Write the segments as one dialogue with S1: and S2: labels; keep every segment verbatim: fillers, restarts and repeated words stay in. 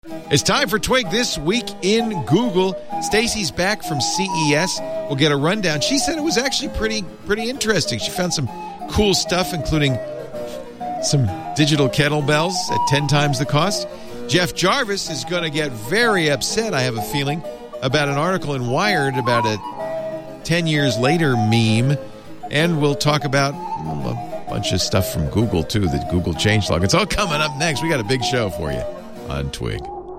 S1: It's time for Twig This Week in Google. Stacy's back from C E S. We'll get a rundown. She said it was actually pretty pretty interesting. She found some cool stuff, including some digital kettlebells at ten times the cost. Jeff Jarvis is going to get very upset, I have a feeling, about an article in Wired about a ten years later meme. And we'll talk about a bunch of stuff from Google, too, the Google changelog. It's all coming up next. We got a big show for you on Twig.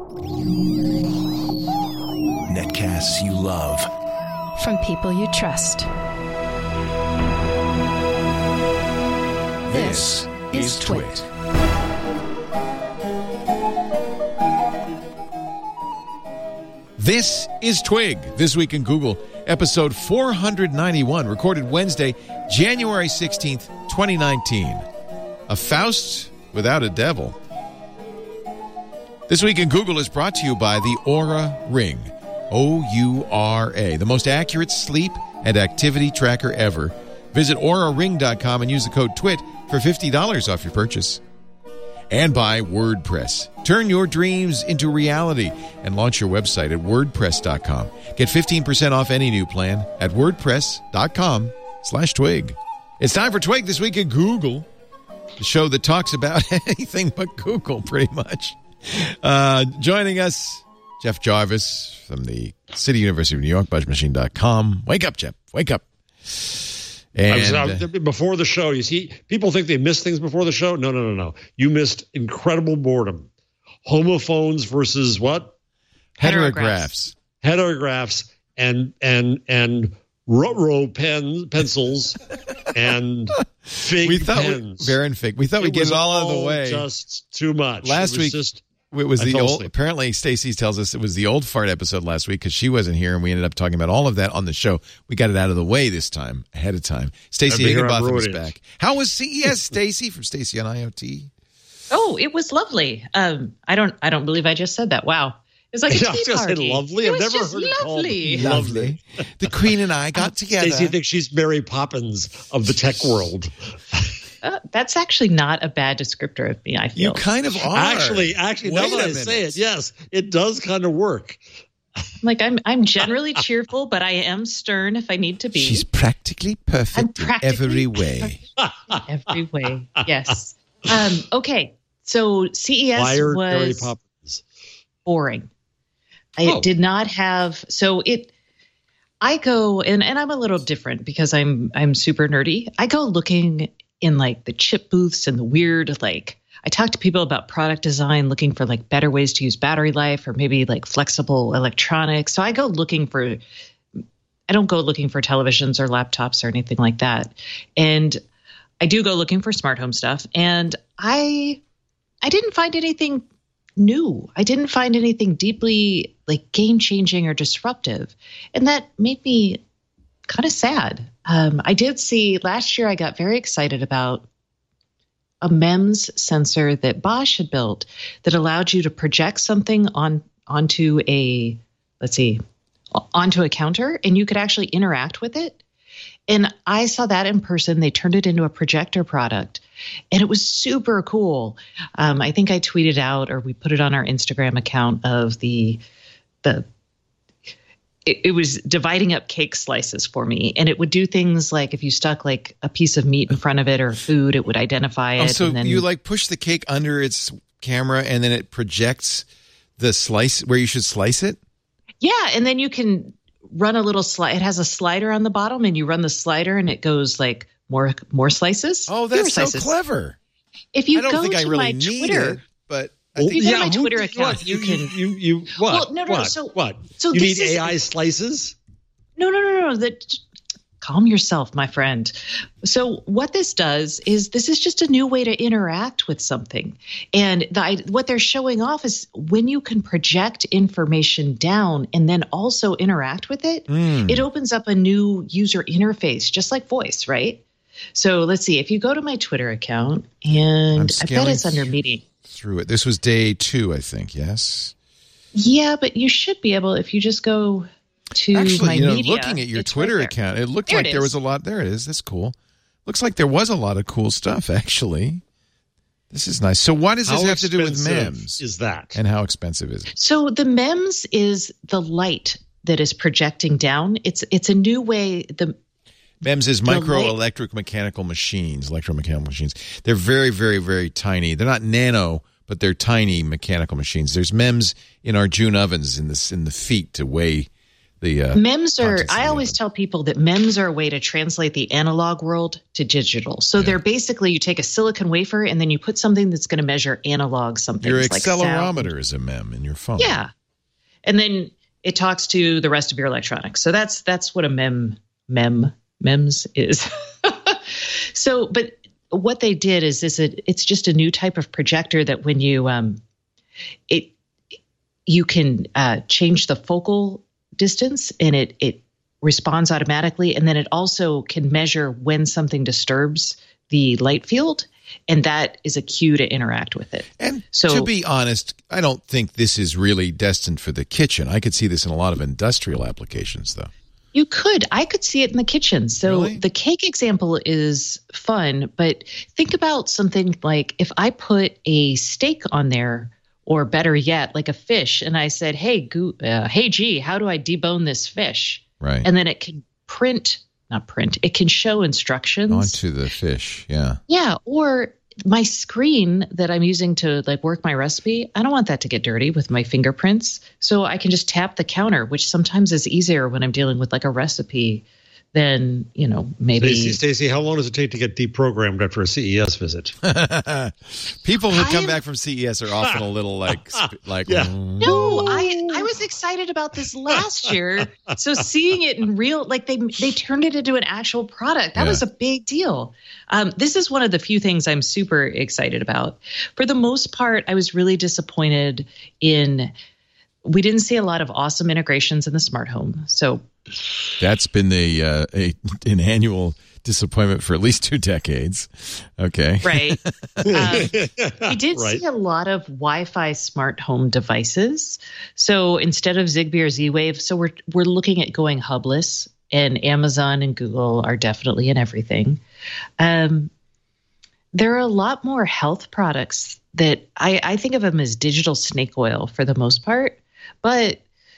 S2: Netcasts you love.
S3: From people you trust.
S2: This is Twig.
S1: This is Twig, This Week in Google, episode four ninety-one, recorded Wednesday, January sixteenth, twenty nineteen. A Faust without a devil. This Week in Google is brought to you by the Oura Ring, O U R A, the most accurate sleep and activity tracker ever. Visit Oura Ring dot com and use the code TWIT for fifty dollars off your purchase. And by WordPress. Turn your dreams into reality and launch your website at WordPress dot com. Get fifteen percent off any new plan at WordPress dot com slash twig. It's time for Twig This Week in Google, the show that talks about anything but Google, pretty much. Uh, joining us, Jeff Jarvis from the City University of New York, budge machine dot com. Wake up, Jeff. Wake up. And,
S4: I was, I was, before the show, you see, people think they miss things before the show. No, no, no, no. You missed incredible boredom. Homophones versus what?
S1: Heterographs.
S4: Heterographs and and and ruh-roh pen pencils and fig
S1: we thought
S4: pens.
S1: We, very fig. We thought
S4: it
S1: we'd get it all out of the way.
S4: Just too much.
S1: Last
S4: it was
S1: week.
S4: Just,
S1: It was
S4: I
S1: the
S4: fell
S1: old.
S4: asleep.
S1: Apparently, Stacey tells us it was the old fart episode last week because she wasn't here, and we ended up talking about all of that on the show. We got it out of the way this time, ahead of time. Stacey Higginbotham is back. How was C E S, Stacey, from Stacey on I O T?
S5: Oh, it was lovely. Um, I don't. I don't believe I just said that. Wow, it was like a
S4: Yeah, I
S5: tea
S4: was gonna
S5: party.
S4: say lovely.
S5: It
S4: I've
S5: was
S4: never
S5: just
S4: heard it called
S5: lovely.
S4: lovely.
S1: The Queen and I got together.
S4: Stacey thinks she's Mary Poppins of the tech world.
S5: Uh, that's actually not a bad descriptor of me, I feel.
S1: You kind of are.
S4: Actually, actually,
S1: Wait
S4: now that
S1: a
S4: I say
S1: minute.
S4: it, yes, it does kind of work.
S5: Like I'm I'm generally cheerful, but I am stern if I need to be.
S1: She's practically perfect
S5: I'm
S1: in
S5: practically
S1: every way.
S5: Every way. Yes. Um, okay. So C E S
S4: Wired Mary
S5: was
S4: Poppins.
S5: boring.
S4: Oh.
S5: It did not have so it I go and, and I'm a little different because I'm I'm super nerdy. I go looking in like the chip booths and the weird, like I talk to people about product design, looking for like better ways to use battery life or maybe like flexible electronics. So I go looking for, I don't go looking for televisions or laptops or anything like that. And I do go looking for smart home stuff. And I, I didn't find anything new. I didn't find anything deeply like game changing or disruptive. And that made me kind of sad. Um, I did see last year, I got very excited about a M E M S sensor that Bosch had built that allowed you to project something on onto a, let's see, onto a counter, and you could actually interact with it. And I saw that in person. They turned it into a projector product, and it was super cool. Um, I think I tweeted out, or we put it on our Instagram account of the the. It, it was dividing up cake slices for me, and it would do things like if you stuck like a piece of meat in front of it or food, it would identify it.
S1: Oh, so
S5: and then,
S1: you like push the cake under its camera, and then it projects the slice where you should slice it?
S5: Yeah, and then you can run a little slide. It has a slider on the bottom, and you run the slider, and it goes like more more slices.
S1: Oh,
S5: fewer
S1: that's so
S5: slices.
S1: clever.
S5: If you
S1: I don't
S5: go
S1: think
S5: to
S1: I really
S5: my
S1: need
S5: Twitter,
S1: it, but I
S4: Well,
S1: think
S5: you go to my
S4: who-
S5: Twitter
S4: what?
S5: account,
S4: You,
S5: you can-
S4: you, you, you what?
S5: Well, no, no,
S4: what?
S5: so-
S4: what?
S5: so
S4: you
S5: this
S4: mean
S5: is-
S4: A I slices?
S5: no, no, no, no. That calm yourself, my friend. So what this does is this is just a new way to interact with something, and the, what they're showing off is when you can project information down and then also interact with it.
S1: Mm.
S5: It opens up a new user interface, just like voice, right? So let's see. If you go to my Twitter account, and
S1: I'm
S5: I bet
S1: scaling
S5: it's under
S1: through-
S5: meeting.
S1: Through it. This was day two, I think. Yes.
S5: Yeah, but you should be able if you just go to
S1: Actually,
S5: my
S1: you know,
S5: media.
S1: looking at your
S5: it's right
S1: Twitter
S5: there.
S1: account, it looked
S5: There
S1: like
S5: it
S1: there
S5: is.
S1: was a lot. There it is. That's cool. Looks like there was a lot of cool stuff, actually. This is nice. So what does this
S4: How
S1: have to do with
S4: expensive
S1: M E M S?
S4: Is that?
S1: And how expensive is it?
S5: So the M E M S is the light that is projecting down. It's it's a new way. The
S1: M E M S is
S5: The
S1: micro
S5: light-
S1: electric mechanical machines, electromechanical machines. They're very, very, very tiny. They're not nano, but they're tiny mechanical machines. There's M E M S in our June ovens in the, in the feet to weigh the uh,
S5: M E M S are,
S1: contents of
S5: I
S1: the
S5: always
S1: oven.
S5: tell people that M E M S are a way to translate the analog world to digital. So they're basically, you take a silicon wafer and then you put something that's going to measure analog something.
S1: Your
S5: like sound.
S1: accelerometer is a M E M in your phone.
S5: Yeah. And then it talks to the rest of your electronics. So that's that's what a M E M, M E M, M E M S is. So, but what they did is, is it, it's just a new type of projector that when you, um, it, you can uh, change the focal distance and it, it responds automatically. And then it also can measure when something disturbs the light field. And that is a cue to interact with it.
S1: And
S5: So-
S1: to be honest, I don't think this is really destined for the kitchen. I could see this in a lot of industrial applications, though.
S5: You could. I could see it in the kitchen. So
S1: Really?
S5: the cake example is fun, but think about something like if I put a steak on there, or better yet, like a fish, and I said, hey, goo, uh, hey, gee, how do I debone this fish?
S1: Right.
S5: And then it can print, not print, it can show instructions.
S1: Onto the fish, yeah.
S5: Yeah, or my screen that I'm using to like work my recipe, I don't want that to get dirty with my fingerprints. So I can just tap the counter, which sometimes is easier when I'm dealing with like a recipe than, you know, maybe.
S4: Stacey, Stacey, how long does it take to get deprogrammed after a C E S visit?
S1: People who come
S5: I'm-
S1: back from C E S are often a little like, sp- like,
S4: Yeah.
S1: mm.
S5: No, I I was excited about this last year. So seeing it in real, like they they turned it into an actual product. That
S1: Yeah.
S5: was a big deal. Um, this is one of the few things I'm super excited about. For the most part, I was really disappointed in. We didn't see a lot of awesome integrations in the smart home. So
S1: That's been the uh, a, an annual disappointment for at least two decades. Okay.
S5: right. Um, we did
S4: Right.
S5: see a lot of Wi-Fi smart home devices. So instead of Zigbee or Z-Wave, so we're we're looking at going hubless, and Amazon and Google are definitely in everything. Um, there are a lot more health products that I, I think of them as digital snake oil for the most part, but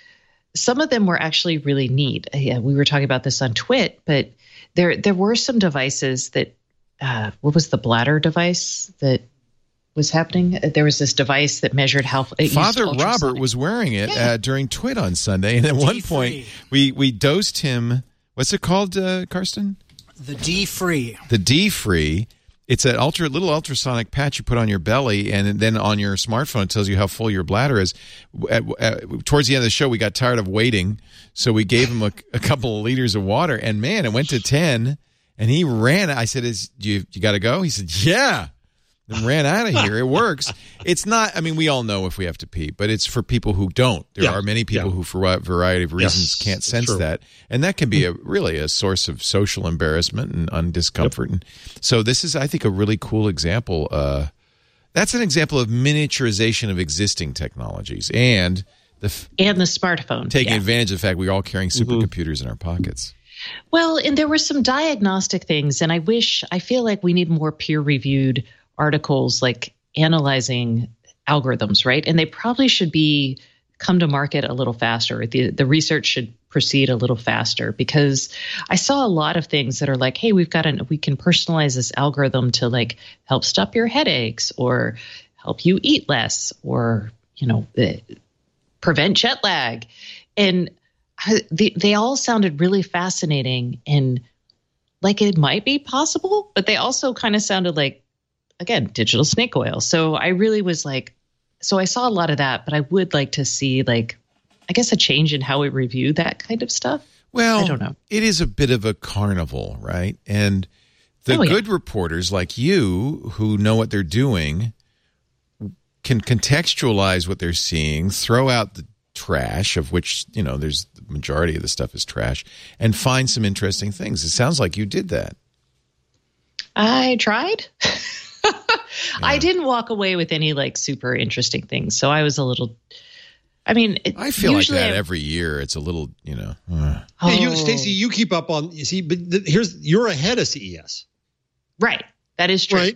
S5: some of them were actually really neat. Yeah, we were talking about this on Twit, but there there were some devices that. Uh, what was the bladder device that was happening? There was this device that measured how it used
S1: Father Robert
S5: ultrasonic-
S1: was wearing it
S5: Yeah.
S1: uh, during Twit on Sunday, and at one point we we dosed him. What's it called, uh, Karsten?
S2: The D-Free.
S1: The D-Free. It's an ultra little ultrasonic patch you put on your belly, and then on your smartphone it tells you how full your bladder is. At, at, towards the end of the show, we got tired of waiting, so we gave him a, a couple of liters of water, and man, it went to ten, and he ran. I said, "Is you you got to go?" He said, "Yeah." And ran out of here. It works. It's not, I mean, we all know if we have to pee, but it's for people who don't. There
S4: Yeah,
S1: are many people
S4: yeah.
S1: who, for a variety of reasons,
S4: Yes,
S1: can't
S4: it's
S1: sense
S4: true.
S1: that. And that can be a really a source of social embarrassment and, and discomfort. And so this is, I think, a really cool example. Uh, that's an example of miniaturization of existing technologies and the f-
S5: and the smartphone.
S1: taking
S5: yeah.
S1: advantage of the fact we're all carrying supercomputers in our pockets.
S5: Well, and there were some diagnostic things, and I wish, I feel like we need more peer-reviewed articles like analyzing algorithms, right? And they probably should be come to market a little faster. The the research should proceed a little faster, because I saw a lot of things that are like, hey, we've got an we can personalize this algorithm to like help stop your headaches or help you eat less or, you know, eh, prevent jet lag. And I, they, they all sounded really fascinating and like it might be possible, but they also kind of sounded like, again, digital snake oil. So I really was like, so I saw a lot of that, but I would like to see like, I guess a change in how we review that kind of stuff.
S1: Well,
S5: I don't know.
S1: It is a bit of a carnival, right? And the
S5: Oh, yeah.
S1: good reporters like you who know what they're doing can contextualize what they're seeing, throw out the trash, of which, you know, there's the majority of the stuff is trash, and find some interesting things. It sounds like you did that.
S5: I tried. I didn't walk away with any like super interesting things. So I was a little, I mean, it,
S1: I feel like
S5: usually
S1: that
S5: I-
S1: every year. It's a little, you know. Uh.
S5: Oh,
S4: Hey, you, Stacey, you keep up on. You see, but th- here's you're ahead of C E S,
S5: right. That is true.
S4: right?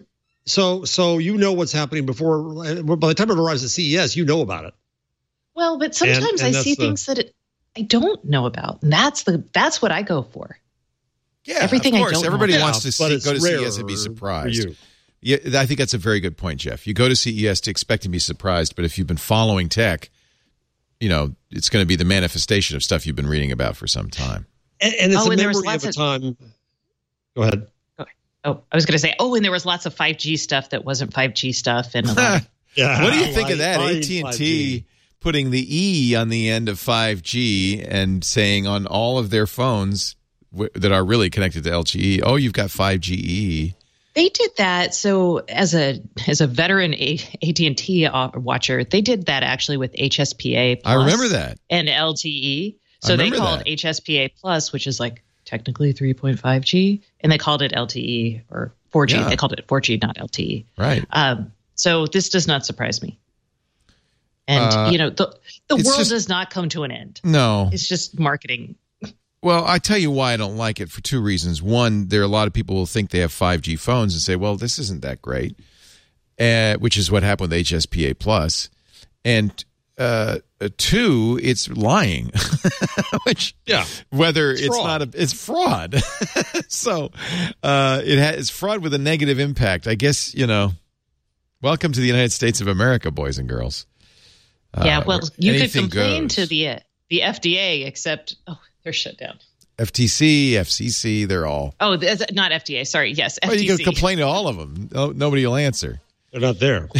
S4: So so you know what's happening before. By the time it arrives at C E S, you know about it.
S5: Well, but sometimes
S4: and
S5: I see
S4: the,
S5: things that it, I don't know about, and that's the that's what I go for.
S1: Yeah,
S5: everything
S1: of course.
S5: I don't
S1: Everybody
S5: know
S1: wants
S5: about.
S1: to see, go to C E S and be
S4: For
S1: surprised.
S4: you.
S1: Yeah, I think that's a very good point, Jeff. You go to C E S to expect to be surprised, but if you've been following tech, you know, it's going to be the manifestation of stuff you've been reading about for some time.
S4: And, and it's
S5: Oh,
S4: a
S5: and there was
S4: memory of
S5: lots
S4: a
S5: of-
S4: time. Go ahead.
S5: Oh, I was going to say, oh, and there was lots of five G stuff that wasn't five G stuff, and a lot of,
S4: Yeah.
S1: What do you think of that?
S4: Lying
S1: A T and
S4: five
S1: T
S4: G.
S1: putting the E on the end of five G and saying on all of their phones w- that are really connected to L T E, oh, you've got five G E.
S5: they did that. So as a as a veteran A T and T watcher, they did that actually with H S P A
S1: I
S5: Plus
S1: remember that.
S5: and L T E.
S1: I
S5: So they
S1: remember
S5: called
S1: that.
S5: H S P A Plus, which is like technically three point five G, and they called it L T E or four G.
S1: Yeah.
S5: They called it four G, not L T E.
S1: Right.
S5: Um, so this does not surprise me. And
S1: Uh,
S5: you know, the the
S1: it's
S5: world
S1: just-
S5: does not come to an end.
S1: No.
S5: It's just marketing.
S1: Well, I tell you why I don't like it for two reasons. One, there are a lot of people who think they have five G phones and say, well, this isn't that great, uh, which is what happened with H S P A Plus. And uh, two, it's lying, which
S4: Yeah.
S1: whether it's,
S4: It's fraud.
S1: not a, it's fraud. so uh, it has it's fraud with a negative impact. I guess, you know, welcome to the United States of America, boys and girls.
S5: Yeah,
S1: Uh,
S5: well,
S1: where
S5: you could
S1: anything
S5: complain
S1: goes.
S5: to the uh, the F D A, except oh, they're shut down.
S1: F T C, F C C, they're all.
S5: Oh, that's not F D A. Sorry, yes,
S1: Well,
S5: F T C.
S1: you can complain to all of them. No, nobody will answer.
S4: They're not there.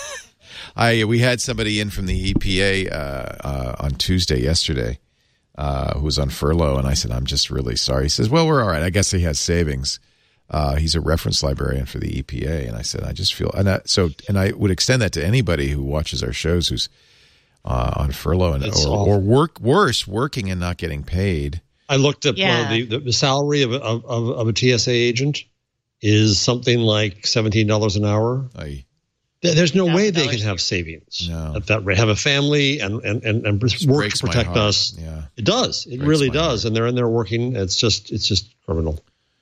S1: I we had somebody in from the E P A uh, uh, on Tuesday yesterday uh, who was on furlough, and I said, "I'm just really sorry." He says, "Well, we're all right. I guess he has savings." Uh, he's a reference librarian for the E P A, and I said, "I just feel," and I, so, and I would extend that to anybody who watches our shows who's uh, on furlough and
S4: That's
S1: or,
S4: awful.
S1: or work worse, working and not getting paid.
S4: I looked up
S5: Yeah.
S4: uh, the, the the salary of a, of, of a T S A agent is something like seventeen dollars an hour.
S1: I,
S4: There- There's no way they
S5: one thousand dollars
S4: can have savings
S1: No.
S4: at that rate. Have a family and and and, and
S1: Just
S4: work
S1: breaks
S4: to
S1: my
S4: protect
S1: heart.
S4: us.
S1: Yeah.
S4: It does. It
S1: Breaks
S4: really
S1: my
S4: does.
S1: heart.
S4: And they're in there working. It's just it's just criminal.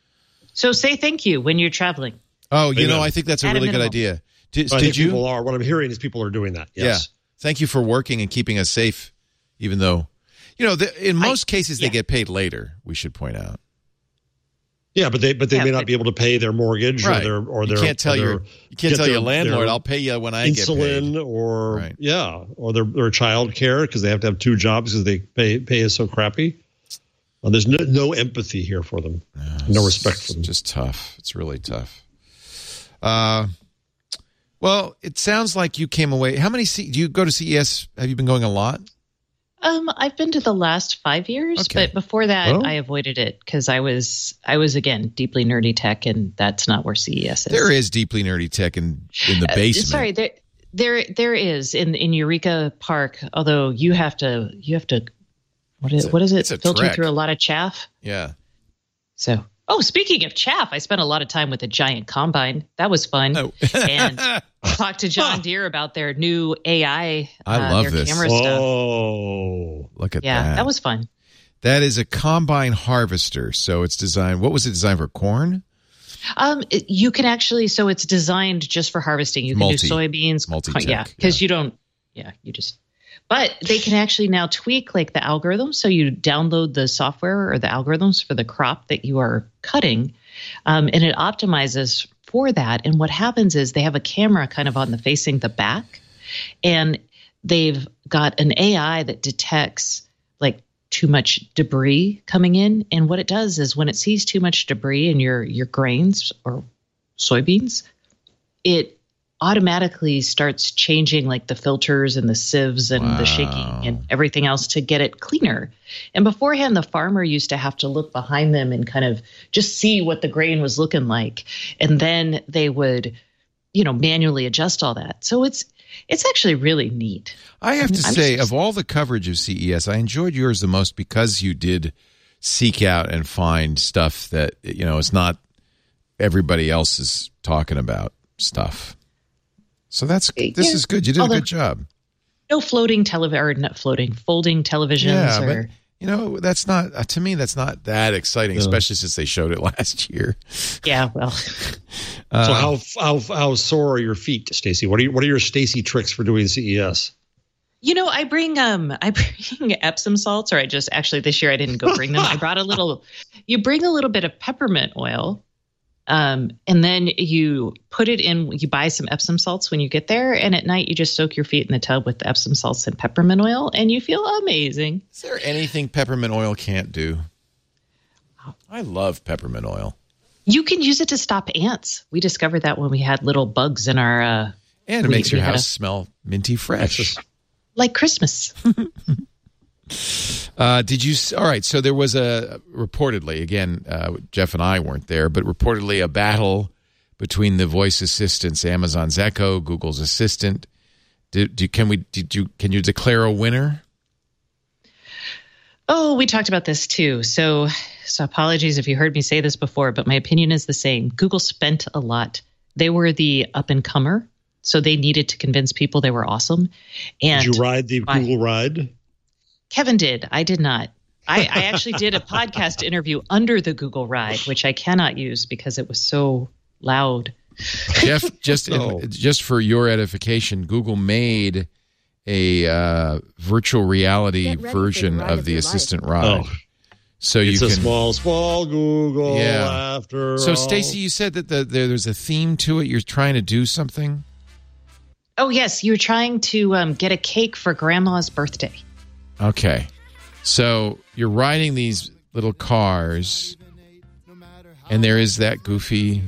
S5: So say thank you when you're traveling.
S1: Oh, you
S4: Amen.
S1: know, I think that's a
S5: At a
S1: really good
S5: minimum.
S1: idea. Did,
S4: So I
S1: did
S4: think
S1: you?
S4: people are. What I'm hearing is people are doing that. Yes.
S1: Yeah. Thank you for working and keeping us safe, even though, you know, the, in most cases they
S5: yeah.
S1: get paid later. We should point out.
S4: Yeah, but they but they
S5: Yeah,
S4: may not
S5: but-
S4: be able to pay their mortgage
S1: Right.
S4: or their or
S1: you
S4: their
S1: can't tell
S4: or
S1: your
S4: their
S1: you can't
S4: get
S1: tell
S4: their-
S1: your landlord,
S4: their
S1: I'll pay you when I
S4: insulin
S1: get paid.
S4: or
S1: Right.
S4: yeah or their their child care because they have to have two jobs because they pay pay is so crappy. Well, there's no, no empathy here for them. No respect for
S1: It's
S4: them.
S1: just tough. It's really tough. Uh, well, it sounds like you came away. How many? C, do you go to C E S? Have you been going a lot?
S5: Um, I've been to the last five years,
S1: Okay.
S5: but before that,
S4: Oh.
S5: I avoided it because I was I was again deeply nerdy tech, and that's not where C E S is.
S1: There is deeply nerdy tech in in the
S5: Uh,
S1: basement.
S5: sorry, there there there is in in Eureka Park. Although you have to you have to what is
S1: It's a-
S5: what is
S1: it's a
S5: it filter
S1: trek.
S5: through a lot of chaff.
S1: Yeah.
S5: So oh, speaking of chaff, I spent a lot of time with a giant combine. That was fun.
S1: Oh.
S5: And talked to John Deere about their new A I.
S1: I
S5: uh,
S1: love
S5: their
S1: this.
S5: camera stuff.
S4: Oh,
S1: Look at
S5: Yeah,
S1: that.
S5: that was fun.
S1: That is a combine harvester. So it's designed. What was it designed for? Corn?
S5: Um, it- you can actually, so it's designed just for harvesting. You can
S1: Multi-
S5: do soybeans,
S1: multi-tech,
S5: yeah, because
S1: yeah.
S5: you don't, yeah, you just. But they can actually now tweak like the algorithm. So you download the software or the algorithms for the crop that you are cutting, um, and it optimizes for that. And what happens is they have a camera kind of on the facing the back, and they've got an A I that detects like too much debris coming in. And what it does is when it sees too much debris in your your grains or soybeans, it automatically starts changing like the filters and the sieves and
S1: Wow.
S5: the shaking and everything else to get it cleaner. And beforehand, the farmer used to have to look behind them and kind of just see what the grain was looking like. And then they would, you know, manually adjust all that. So it's it's actually really neat.
S1: I have to
S5: I'm
S1: say,
S5: just-
S1: of all the coverage of C E S, I enjoyed yours the most because you did seek out and find stuff that, you know, it's not everybody else is talking about stuff. So that's this
S5: Yeah.
S1: is good. You did
S5: Although-
S1: a good job.
S5: No floating television or not floating, folding televisions
S1: Yeah,
S5: or
S1: but You know, that's not, uh, to me, that's not that exciting,
S4: No.
S1: especially since they showed it last year.
S5: Yeah, well,
S1: Uh,
S4: So how how how sore are your feet, Stacey? What are you, what are your Stacey tricks for doing C E S?
S5: you know, I bring um, I bring Epsom salts, or I just actually this year I didn't go bring them. I brought a little. You bring a little bit of peppermint oil, um, and then you put it in. You buy some Epsom salts when you get there, and at night you just soak your feet in the tub with the Epsom salts and peppermint oil, and you feel amazing.
S1: Is there anything peppermint oil can't do? I love peppermint oil.
S5: You can use it to stop ants. We discovered that when we had little bugs in our. Uh,
S1: And it
S5: we-
S1: makes your
S5: we had
S1: house
S5: a-
S1: smell minty fresh.
S5: like Christmas.
S1: Uh, did you? All right. So there was a reportedly again. Uh, Jeff and I weren't there, but reportedly a battle between the voice assistants, Amazon's Echo, Google's Assistant. Did, do, can we? Did you? Can you declare a winner?
S5: Oh, we talked about this too. So, so apologies if you heard me say this before, but my opinion is the same. Google spent a lot. They were the up and comer, so they needed to convince people they were awesome. And
S4: Did you ride the
S5: Why?
S4: Google ride?
S5: Kevin did. I did not. I, I actually did a podcast interview under the Google ride, which I cannot use because it was so loud.
S1: Jeff, just
S4: No.
S1: just for your edification, Google made a uh, virtual reality
S6: Get ready for the
S1: version
S6: ride
S1: of
S6: of
S1: the
S6: your
S1: assistant
S6: life.
S1: ride.
S4: Oh,
S1: So you
S4: it's
S1: can.
S4: a small, small Google.
S1: Yeah.
S4: After
S1: so
S4: all.
S1: Stacey, you said that the, there, there's a theme to it. You're trying to do something.
S5: Oh, yes. You were trying to um, get a cake for grandma's birthday.
S1: Okay. So you're riding these little cars, and there is that goofy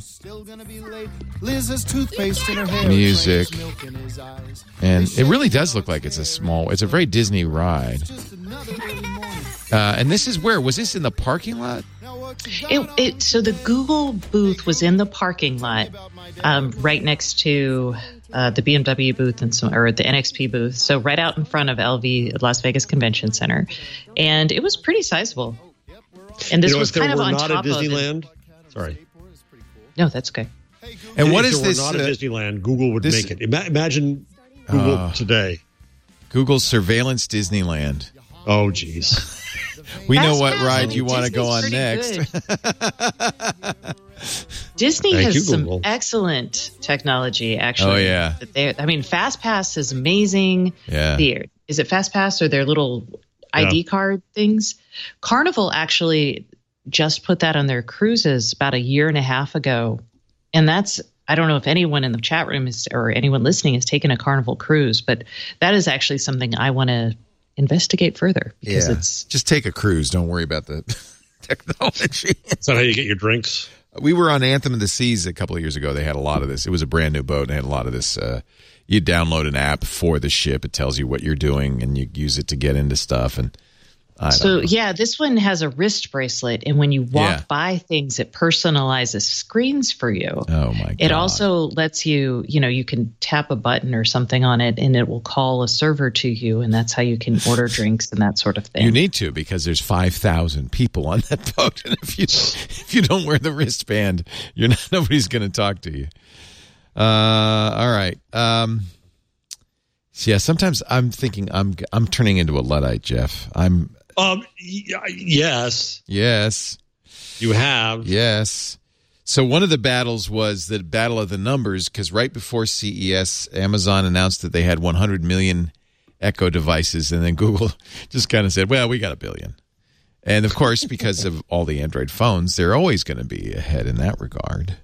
S7: Liz has toothpaste in her hair.
S1: music.
S7: Trace milk in his eyes.
S1: And it really does look like it's a small, it's a very Disney ride.
S7: Just another early morning.
S1: Uh, and this is where? Was this in the parking lot?
S7: Now what's it
S5: It,
S7: about?
S5: it so the Google booth was in the parking lot, um, right next to uh, the B M W booth and some, or the N X P booth. So right out in front of L V Las Vegas Convention Center, and it was pretty sizable. And this
S4: you know,
S5: was
S4: if there
S5: kind of
S4: were
S5: on
S4: not
S5: top
S4: a
S5: of it.
S4: Disneyland. Sorry.
S5: No, that's okay.
S1: And what
S4: if
S1: is
S4: there
S1: this?
S4: were not
S1: uh,
S4: a Disneyland, Google would
S1: this-
S4: make it. Ima- imagine Google
S1: Uh,
S4: today.
S1: Google Surveillance Disneyland.
S4: Oh, geez.
S1: We know
S5: Fast
S1: what
S5: Pass, I
S1: ride
S5: mean,
S1: you want to go on
S5: Disney's
S1: next.
S5: pretty good. Disney
S4: Thank
S5: has
S4: you,
S5: some
S4: Google.
S5: excellent technology, actually.
S1: Oh, yeah.
S5: that they- I mean, FastPass is amazing.
S1: Yeah.
S5: The, is it FastPass or their little I D
S4: Yeah.
S5: card things? Carnival actually just put that on their cruises about a year and a half ago. And that's, I don't know if anyone in the chat room is, or anyone listening has taken a Carnival cruise, but that is actually something I want to investigate further because
S1: Yeah.
S5: it's,
S1: Just take a cruise. Don't worry about the technology.
S4: Is that how you get your drinks?
S1: We were on Anthem of the Seas a couple of years ago. They had a lot of this. It was a brand new boat and they had a lot of this. Uh, you download an app for the ship. It tells you what you're doing and you use it to get into stuff. And I don't
S5: so
S1: know.
S5: yeah, this one has a wrist bracelet, and when you walk
S1: Yeah.
S5: by things, it personalizes screens for you.
S1: Oh my God.
S5: It also lets you, you know, you can tap a button or something on it, and it will call a server to you, and that's how you can order drinks and that sort of thing.
S1: You need to because there's five thousand people on that boat, and if you if you don't wear the wristband, you're not nobody's going to talk to you. Uh, all right. Um, so yeah, sometimes I'm thinking I'm I'm turning into a Luddite, Jeff. I'm
S4: Um, y- yes,
S1: yes,
S4: you have.
S1: yes. So one of the battles was the battle of the numbers because right before C E S, Amazon announced that they had one hundred million Echo devices, and then Google just kind of said, "Well, we got a billion." And of course, because of all the Android phones, they're always going to be ahead in that regard.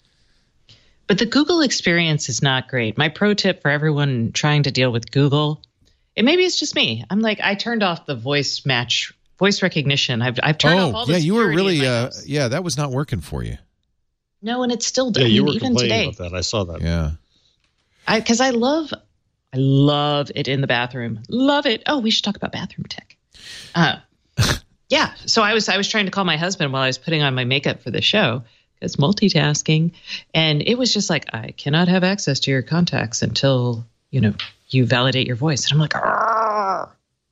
S5: But the Google experience is not great. My pro tip for everyone trying to deal with Google, and maybe it's just me. I'm like, I turned off the voice match, voice recognition. I've I've turned off all
S1: Oh,
S5: the
S1: yeah, you were
S5: security in
S1: really,
S5: my
S1: uh,
S5: house.
S1: yeah, that was not working for you.
S5: No, and it's still
S4: Yeah,
S5: I
S4: you
S5: mean,
S4: were
S5: even
S4: complaining
S5: today.
S4: about that. I saw that.
S1: Yeah.
S5: I because I love, I love it in the bathroom. Love it. Oh, we should talk about bathroom tech. Uh, yeah. So I was I was trying to call my husband while I was putting on my makeup for the show because multitasking, and it was just like I cannot have access to your contacts until you know you validate your voice, and I'm like, "Arrgh."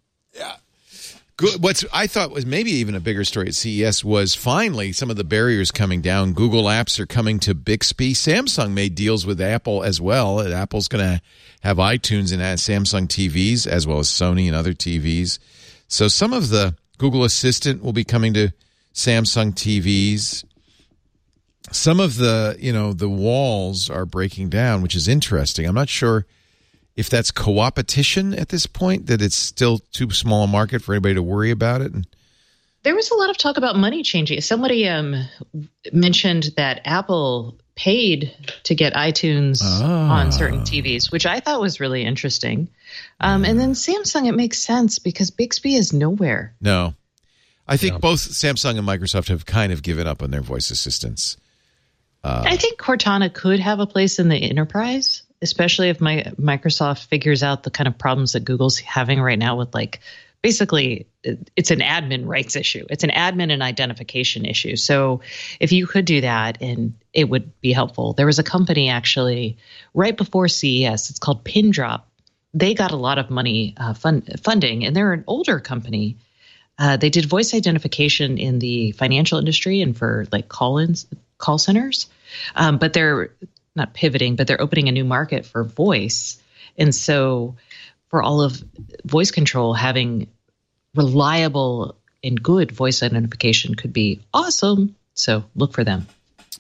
S1: Good. What's I thought was maybe even a bigger story at C E S was finally some of the barriers coming down. Google apps are coming to Bixby. Samsung made deals with Apple as well. And Apple's going to have iTunes in Samsung T Vs as well as Sony and other T Vs. So some of the Google Assistant will be coming to Samsung T Vs. Some of the, you know, the walls are breaking down, which is interesting. I'm not sure if that's co-opetition at this point, that it's still too small a market for anybody to worry about it. And
S5: there was a lot of talk about money changing. Somebody um, mentioned that Apple paid to get iTunes
S1: Ah.
S5: on certain T Vs, which I thought was really interesting. Um, and then Samsung, it makes sense because Bixby is nowhere.
S1: No. I think
S4: Yeah.
S1: both Samsung and Microsoft have kind of given up on their voice assistants. Uh,
S5: I think Cortana could have a place in the enterprise, especially if my Microsoft figures out the kind of problems that Google's having right now with, like, basically it- it's an admin rights issue. It's an admin and identification issue. So if you could do that, and it would be helpful. There was a company actually right before C E S. It's called Pindrop. They got a lot of money uh, fund, funding, and they're an older company. Uh, they did voice identification in the financial industry and for like call-ins, call centers. Um, but they're not pivoting, but they're opening a new market for voice. And so for all of voice control, having reliable and good voice identification could be awesome. So look for them.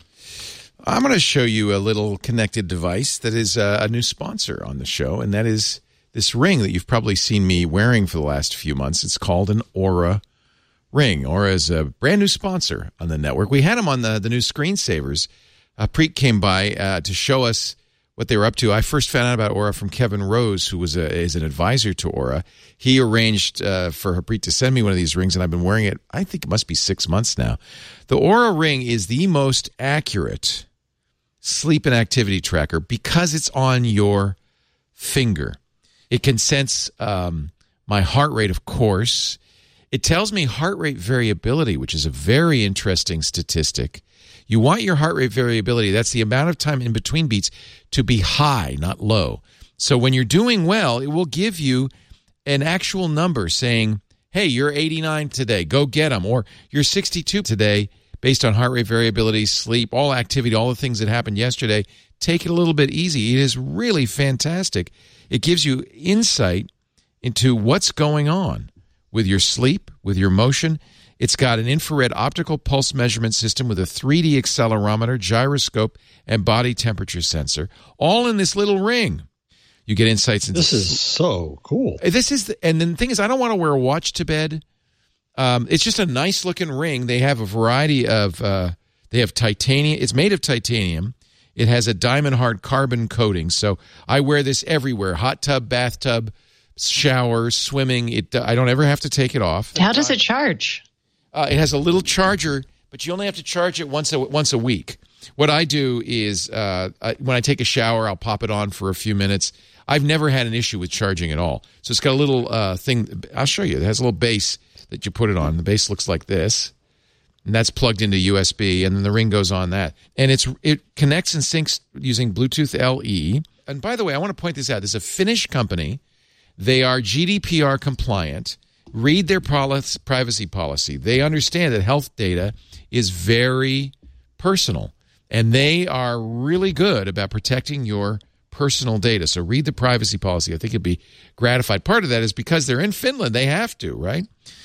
S1: I'm going to show you a little connected device that is uh, a new sponsor on the show, and that is this ring that you've probably seen me wearing for the last few months. It's called an Aura Ring. Aura is a brand new sponsor on the network. We had them on the, the new Screensavers. Uh, Preet came by uh, to show us what they were up to. I first found out about Aura from Kevin Rose, who was a, is an advisor to Aura. He arranged uh, for Preet to send me one of these rings, and I've been wearing it, I think it must be six months now. The Aura Ring is the most accurate sleep and activity tracker because it's on your finger. It can sense um, my heart rate, of course. It tells me heart rate variability, which is a very interesting statistic. You want your heart rate variability, that's the amount of time in between beats, to be high, not low. So when you're doing well, it will give you an actual number saying, hey, you're eighty-nine today, go get them. Or you're sixty-two today, based on heart rate variability, sleep, all activity, all the things that happened yesterday. Take it a little bit easy. It is really fantastic. It gives you insight into what's going on with your sleep, with your motion. It's got an infrared optical pulse measurement system with a three D accelerometer, gyroscope, and body temperature sensor, all in this little ring. You get insights into
S4: This is so cool.
S1: This is, the, and the thing is, I don't want to wear a watch to bed. Um, it's just a nice looking ring. They have a variety of, uh, they have titanium. It's made of titanium. It has a diamond hard carbon coating. So I wear this everywhere. Hot tub, bathtub, shower, swimming. It, I don't ever have to take it off.
S5: How does it charge?
S1: Uh, it has a little charger, but you only have to charge it once a, once a week. What I do is uh, I, when I take a shower, I'll pop it on for a few minutes. I've never had an issue with charging at all. So it's got a little uh, thing. I'll show you. It has a little base that you put it on. The base looks like this, and that's plugged into U S B, and then the ring goes on that. And it's it connects and syncs using Bluetooth L E. And by the way, I want to point this out. This is a Finnish company. They are G D P R compliant. Read their privacy policy. They understand that health data is very personal, and they are really good about protecting your personal data. So read the privacy policy. I think you'll be gratified. Part of that is because they're in Finland. They have to, right?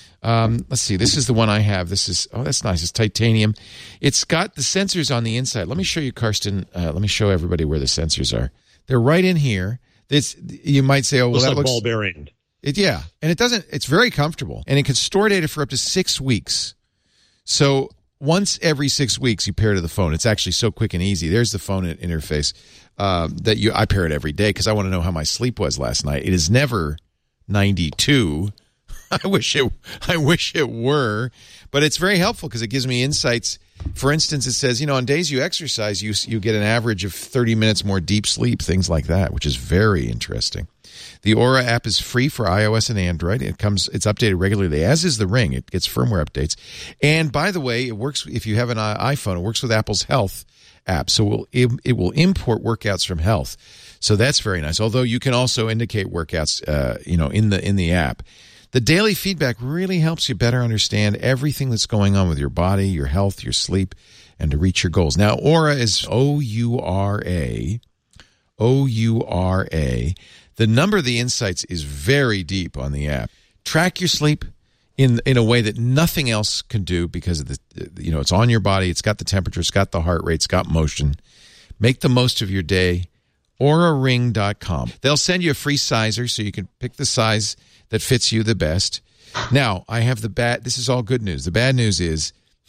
S1: Um, let's see. This is the one I have. This is, oh, that's nice. It's titanium. It's got the sensors on the inside. Let me show you, Karsten. Uh, let me show everybody where the sensors are. They're right in here. This, you might say, oh, well,
S4: looks
S1: that
S4: like
S1: looks
S4: ball bearing.
S1: It, yeah, and it doesn't. It's very comfortable, and it can store data for up to six weeks. So once every six weeks, you pair to the phone. It's actually so quick and easy. There's the phone interface um, that you. I pair it every day because I want to know how my sleep was last night. It is never ninety-two. I wish it. I wish it were, but it's very helpful because it gives me insights. For instance, it says, you know, on days you exercise, you you get an average of thirty minutes more deep sleep, things like that, which is very interesting. The Aura app is free for iOS and Android. It comes, it's updated regularly, as is the Ring. It gets firmware updates. And by the way, it works if you have an iPhone. It works with Apple's Health app, so it will, it, it will import workouts from Health. So that's very nice. Although you can also indicate workouts, uh, you know, in the in the app. The daily feedback really helps you better understand everything that's going on with your body, your health, your sleep, and to reach your goals. Now, Aura is O U R A, O U R A. The number of the insights is very deep on the app. Track your sleep, in in a way that nothing else can do because of the, you know, it's on your body. It's got the temperature. It's got the heart rate. It's got motion. Make the most of your day. Oura Ring dot com. They'll send you a free sizer so you can pick the size that fits you the best. Now, I have the bad, this is all good news. The bad news is,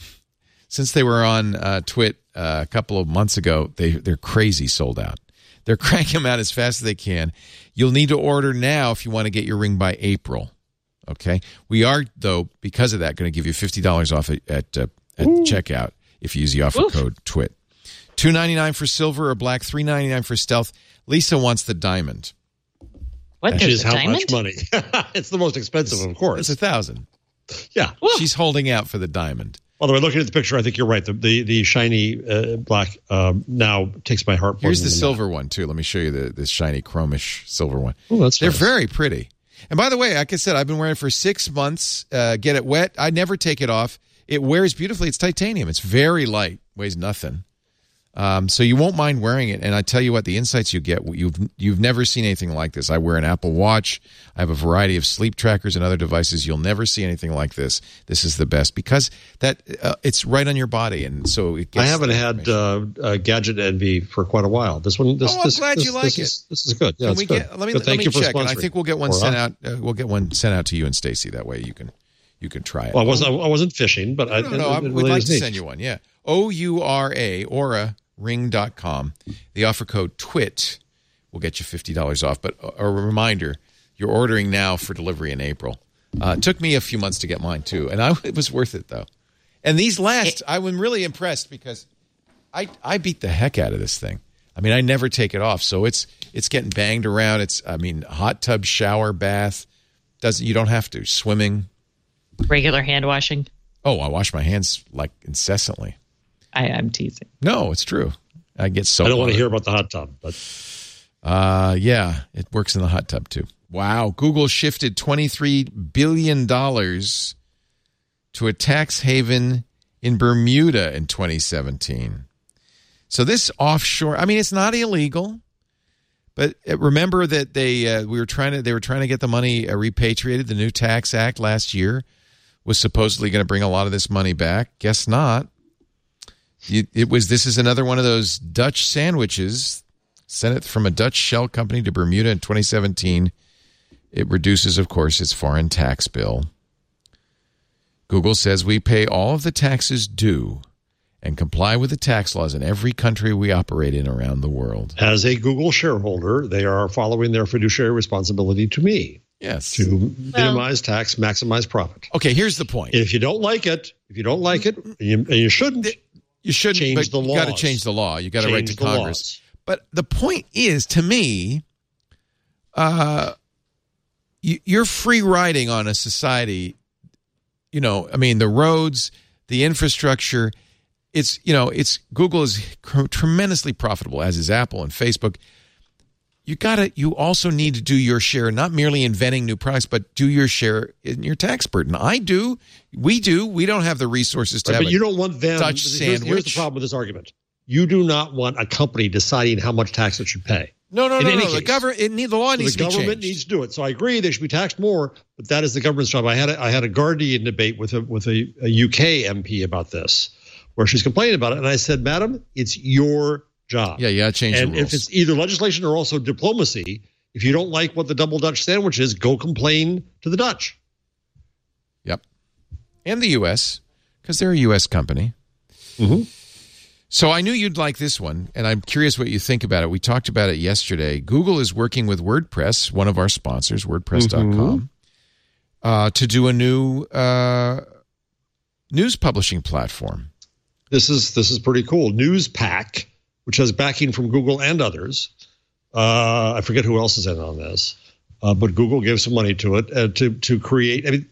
S1: since they were on uh, Twit uh, a couple of months ago, they, they're crazy sold out. They're cranking them out as fast as they can. You'll need to order now if you want to get your ring by April. Okay? We are, though, because of that, going to give you fifty dollars off at, at, uh, at checkout if you use the offer Oof. code TWIT. two ninety-nine for silver or black, three ninety-nine for stealth. Lisa wants the diamond.
S5: What?
S4: Which is how
S5: diamond?
S4: much money? It's the most expensive, of course.
S1: It's a thousand.
S4: Yeah.
S1: She's holding out for the diamond.
S4: By the way, looking at the picture, I think you're right. The the, the shiny uh, black um, now takes my heart.
S1: Here's the silver that. one, too. Let me show you the this shiny chromish silver one.
S4: Oh, that's
S1: They're
S4: nice.
S1: very pretty. And by the way, like I said, I've been wearing it for six months. Uh, get it wet. I never take it off. It wears beautifully. It's titanium. It's very light. Weighs nothing. Um, so you won't mind wearing it. And I tell you what, the insights you get, you've you've never seen anything like this. I wear an Apple Watch. I have a variety of sleep trackers and other devices. You'll never see anything like this. This is the best because that uh, it's right on your body, and so it gets.
S4: I haven't had uh, uh, gadget envy for quite a while. This one, this,
S1: oh, I'm
S4: this,
S1: glad
S4: this,
S1: you like
S4: this
S1: it.
S4: Is, this is good. Yeah,
S1: Can
S4: it's
S1: we
S4: good.
S1: Get, let me
S4: good.
S1: let
S4: Thank
S1: me
S4: you for
S1: check, and I
S4: sponsoring.
S1: think we'll get one
S4: Or,
S1: sent
S4: uh,
S1: out. Uh, we'll get one sent out to you and Stacy. That way you can you can try it.
S4: Well, I wasn't I wasn't fishing, but
S1: no,
S4: I
S1: no, no,
S4: it,
S1: I
S4: it
S1: would
S4: really
S1: like
S4: is
S1: to
S4: neat.
S1: send you one. Yeah, O U R A Oura Ring dot com. The offer code TWIT will get you fifty dollars off. But a reminder, you're ordering now for delivery in April. Uh, it took me a few months to get mine, too. And I, it was worth it, though. And these last, I was really impressed because I I beat the heck out of this thing. I mean, I never take it off. So it's it's getting banged around. It's, I mean, hot tub, shower, bath. Doesn't You don't have to. Swimming.
S5: Regular hand washing.
S1: Oh, I wash my hands like incessantly.
S5: I, I'm teasing.
S1: No, it's true. I get so.
S4: I don't want to hear about the hot tub, but
S1: uh, yeah, it works in the hot tub too. Wow, Google shifted twenty-three billion dollars to a tax haven in Bermuda in twenty seventeen. So this offshore, I mean, it's not illegal, but remember that they uh, we were trying to they were trying to get the money uh, repatriated. The new tax act last year was supposedly going to bring a lot of this money back. Guess not. It, it was. This is another one of those Dutch sandwiches. Sent it from a Dutch shell company to Bermuda in twenty seventeen. It reduces, of course, its foreign tax bill. Google says we pay all of the taxes due and comply with the tax laws in every country we operate in around the world.
S4: as a Google shareholder, they are following their fiduciary responsibility to me
S1: Yes.
S4: to minimize tax, maximize profit.
S1: Okay, here's the point.
S4: If you don't like it, if you don't like it, and you, and you shouldn't,
S1: You shouldn't,
S4: change
S1: but
S4: the
S1: you got to
S4: laws.
S1: change the law. You got to write to
S4: Change the
S1: Congress.
S4: laws.
S1: But the point is, to me, uh, you, you're free riding on a society. You know, I mean, the roads, the infrastructure. It's you know, it's Google is cr- tremendously profitable, as is Apple and Facebook. You got to. You also need to do your share, not merely inventing new products, but do your share in your tax burden. I do. We do. We don't have the resources to
S4: Right,
S1: have.
S4: but
S1: a
S4: you don't want them.
S1: Dutch
S4: here's, here's the
S1: sandwich.
S4: problem with this argument. You do not want a company deciding how much tax it should pay.
S1: No, no,
S4: In
S1: no,
S4: any
S1: no. The
S4: case.
S1: government, it need, the law
S4: So
S1: needs
S4: the
S1: to be
S4: government
S1: changed.
S4: needs to do it. So I agree they should be taxed more, but that is the government's job. I had a, I had a Guardian debate with a with a, a U K M P about this, where she's complaining about it, and I said, "Madam, it's your job.
S1: Yeah, yeah, change
S4: and
S1: the rules.
S4: if it's either legislation or also diplomacy, if you don't like what the double Dutch sandwich is, go complain to the Dutch."
S1: Yep. And the U S, because they're a U S company.
S4: Mm-hmm.
S1: So I knew you'd like this one, and I'm curious what you think about it. We talked about it yesterday. Google is working with WordPress, one of our sponsors, WordPress dot com,
S4: Mm-hmm.
S1: uh, to do a new uh, news publishing platform.
S4: This is this is pretty cool. Newspack, which has backing from Google and others. Uh, I forget who else is in on this, uh, but Google gave some money to it uh, to to create. I mean,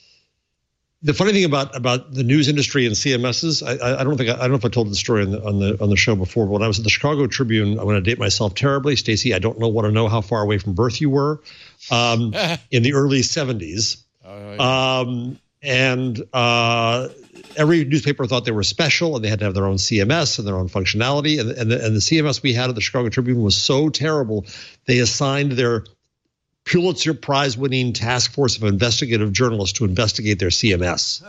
S4: the funny thing about about the news industry and C M Ss, I, I don't think I, I don't know if I told the story on the on the on the show before. But when I was at the Chicago Tribune, I'm going to date myself terribly, Stacey. I don't know want to know how far away from birth you were um, in the early seventies.
S1: Oh, yeah.
S4: Um, and uh, every newspaper thought they were special, and they had to have their own C M S and their own functionality. And, and, the, and the C M S we had at the Chicago Tribune was so terrible, they assigned their Pulitzer Prize-winning task force of investigative journalists to investigate their C M S.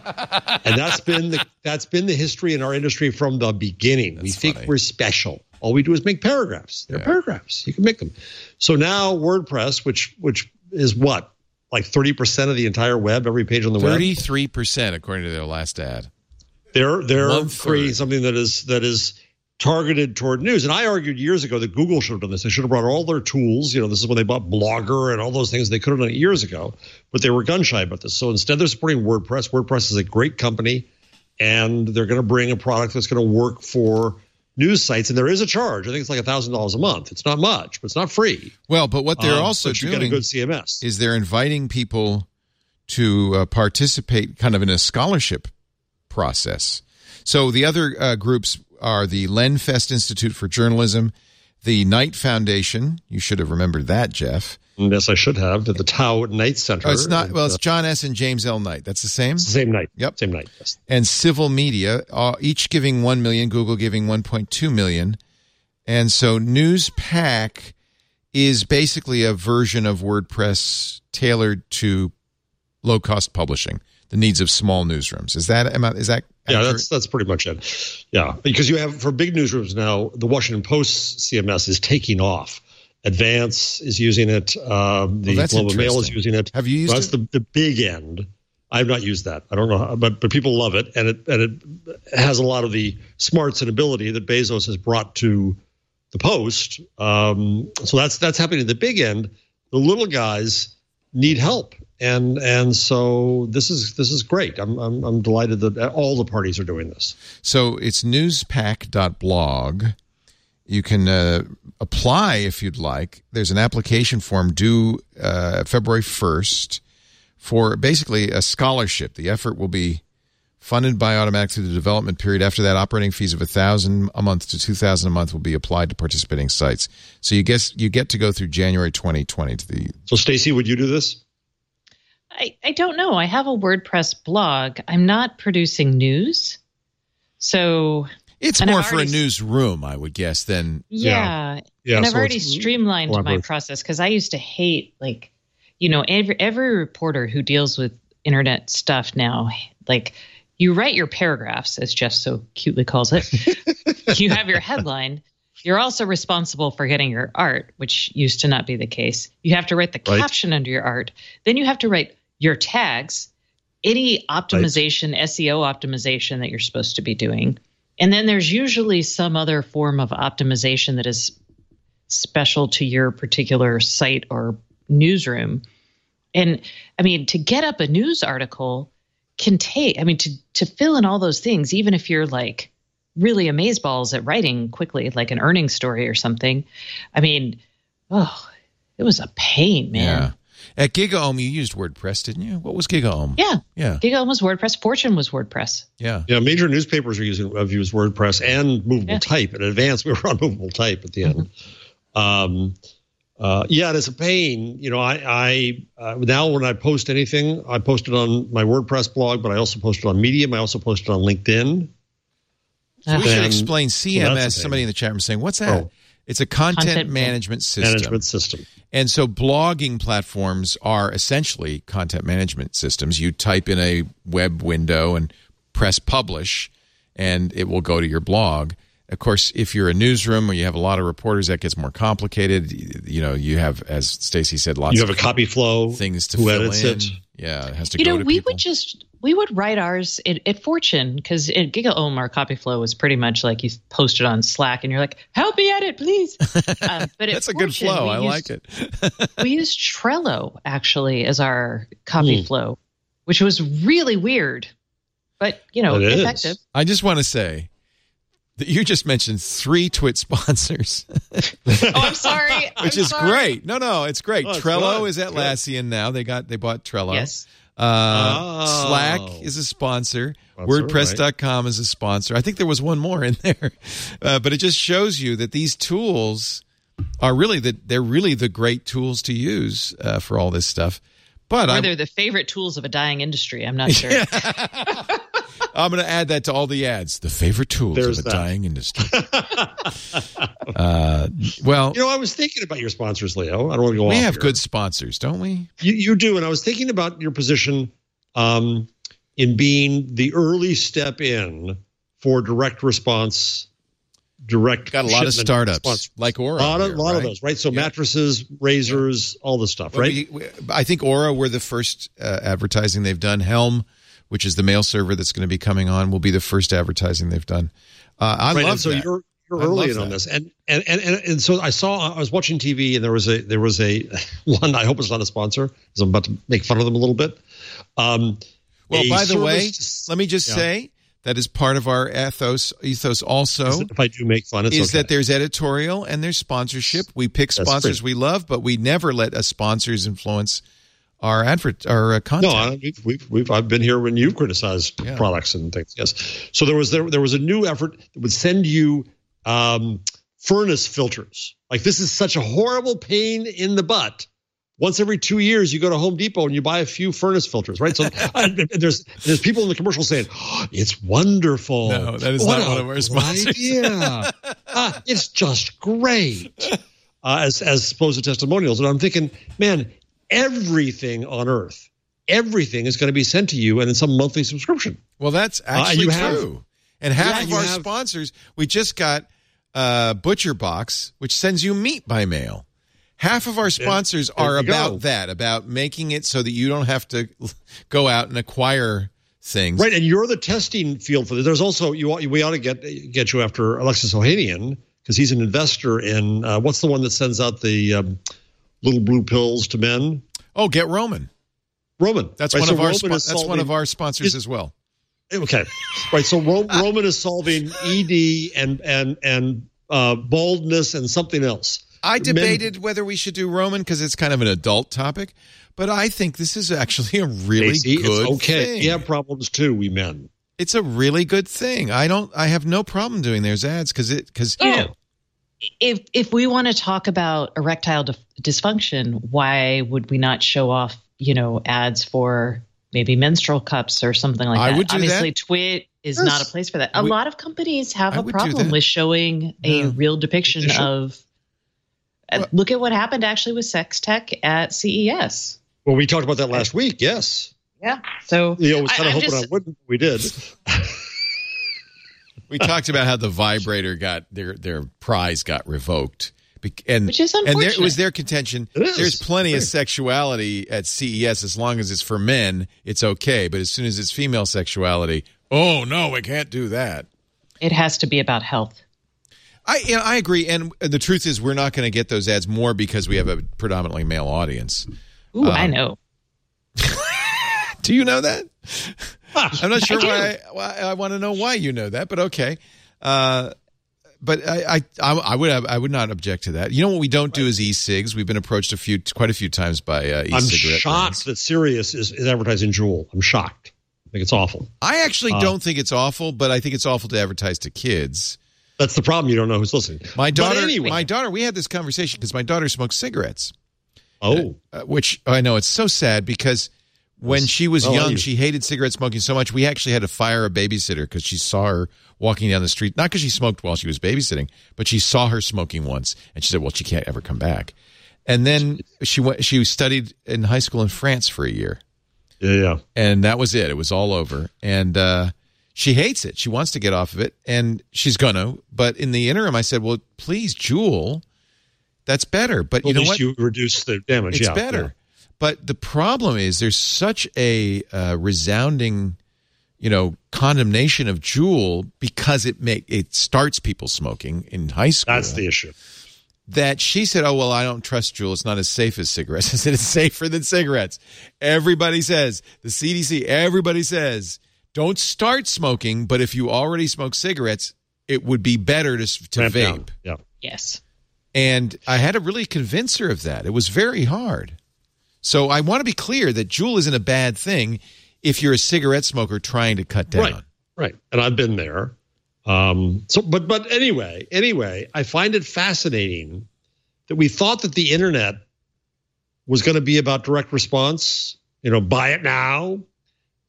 S4: And that's been the that's been the history in our industry from the beginning. That's we think funny. We're special. All we do is make paragraphs. They're yeah. paragraphs. You can make them. So now WordPress, which which is what? Like thirty percent of the entire web, every page on the
S1: thirty-three
S4: web?
S1: thirty-three percent, according to their last ad.
S4: They're, they're
S1: One
S4: creating
S1: third.
S4: something that is that is targeted toward news. And I argued years ago that Google should have done this. They should have brought all their tools. You know, this is when they bought Blogger and all those things. They could have done it years ago, but they were gun shy about this. So instead, they're supporting WordPress. WordPress is a great company, and they're going to bring a product that's going to work for news sites. And there is a charge. I think it's like one thousand dollars a month. It's not much, but it's not free.
S1: Well, but what they're
S4: um,
S1: also
S4: but you
S1: doing
S4: get a good C M S.
S1: is they're inviting people to uh, participate kind of in a scholarship process. So the other uh, groups are the Lenfest Institute for Journalism, the Knight Foundation. You should have remembered that, Jeff.
S4: Yes, I should have. At the Tau Knight Center.
S1: Oh, it's not. Well, it's John S. and James L. Knight. That's the same?
S4: It's the same night.
S1: Yep.
S4: Same night, yes.
S1: And Civil Media, uh, each giving one million dollars, Google giving one point two million dollars. And so NewsPack is basically a version of WordPress tailored to low-cost publishing, the needs of small newsrooms. Is that am I, is that
S4: Yeah,
S1: accurate?
S4: that's that's pretty much it. Yeah, because you have for big newsrooms now, the Washington Post C M S is taking off. Advance is using it. Um, the
S1: that's
S4: Globe and Mail is
S1: interesting.
S4: using it.
S1: Have you used
S4: so that's
S1: it?
S4: the the big end. I've not used that. I don't know, how, but but people love it, and it and it has a lot of the smarts and ability that Bezos has brought to the Post. Um, so that's that's happening at the big end. The little guys need help. And and so this is this is great. I'm I'm I'm delighted that all the parties are doing this.
S1: So it's newspack dot blog. You can uh, apply if you'd like. There's an application form due uh, February first for basically a scholarship. The effort will be funded by Automatic through the development period. After that, operating fees of one thousand dollars a month to two thousand dollars a month will be applied to participating sites. So you guess you get to go through January twenty twenty to the.
S4: So Stacey, would you do this?
S5: I, I don't know. I have a WordPress blog. I'm not producing news. So
S1: it's
S5: and
S1: more
S5: I've
S1: for
S5: already,
S1: a newsroom, I would guess, than
S5: yeah.
S4: Yeah,
S5: and
S4: so
S5: I've already
S4: it's
S5: streamlined my
S4: collaborative.
S5: process because I used to hate, like, you know, every every reporter who deals with internet stuff now, like, you write your paragraphs, as Jeff so cutely calls it. You have your headline. You're also responsible for getting your art, which used to not be the case. You have to write the
S4: Right.
S5: caption under your art. Then you have to write your tags, any optimization, right. S E O optimization that you're supposed to be doing. And then there's usually some other form of optimization that is special to your particular site or newsroom. And I mean, to get up a news article can take, I mean, to, to fill in all those things, even if you're like really amazeballs at writing quickly, like an earnings story or something. I mean, oh, it was a pain, man.
S1: Yeah. At GigaOM, you used WordPress, didn't you? What was GigaOM?
S5: Yeah.
S1: Yeah.
S5: GigaOM was WordPress. Fortune was WordPress.
S1: Yeah.
S4: Yeah, major newspapers are using have used WordPress and movable
S5: Yeah.
S4: type. In advance, we were on movable type at the end. Mm-hmm. Um, uh, yeah, it is a pain. You know, I, I uh, now when I post anything, I post it on my WordPress blog, but I also post it on Medium. I also post it on LinkedIn.
S1: So we should
S4: And-
S1: explain C M
S4: well, that's
S1: S.
S4: the thing.
S1: Somebody in the chat room saying, what's that?
S4: Oh.
S1: It's a content,
S5: Content
S1: management system.
S4: Management system.
S1: And so blogging platforms are essentially content management systems. You type in a web window and press publish, and it will go to your blog. Of course, if you're a newsroom or you have a lot of reporters, that gets more complicated. You know, you have, as Stacey said, lots
S4: You have
S1: of
S4: a copy flow.
S1: things to
S4: who
S1: fill
S4: edits
S1: in.
S4: it.
S1: Yeah, it has to
S5: You
S1: go
S5: know,
S1: to
S5: we
S1: people.
S5: would just, we would write ours at, at Fortune because at GigaOM, our copy flow was pretty much like you post it on Slack and you're like, help me edit, please. Um, but at
S1: That's a good
S5: Fortune,
S1: flow.
S5: we
S1: I
S5: used-
S1: like it.
S5: we used Trello actually as our copy
S4: Hmm.
S5: flow, which was really weird, but you know,
S4: It is.
S5: effective.
S1: I just want to say that you just mentioned three Twit sponsors.
S5: Oh, I'm sorry.
S1: Which
S5: I'm
S1: is
S5: sorry.
S1: great. No, no, it's great.
S4: Oh, it's
S1: Trello
S4: good.
S1: is
S4: It's good.
S1: Atlassian now. They got they bought Trello.
S5: Yes.
S1: Uh,
S4: Oh.
S1: Slack is a sponsor.
S4: Sponsor,
S1: WordPress dot com is a sponsor. I think there was one more in there. Uh, but it just shows you that these tools are really the they're really the great tools to use uh, for all this stuff. But
S5: Or
S1: I
S5: they're the favorite tools of a dying industry. I'm not sure.
S1: I'm going to add that to all the ads. The favorite tools
S4: There's
S1: of a
S4: that.
S1: dying industry. uh, well,
S4: You know, I was thinking about your sponsors, Leo. I don't want to go
S1: we
S4: off
S1: have
S4: here.
S1: good sponsors, don't we?
S4: You, you do. And I was thinking about your position um, in being the early step in for direct response, direct
S1: Got a lot of
S4: shipment
S1: startups
S4: response.
S1: like Aura.
S4: A lot, of,
S1: here,
S4: lot of
S1: right?
S4: those, right? So
S1: Yeah.
S4: mattresses, razors, all the stuff,
S1: Well,
S4: right?
S1: we- we- I think Aura were the first uh, advertising they've done. Helm, which is the mail server that's going to be coming on, will be the first advertising they've done. Uh, I
S4: right.
S1: love
S4: and so
S1: that.
S4: you're you're
S1: I
S4: early
S1: love
S4: in on
S1: that.
S4: this, and and, and and and so I saw I was watching T V, and there was a there was a one. I hope it's not a sponsor, because I'm about to make fun of them a little bit. Um,
S1: Well,
S4: a
S1: by the way,
S4: service-
S1: let me just
S4: Yeah.
S1: say that is part of our ethos. Ethos also
S4: if I do make fun, it's
S1: is
S4: okay.
S1: that there's editorial and there's sponsorship. We pick
S4: That's
S1: sponsors
S4: free.
S1: we love, but we never let a sponsors influence our advert our uh, content.
S4: No, I, we've, we've, we've, I've been here when you criticized
S1: Yeah.
S4: products and things. Yes. So there was there there was a new effort that would send you um, furnace filters. Like, this is such a horrible pain in the butt. Once every two years, you go to Home Depot and you buy a few furnace filters, right? So and there's there's people in the commercial saying, oh, "It's wonderful."
S1: No, that is
S4: What
S1: not
S4: a
S1: one of our
S4: good
S1: sponsors.
S4: idea. Ah, it's just great. Uh, as as supposed to testimonials, and I'm thinking, man, everything on earth, everything is going to be sent to you and in some monthly subscription.
S1: Well, that's actually
S4: you
S1: true.
S4: have-
S1: and half
S4: Yeah,
S1: of
S4: you
S1: our
S4: have-
S1: sponsors, we just got uh, Butcher Box, which sends you meat by mail. Half of our sponsors
S4: there
S1: are
S4: you
S1: about
S4: go.
S1: that, about making it so that you don't have to go out and acquire things.
S4: Right, and you're the testing field for this. There's also you. ought- We ought to get get you after Alexis Ohanian, because he's an investor in uh, what's the one that sends out the um, little blue pills to men?
S1: Oh, get Roman.
S4: Roman.
S1: That's
S4: Right,
S1: one
S4: so
S1: of our
S4: Roman
S1: spo-
S4: is
S1: that's one
S4: solving-
S1: of our sponsors
S4: is-
S1: as well.
S4: Okay, right. So Ro- Roman is solving E D and and and uh, baldness and something else.
S1: I
S4: Men-
S1: debated whether we should do Roman because it's kind of an adult topic, but I think this is actually a really
S4: Casey,
S1: good
S4: it's okay.
S1: thing.
S4: We have problems too, we men.
S1: It's a really good thing. I don't. I have no problem doing those ads because it because
S5: You know, if if we want to talk about erectile dif- dysfunction, why would we not show off, you know, ads for maybe menstrual cups or something like
S1: I
S5: that?
S1: would do
S5: Obviously,
S1: that.
S5: Twit is
S4: Yes.
S5: not a place for that. A
S1: We-
S5: lot of companies have
S1: I
S5: a
S1: would do
S5: problem
S1: that.
S5: with showing a
S1: Yeah.
S5: real depiction
S4: They should.
S5: of. uh,
S1: Well-
S5: look at what happened actually with sex tech at C E S.
S4: Well, we talked about that last week. Yes,
S5: Yeah. So
S4: Leo was kind
S5: I-
S4: of
S5: I'm
S4: hoping
S5: just-
S4: I wouldn't. We did.
S1: we talked about how the vibrator got their their prize got revoked, Be- and
S5: Which is
S1: and there, it was
S5: unfortunate.
S1: their contention.
S4: It is.
S1: There's plenty of
S4: Right.
S1: sexuality at C E S as long as it's for men, it's okay. But as soon as it's female sexuality, oh no, we can't do that.
S5: it has to be about health.
S1: I you know, I agree, and the truth is, we're not going to get those ads more because we have a predominantly male audience.
S5: Ooh,
S1: Um,
S5: I know.
S1: Do you know that? I'm not sure
S5: do.
S1: why. I, why I want to know why you know that, but okay. Uh, but I, I, I I would have, I would not object to that. You know what we don't do is e-cigs. We've been approached a few, quite a few times by uh,
S4: I'm
S1: e-cigarette
S4: shocked
S1: brands.
S4: that Sirius is, is advertising Juul. I'm shocked. I think it's awful.
S1: I actually
S4: Uh,
S1: don't think it's awful, but I think it's awful to advertise to kids.
S4: That's the problem. You don't know who's listening.
S1: My
S4: But
S1: daughter,
S4: anyway.
S1: my daughter, we had this conversation because my daughter smokes cigarettes.
S4: Oh,
S1: Uh, which I know it's so sad because when she was
S4: Well,
S1: young,
S4: you-
S1: she hated cigarette smoking so much. We actually had to fire a babysitter because she saw her walking down the street. Not because she smoked while she was babysitting, but she saw her smoking once, and she said, "Well, she can't ever come back." And then she went. She studied in high school in France for a year,
S4: yeah, yeah.
S1: and that was it. It was all over, and uh, she hates it. She wants to get off of it, and she's gonna. But in the interim, I said, "Well, please, Juul, that's better." But
S4: Well,
S1: you know
S4: at
S1: what?
S4: least you reduce the damage.
S1: It's
S4: yeah,
S1: better.
S4: yeah.
S1: But the problem is there's such a uh, resounding, you know, condemnation of Juul because it make it starts people smoking in high school.
S4: That's the issue.
S1: That she said, "Oh well, I don't trust Juul. It's not as safe as cigarettes." I said, "It's safer than cigarettes." Everybody says, the C D C, everybody says, don't start smoking. But if you already smoke cigarettes, it would be better to to
S4: Ramp
S1: vape.
S4: down. Yeah.
S5: Yes.
S1: And I had to really convince her of that. It was very hard. So I want to be clear that Juul isn't a bad thing if you're a cigarette smoker trying to cut down.
S4: Right. Right. And I've been there. Um, so, but, but anyway, anyway, I find it fascinating that we thought that the internet was going to be about direct response, you know, buy it now.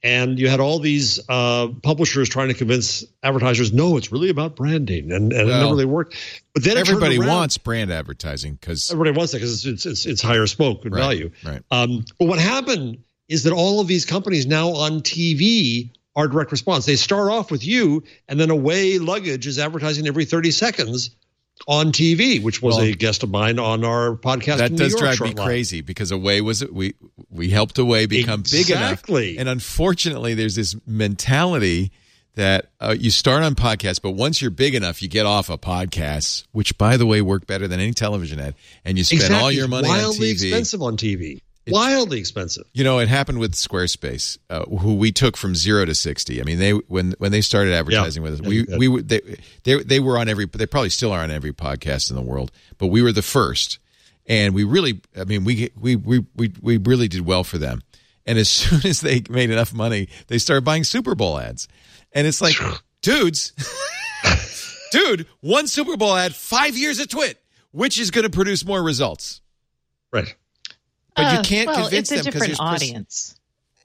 S4: And you had all these uh, publishers trying to convince advertisers, no, it's really about branding, and, and
S1: Well,
S4: it never really worked. But then it turned
S1: Everybody
S4: around.
S1: wants brand advertising because
S4: Everybody wants that because it's, it's it's higher smoke and
S1: Right,
S4: value.
S1: right.
S4: Um, but what happened is that all of these companies now on T V are direct response. They start off with you, and then Away Luggage is advertising every thirty seconds on T V, which was
S1: Well,
S4: a guest of mine on our podcast.
S1: that
S4: in
S1: does
S4: New York
S1: drive
S4: short
S1: me
S4: line.
S1: crazy because Away was we we helped Away become big enough,
S4: Exactly.
S1: and unfortunately, there's this mentality that uh, you start on podcasts, but once you're big enough, you get off of podcasts, which, by the way, work better than any television ad, and you spend
S4: Exactly.
S1: all your money on
S4: wildly
S1: T V.
S4: expensive on T V. Wildly expensive.
S1: You know, it happened with Squarespace, uh, who we took from zero to sixty. I mean, they when when they started advertising
S4: Yeah.
S1: with us,
S4: Yeah,
S1: we
S4: yeah.
S1: we would- they, they they were on every. They probably still are on every podcast in the world, but we were the first, and we really, I mean, we we we we we really did well for them. And as soon as they made enough money, they started buying Super Bowl ads, and it's like, dudes, dude, one Super Bowl ad, five years of Twit, which is going to produce more results?
S4: Right.
S1: But you
S5: Uh,
S1: can't
S5: well,
S1: convince
S5: it's
S1: them
S5: a
S1: 'cause
S5: different
S1: there's pers-
S5: audience.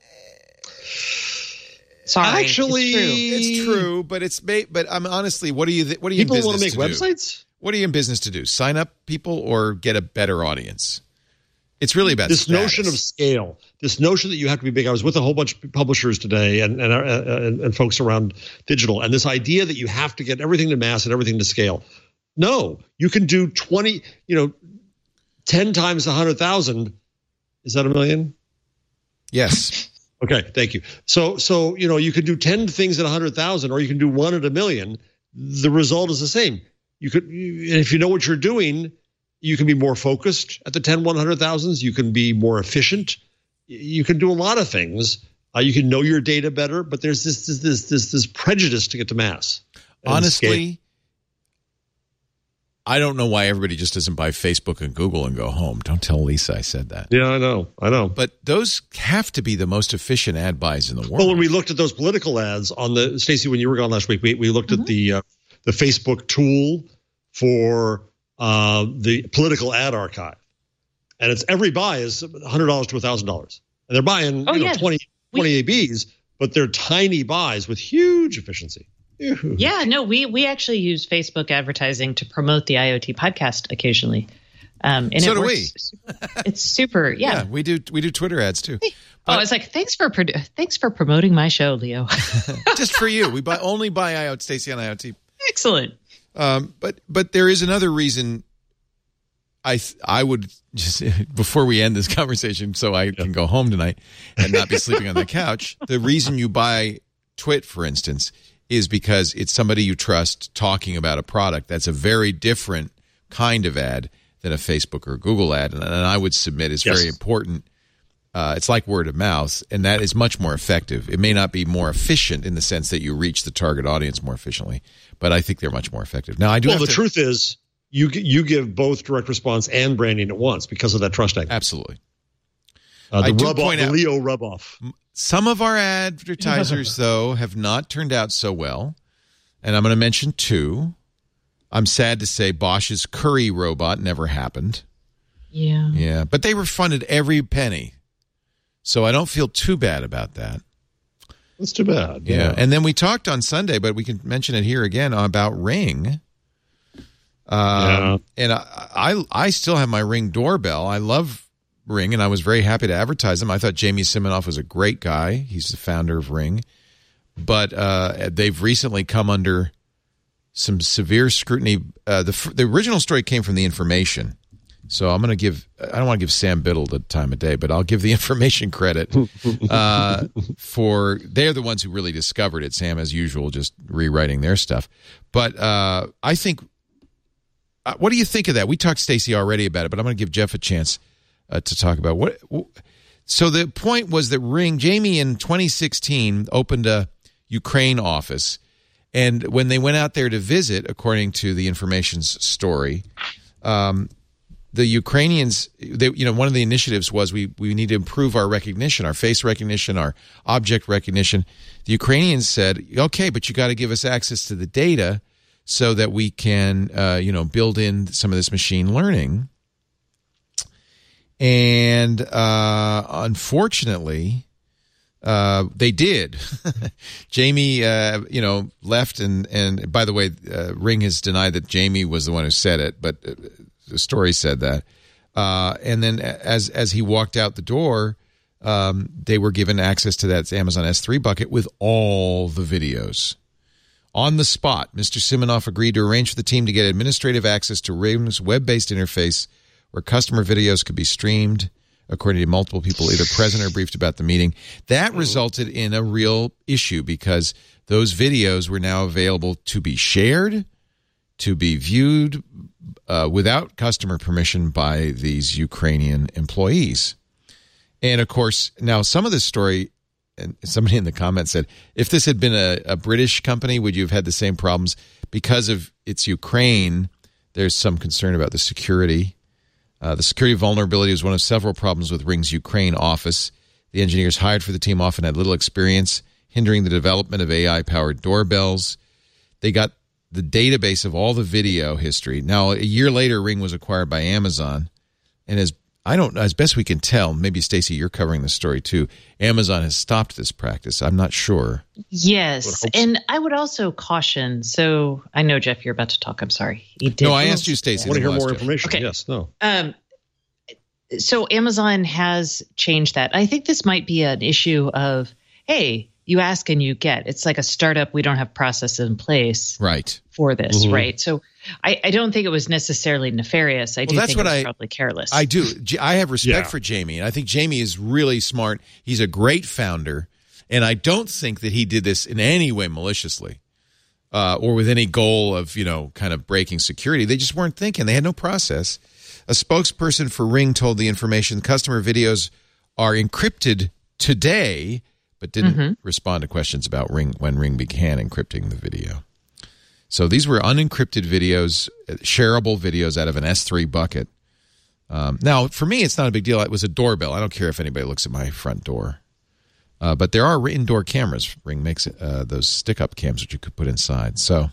S5: Sorry,
S4: Actually,
S5: it's true.
S1: It's true, but it's ma- but I'm honestly, what are you what are you
S4: People
S1: in
S4: want to
S1: business
S4: make
S1: to do?
S4: websites?
S1: What are you in business to do? Sign up people or get a better audience? It's really about
S4: This
S1: status.
S4: notion of scale, this notion that you have to be big. I was with a whole bunch of publishers today and and, uh, and and folks around digital, and this idea that you have to get everything to mass and everything to scale. No, you can do twenty, you know, ten times a hundred thousand. Is that a million?
S1: Yes.
S4: Okay, thank you. So, so you know, you can do ten things at a hundred thousand, or you can do one at a million. The result is the same. You could, you, and if you know what you're doing, you can be more focused at the ten, one hundred thousands. You can be more efficient. You can do a lot of things. Uh, you can know your data better. But there's this this this this, this prejudice to get to mass. and
S1: Honestly,
S4: scale.
S1: I don't know why everybody just doesn't buy Facebook and Google and go home. Don't tell Lisa I said that.
S4: yeah, I know, I know.
S1: But those have to be the most efficient ad buys in the world.
S4: Well, when we looked at those political ads on the Stacey, when you were gone last week, we, we looked
S5: Mm-hmm.
S4: at the uh, the Facebook tool for uh, the political ad archive, and it's every buy is one hundred dollars to one thousand dollars, and they're buying
S5: Oh,
S4: you know,
S5: yeah.
S4: twenty,
S5: We-
S4: twenty A Bs, but they're tiny buys with huge efficiency. Huge.
S5: Yeah, no, we we actually use Facebook advertising to promote the I O T podcast occasionally. Um, and
S1: So
S5: it
S1: do
S5: works, It's super. Yeah.
S1: yeah, we do we do Twitter ads too.
S5: Oh, it's like thanks for produ- thanks for promoting my show, Leo.
S1: Just for you. We buy only buy I O T, Stacey on I O T.
S5: Excellent.
S1: Um, but but there is another reason. I th- I would just before we end this conversation, so I can go home tonight and not be sleeping on the couch. The reason you buy Twit, for instance, is because it's somebody you trust talking about a product. That's a very different kind of ad than a Facebook or Google ad, and, and I would submit is
S4: Yes.
S1: very important. Uh, it's like word of mouth, and that is much more effective. It may not be more efficient in the sense that you reach the target audience more efficiently, but I think they're much more effective. Now, I do
S4: Well,
S1: have
S4: the
S1: to,
S4: truth is, you g- you give both direct response and branding at once because of that trust angle.
S1: absolutely.
S4: Uh,
S1: I
S4: the
S1: do
S4: rub off,
S1: point
S4: the
S1: out-
S4: Leo rub off.
S1: Some of our advertisers, though, have not turned out so well, and I'm going to mention two. I'm sad to say Bosch's curry robot never happened.
S5: Yeah.
S1: Yeah, but they refunded every penny, so I don't feel too bad about that.
S4: That's too bad.
S1: Yeah. And then we talked on Sunday, but we can mention it here again about Ring. Um, And I, I, I still have my Ring doorbell. I love Ring, and I was very happy to advertise them. I thought Jamie Siminoff was a great guy. He's the founder of Ring. But uh, they've recently come under some severe scrutiny. Uh, the, the original story came from The Information. So I'm going to give, I don't want to give Sam Biddle the time of day, but I'll give The Information credit uh, for, they're the ones who really discovered it. Sam, as usual, just rewriting their stuff. But uh, I think, uh, what do you think of that? We talked to Stacey already about it, but I'm going to give Jeff a chance uh, to talk about what. So the point was that Ring, Jamie in twenty sixteen opened a Ukraine office. And when they went out there to visit, according to The Information's story, um, the Ukrainians, they, you know, one of the initiatives was we we need to improve our recognition, our face recognition, our object recognition. The Ukrainians said, okay, but you got to give us access to the data so that we can, uh, you know, build in some of this machine learning. And uh, unfortunately, Uh, they did. Jamie, uh, you know, left, and and by the way, uh, Ring has denied that Jamie was the one who said it, but uh, the story said that. Uh, and then as as he walked out the door, um, they were given access to that Amazon S three bucket with all the videos. On the spot, Mister Siminoff agreed to arrange for the team to get administrative access to Ring's web-based interface where customer videos could be streamed, according to multiple people either present or briefed about the meeting. That resulted in a real issue because those videos were now available to be shared, to be viewed uh, without customer permission by these Ukrainian employees. And, of course, now some of this story, and somebody in the comments said, if this had been a, a British company, would you have had the same problems? Because of it's Ukraine, there's some concern about the security. Uh, the security vulnerability was one of several problems with Ring's Ukraine office. The engineers hired for the team often had little experience, hindering the development of A I-powered doorbells. They got the database of all the video history. Now, a year later, Ring was acquired by Amazon, and as I don't, as best we can tell, maybe Stacey, you're covering the story too. Amazon has stopped this practice. I'm not sure.
S5: Yes, and I would also caution. So I know, Jeff, you're about to talk. I'm sorry. You did.
S1: No, I asked you, Stacey.
S4: I want to hear more
S1: Jeff.
S4: information.
S5: Okay.
S4: Yes, no.
S5: Um, so Amazon has changed that. I think this might be an issue of, hey, you ask and you get. It's like a startup. We don't have processes in place
S1: Right.
S5: for this,
S4: Mhm.
S5: right? So I, I don't think it was necessarily nefarious. I do
S1: that's
S5: think
S1: what
S5: it was
S1: I-
S5: probably careless.
S1: I do. J- I have respect
S4: Yeah.
S1: for Jamie, and I think Jamie is really smart. He's a great founder, and I don't think that he did this in any way maliciously uh, or with any goal of, you know, kind of breaking security. They just weren't thinking. They had no process. A spokesperson for Ring told the information customer videos are encrypted today, but didn't
S5: Mm-hmm.
S1: respond to questions about Ring when Ring began encrypting the video. So these were unencrypted videos, shareable videos out of an S three bucket. Um, now, for me, it's not a big deal. It was a doorbell. I don't care if anybody looks at my front door. Uh, but there are indoor cameras. Ring makes uh, those stick-up cams that you could put inside. So,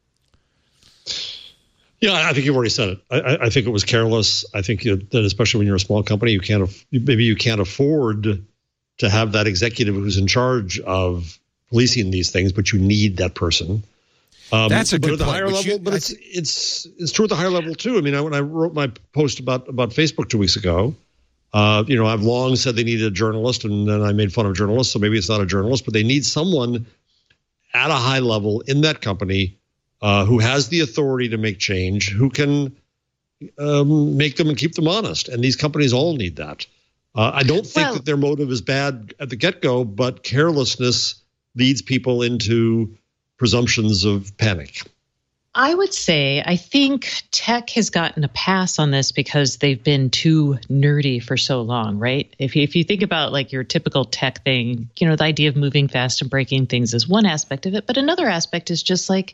S4: Yeah, I think you've already said it. I, I- I think it was careless. I think that especially when you're a small company, you can't aff- maybe you can't afford to have that executive who's in charge of policing these things, but you need that person. Um,
S1: That's a
S4: but
S1: good
S4: at the
S1: point,
S4: higher
S1: which
S4: level,
S1: you-
S4: but
S1: I
S4: it's it's it's true at the higher level too. I mean, I, when I wrote my post about about Facebook two weeks ago, uh, you know, I've long said they needed a journalist, and then I made fun of journalists. So maybe it's not a journalist, but they need someone at a high level in that company uh, who has the authority to make change, who can um, make them and keep them honest. And these companies all need that. Uh, I don't think
S5: Well-
S4: that their motive is bad at the get-go, but carelessness leads people into presumptions of panic.
S5: I would say I think tech has gotten a pass on this because they've been too nerdy for so long, right? If you, if you think about like your typical tech thing, you know, the idea of moving fast and breaking things is one aspect of it, but another aspect is just like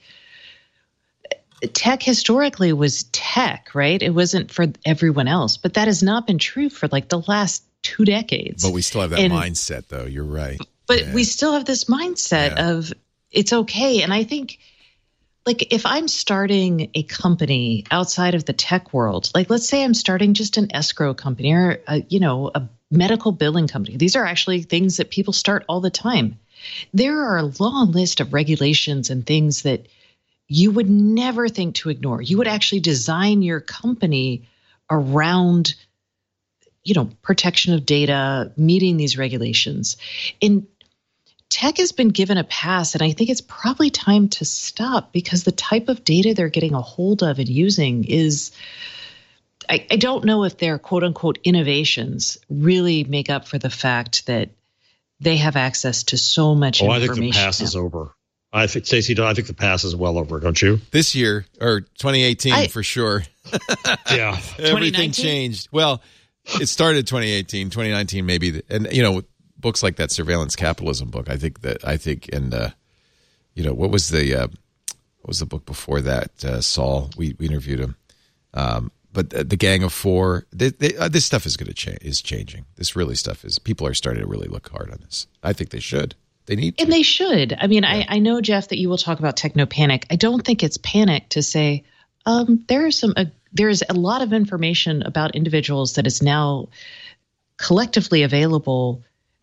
S5: tech historically was tech, right? It wasn't for everyone else, but that has not been true for like the last two decades.
S1: but we still have that
S5: And-
S1: mindset, though. You're right.
S5: But
S1: Yeah.
S5: we still have this mindset
S1: Yeah.
S5: of it's okay. And I think, like, if I'm starting a company outside of the tech world, like, let's say I'm starting just an escrow company or, a, you know, a medical billing company. These are actually things that people start all the time. There are a long list of regulations and things that you would never think to ignore. You would actually design your company around, you know, protection of data, meeting these regulations. And tech has been given a pass, and I think it's probably time to stop because the type of data they're getting a hold of and using is, I, I don't know if their quote unquote innovations really make up for the fact that they have access to so much
S4: Oh, I
S5: information.
S4: think the pass
S5: now.
S4: is over. I think, Stacey, I think the pass is well over, don't you?
S1: This year, or twenty eighteen
S5: I-
S1: for sure.
S4: Yeah.
S1: Everything
S5: twenty nineteen?
S1: changed. Well, it started twenty eighteen, twenty nineteen maybe. And, you know, books like that Surveillance Capitalism book, I think that, I think, and, uh, you know, what was the, uh, what was the book before that? Uh, Saul, we, we interviewed him. Um, but uh, the Gang of Four, they, they, uh, this stuff is going to change, is changing. This really stuff is, people are starting to really look hard on this. I think they should. They need to.
S5: And they should. I mean, I, I know, Jeff, that you will talk about techno panic. I don't think it's panic to say um, there are some. Uh, there is a lot of information about individuals that is now collectively available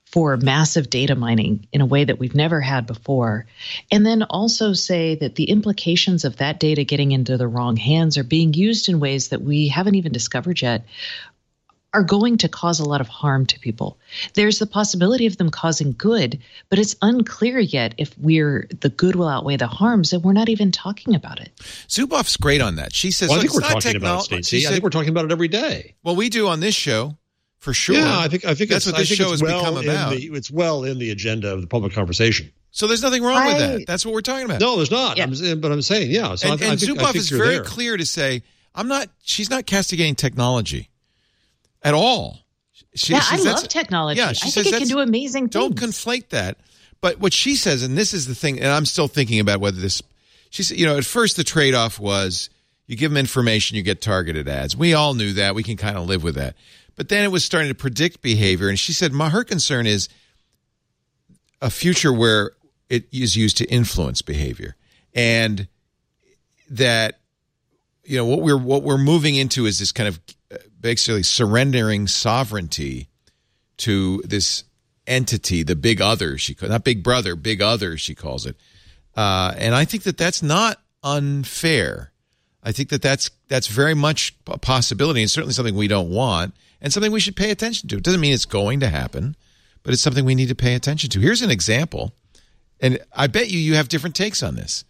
S5: for massive data mining in a way that we've never had before. And then also say that the implications of that data getting into the wrong hands or being used in ways that we haven't even discovered yet are going to cause a lot of harm to people. There's the possibility of them causing good, but it's unclear yet if we're the good will outweigh the harms, and we're not even talking about it.
S1: Zuboff's great on that. She says,
S4: well, I
S1: look,
S4: think we're
S1: it's not
S4: talking about it,
S1: technology.
S4: Stacey. I think we're talking about it every day.
S1: Well, we do on this show, for sure.
S4: Yeah, I think I think
S1: that's
S4: it's,
S1: what this
S4: I think
S1: show
S4: it's
S1: has
S4: well
S1: become about.
S4: The, it's well in the agenda of the public conversation.
S1: So there's nothing wrong with
S5: I,
S1: that. That's what we're talking about.
S4: No, there's not.
S5: Yeah.
S4: I'm, but I'm saying, yeah. So
S1: and
S4: I, I
S1: and
S4: think, I
S1: Zuboff
S4: think
S1: is
S4: you're
S1: very
S4: there.
S1: clear to say, I'm not. She's not castigating technology at all. She,
S5: yeah,
S1: she
S5: I
S1: says-
S5: love technology.
S1: Yeah, she
S5: I
S1: says
S5: think it can
S1: that's-
S5: do amazing things.
S1: Don't conflate that. But what she says, and this is the thing, and I'm still thinking about whether this. She said, you know, at first the trade-off was you give them information, you get targeted ads. We all knew that. We can kind of live with that. But then it was starting to predict behavior, and she said, my her concern is a future where it is used to influence behavior, and that you know what we're what we're moving into is this kind of basically surrendering sovereignty to this entity, the big other. She calls not big brother, big other. She calls it, uh, and I think that that's not unfair. I think that that's that's very much a possibility, and certainly something we don't want, and something we should pay attention to. It doesn't mean it's going to happen, but it's something we need to pay attention to. Here's an example, and I bet you you have different takes on this.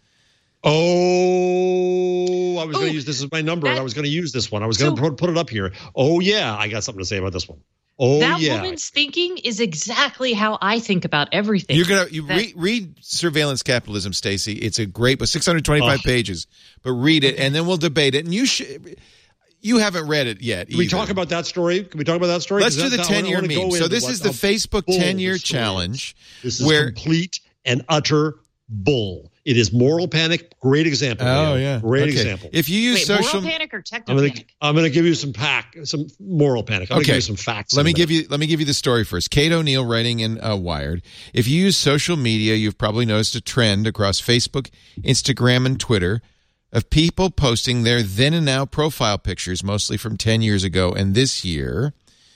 S4: Oh, I was
S5: Oh,
S4: going to use this as my number, and
S5: that-
S4: I was going to use this one. I was
S5: So-
S4: going to put, put it up here. Oh, yeah, I got something to say about this one. Oh,
S5: that
S4: yeah.
S5: woman's thinking is exactly how I think about everything.
S1: You're gonna you
S5: That-
S1: read, read Surveillance Capitalism, Stacey. It's a great, but six hundred twenty-five
S4: Oh.
S1: pages. But read it, and then we'll debate it. And you should. You haven't read it yet.
S4: Can we
S1: either.
S4: talk about that story? Can we talk about that story?
S1: Let's
S4: 'Cause
S1: do the
S4: that's- I wanna- I
S1: ten-year
S4: wanna go
S1: meme. So
S4: into
S1: this
S4: what
S1: is the
S4: a
S1: Facebook
S4: bull
S1: ten-year
S4: this story is.
S1: challenge.
S4: This is
S1: where
S4: complete and utter bull. It is moral panic. Great example.
S1: oh
S4: Leo.
S1: yeah,
S4: great
S1: okay.
S4: example.
S1: If you use
S5: Wait,
S1: social,
S5: moral panic or
S4: I'm
S5: techno
S4: gonna
S5: panic?
S4: I'm gonna give you some pack some moral panic. I'm gonna
S1: Okay.
S4: give you some facts.
S1: Let
S4: in
S1: me
S4: a
S1: give
S4: minute.
S1: you let me give you the story first. Kate O'Neill writing in uh, Wired. If you use social media, you've probably noticed a trend across Facebook, Instagram, and Twitter of people posting their then and now profile pictures, mostly from ten years ago and this year.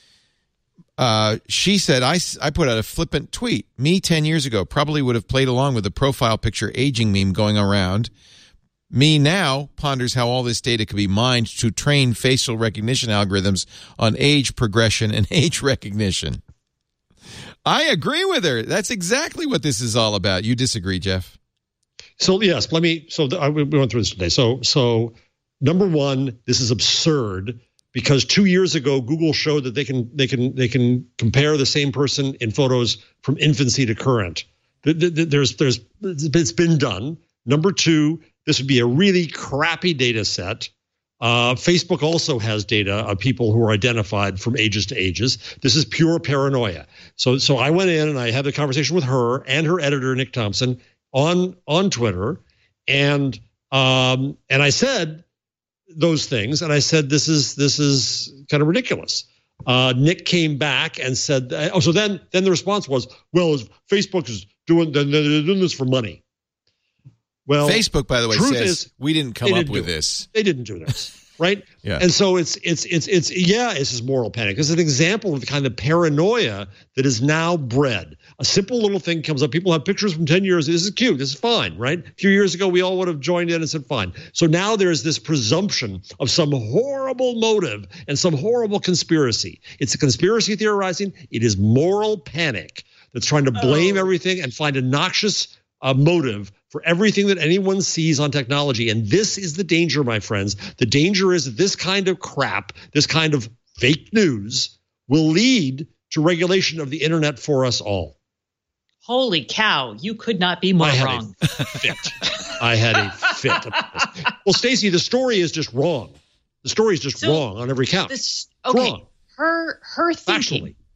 S1: Uh, she said, I, I put out a flippant tweet. Me ten years ago probably would have played along with the profile picture aging meme going around. Me now ponders how all this data could be mined to train facial recognition algorithms on age progression and age recognition. I agree with her. That's exactly what this is all about. You disagree, Jeff?
S4: So yes, let me. So I, we went through this today. So so number one, this is absurd because two years ago Google showed that they can they can they can compare the same person in photos from infancy to current. There's there's it's been done. Number two, this would be a really crappy data set. Uh, Facebook also has data of people who are identified from ages to ages. This is pure paranoia. So so I went in and I had a conversation with her and her editor Nick Thompson on on Twitter, and um, and I said those things, and I said this is this is kind of ridiculous. Uh, Nick came back and said, oh, so then then the response was, well, Facebook is doing they're doing this for money. Well,
S1: Facebook, by the way,
S4: truth
S1: says
S4: is,
S1: we didn't come
S4: they
S1: up
S4: didn't
S1: with
S4: do it.
S1: this.
S4: They didn't do this. Right.
S1: Yeah.
S4: And so it's it's it's it's yeah, this is moral panic. This is an example of the kind of paranoia that is now bred. A simple little thing comes up. People have pictures from ten years. This is cute. This is fine, right? A few years ago, we all would have joined in and said fine. So now there's this presumption of some horrible motive and some horrible conspiracy. It's a conspiracy theorizing. It is moral panic that's trying to blame
S5: Oh.
S4: everything and find a noxious uh, motive for everything that anyone sees on technology. And this is the danger, my friends. The danger is that this kind of crap, this kind of fake news will lead to regulation of the internet for us all.
S5: Holy cow, you could not be more
S4: I had
S5: wrong.
S4: a fit. I had a fit. Well, Stacey, the story is just wrong. The story is just
S5: So,
S4: wrong on every count.
S5: This,
S4: It's
S5: okay,
S4: wrong.
S5: her her thinking,
S4: Factually.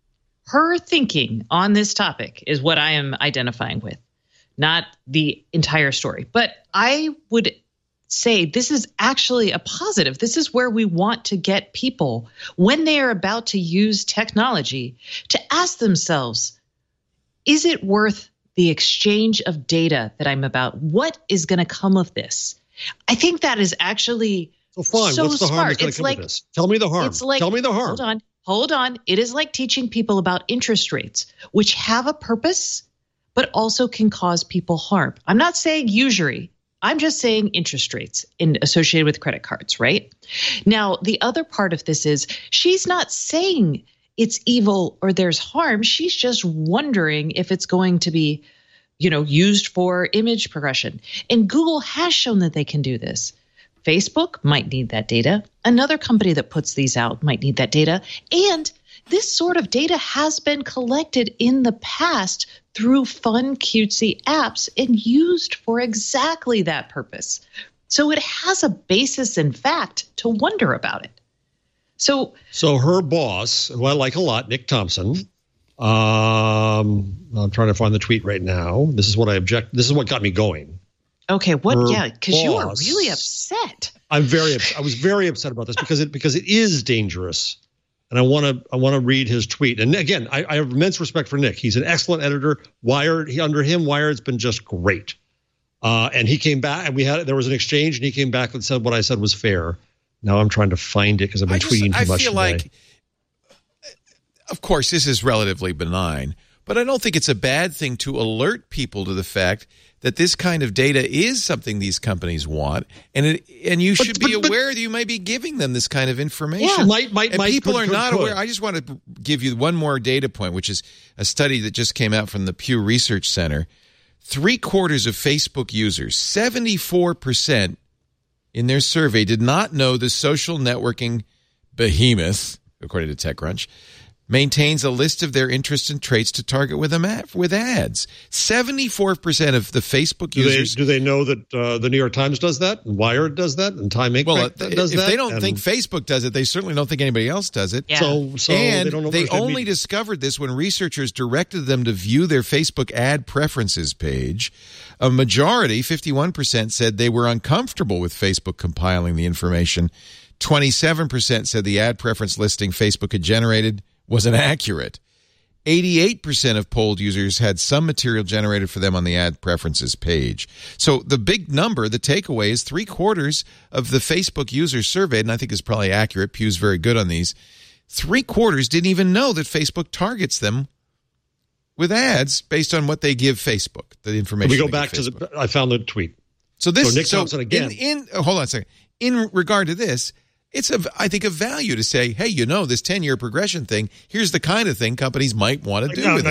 S5: her thinking on this topic is what I am identifying with, not the entire story. But I would say this is actually a positive. This is where we want to get people when they are about to use technology to ask themselves, is it worth the exchange of data that I'm about? What is going to come of this? I think that is actually
S4: So fine.
S5: so
S4: What's the harm
S5: smart.
S4: that's going
S5: It's
S4: to come
S5: like-
S4: with this? Tell me the harm.
S5: it's like,
S4: Tell me the harm.
S5: Hold on. hold on. It is like teaching people about interest rates, which have a purpose, but also can cause people harm. I'm not saying usury. I'm just saying interest rates in associated with credit cards, right? Now, the other part of this is she's not saying it's evil or there's harm. She's just wondering if it's going to be, you know, used for image progression. And Google has shown that they can do this. Facebook might need that data. Another company that puts these out might need that data. And this sort of data has been collected in the past through fun, cutesy apps and used for exactly that purpose. So it has a basis in fact to wonder about it. So,
S4: so her boss, who I like a lot, Nick Thompson, um, I'm trying to find the tweet right now. This is what I object. This is what got me going.
S5: Okay, what?
S4: Her
S5: yeah, because you were
S4: boss-
S5: really upset.
S4: I'm very, ups- I was very upset about this because it because it is dangerous, and I want to I want to read his tweet. And again, I, I have immense respect for Nick. He's an excellent editor. Wired, he, under him, Wired's been just great. Uh, and he came back, and we had there was an exchange, and he came back and said what I said was fair. Now I'm trying to find it because I've been
S1: I just,
S4: tweeting too
S1: I
S4: much
S1: feel
S4: today.
S1: like, of course, this is relatively benign, but I don't think it's a bad thing to alert people to the fact that this kind of data is something these companies want, and it, and you should
S4: But-
S1: be
S4: but- but-
S1: aware that you might be giving them this kind of information.
S4: Yeah, might- might-
S1: and
S4: might-
S1: people
S4: could-
S1: are
S4: could-
S1: not
S4: could.
S1: aware. I just want to give you one more data point, which is a study that just came out from the Pew Research Center. Three quarters of Facebook users, seventy-four percent in their survey, did not know the social networking behemoth, according to TechCrunch, maintains a list of their interests and traits to target with, a with ads. seventy-four percent of the Facebook
S4: Do they,
S1: users...
S4: do they know that uh, the New York Times does that, and Wired does that, and Time Inc
S1: Well,
S4: does
S1: if
S4: that?
S1: they don't
S4: and
S1: think Facebook does it, they certainly don't think anybody else does it.
S5: Yeah.
S4: So, so
S1: and
S4: they, don't know
S1: they
S4: what it
S1: only
S4: means.
S1: discovered this when researchers directed them to view their Facebook ad preferences page. A majority, fifty-one percent, said they were uncomfortable with Facebook compiling the information. twenty-seven percent said the ad preference listing Facebook had generated was inaccurate. eighty-eight percent of polled users had some material generated for them on the ad preferences page. So the big number, the takeaway, is three quarters of the Facebook users surveyed, and I think is probably accurate. Pew's very good on these. Three quarters didn't even know that Facebook targets them with ads based on what they give Facebook, the information.
S4: We go
S1: they
S4: back
S1: give
S4: to
S1: Facebook.
S4: the. I found the tweet.
S1: So this,
S4: So Nick
S1: so
S4: Thompson again.
S1: In, in oh, hold on a second. In regard to this, it's a, I think, a value to say, hey, you know, this ten-year progression thing. Here's the kind of thing companies might want to do with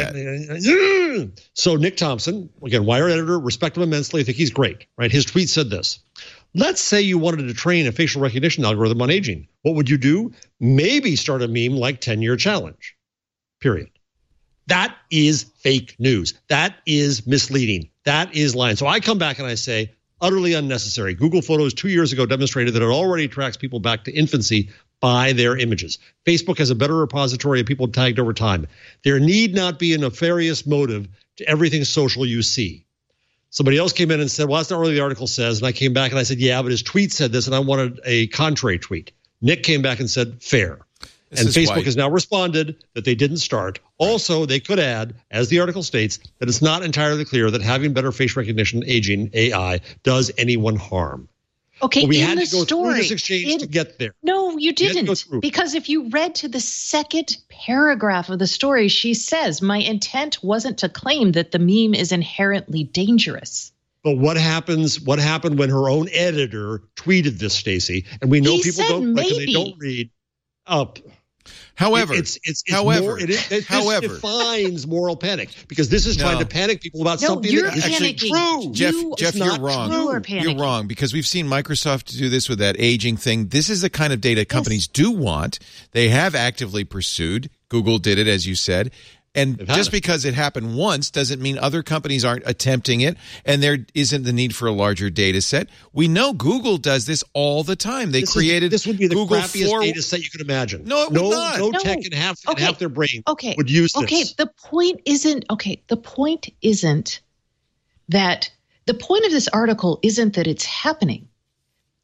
S1: that.
S4: So Nick Thompson, again, Wired editor, respect him immensely. I think he's great. Right? His tweet said this. Let's say you wanted to train a facial recognition algorithm on aging. What would you do? Maybe start a meme like ten-year challenge. Period. That is fake news. That is misleading. That is lying. So I come back and I say, utterly unnecessary. Google Photos two years ago demonstrated that it already tracks people back to infancy by their images. Facebook has a better repository of people tagged over time. There need not be a nefarious motive to everything social you see. Somebody else came in and said, well, that's not really what the article says. And I came back and I said, yeah, but his tweet said this, and I wanted a contrary tweet. Nick came back and said, fair.
S1: This
S4: And
S1: is
S4: Facebook
S1: why-
S4: has now responded that they didn't start. Also, they could add, as the article states, that it's not entirely clear that having better face recognition aging A I does anyone harm.
S5: Okay,
S4: But we
S5: in
S4: had
S5: the
S4: to go
S5: story,
S4: through this exchange
S5: in-
S4: to get there.
S5: No, you
S4: had to go
S5: didn't.
S4: through.
S5: Because if you read to the second paragraph of the story, she says, my intent wasn't to claim that the meme is inherently dangerous.
S4: But what happens? What happened when her own editor tweeted this, Stacey? And we know
S5: He
S4: people
S5: said
S4: don't click and they
S5: maybe.
S4: don't read. Up.
S1: However,
S4: it's it's, it's
S1: however,
S4: more, it, it, this
S1: however,
S4: defines moral panic because this is
S1: No.
S4: trying to panic people about
S5: No,
S4: something
S5: you're
S4: that isn't
S5: panicking.
S4: true.
S1: Jeff,
S5: You-
S1: Jeff,
S4: It's
S1: you're
S4: not
S1: wrong.
S4: true.
S5: You are
S1: You're
S5: panicking.
S1: wrong because we've seen Microsoft do this with that aging thing. This is the kind of data companies do want. They have actively pursued. Google did it, as you said. And
S4: They've had
S1: just
S4: it.
S1: because it happened once doesn't mean other companies aren't attempting it, and there isn't the need for a larger data set. We know Google does this all the time. They
S4: This is-
S1: created
S4: this would be the
S1: Google
S4: crappiest
S1: for,
S4: data set you could imagine.
S1: No, it would
S4: no,
S1: not.
S4: No
S5: No.
S4: tech and half and
S5: Okay.
S4: half their brain
S5: Okay.
S4: would use this.
S5: Okay, the point isn't okay, the point isn't that the point of this article isn't that it's happening.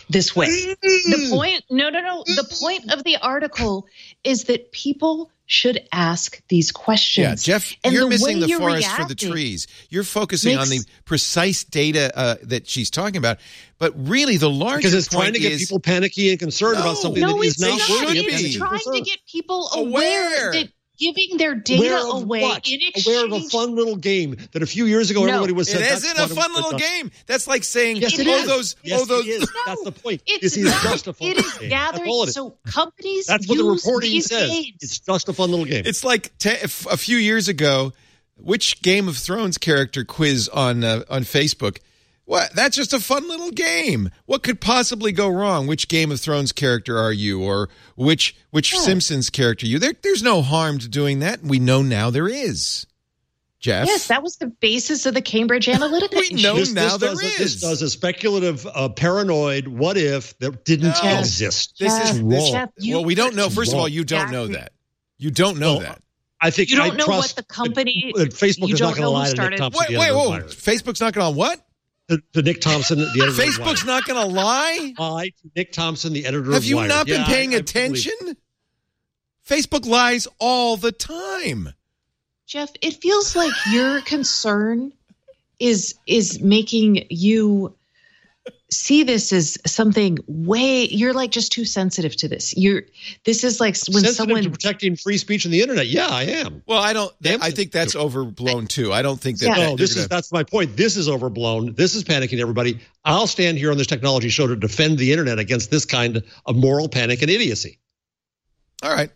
S5: this way. The point, no, no, no. The point of the article is that people should ask these questions.
S1: Yeah, Jeff,
S5: and
S1: you're
S5: the
S1: missing
S5: way
S1: the
S5: you're
S1: forest for the
S5: reacting
S1: trees. You're focusing on the
S5: makes-
S1: precise data uh, that she's talking about. But really, the larger
S4: Because it's trying
S1: point
S4: to get
S1: is,
S4: people panicky and concerned
S1: No.
S4: about something
S5: No,
S4: that is
S5: it's
S4: not
S5: not.
S1: should
S4: worthy of
S1: be.
S4: panic
S5: It's
S4: and
S5: trying
S4: concern.
S5: to get people
S1: Aware.
S5: aware that giving their data
S4: Aware of
S5: away
S4: what?
S5: in exchange.
S4: Aware of a fun little game that a few years ago
S5: No.
S4: everybody was
S1: it
S4: saying
S1: isn't a
S4: that's
S1: fun
S4: what-
S1: little game. That's like saying,
S4: Yes, it
S1: oh,
S4: is.
S1: those,
S4: Yes,
S1: oh, those.
S4: it is. That's the point.
S5: It's
S4: This is
S5: not.
S4: just a fun
S5: It
S4: little
S5: is
S4: game. That's
S5: gathering.
S4: all it is.
S5: So companies
S4: That's what the
S5: use
S4: reporting
S5: these
S4: says.
S5: games.
S4: It's just a fun little game.
S1: It's like te- f- a few years ago, which Game of Thrones character quiz on uh, on Facebook? What? That's just a fun little game. What could possibly go wrong? Which Game of Thrones character are you, or which which
S5: Yeah.
S1: Simpsons character are you? There, there's no harm to doing that. We know now there is. Jeff,
S5: Yes, that was the basis of the Cambridge Analytica.
S1: We know
S5: issue.
S1: now there
S4: does a,
S1: is.
S4: This does a speculative, uh, paranoid what if that didn't
S1: No.
S4: exist.
S1: This
S5: Jeff,
S1: is
S4: wrong.
S1: this,
S5: Jeff, you-
S1: well, we don't know. First of all,
S4: wrong.
S1: you don't know
S5: Exactly.
S1: that. You don't know
S4: Well,
S1: that.
S4: I think
S5: You don't
S4: I
S5: know
S4: trust
S5: what the company-
S4: that, that Facebook
S5: you
S4: is not
S5: don't
S4: going to
S5: know who
S4: lie to Nick
S5: started-
S4: Thompson.
S1: Wait,
S4: the
S1: wait,
S4: editor of
S1: whoa!
S4: Wired.
S1: Facebook's not going to what?
S4: To, to Nick Thompson, the editor of
S1: Facebook's
S4: Wired.
S1: not going to lie.
S4: Lie to Nick Thompson, the editor
S1: Have
S4: of
S1: you
S4: Wired.
S1: not been
S4: Yeah,
S1: paying
S4: I- I believe-
S1: attention? Facebook lies all the time.
S5: Jeff, it feels like your concern is is making you see this as something way. You're like just too sensitive to this. You're. This is like when
S4: Sensitive
S5: someone.
S4: to protecting free speech on the internet. Yeah, I am.
S1: Well, I don't.
S4: Damn
S1: I think that's overblown too. I don't think that.
S5: Yeah.
S1: that
S4: No, this
S1: they're
S4: is
S1: gonna-
S4: that's my point. This is overblown. This is panicking everybody. I'll stand here on this technology show to defend the internet against this kind of moral panic and idiocy.
S1: all right.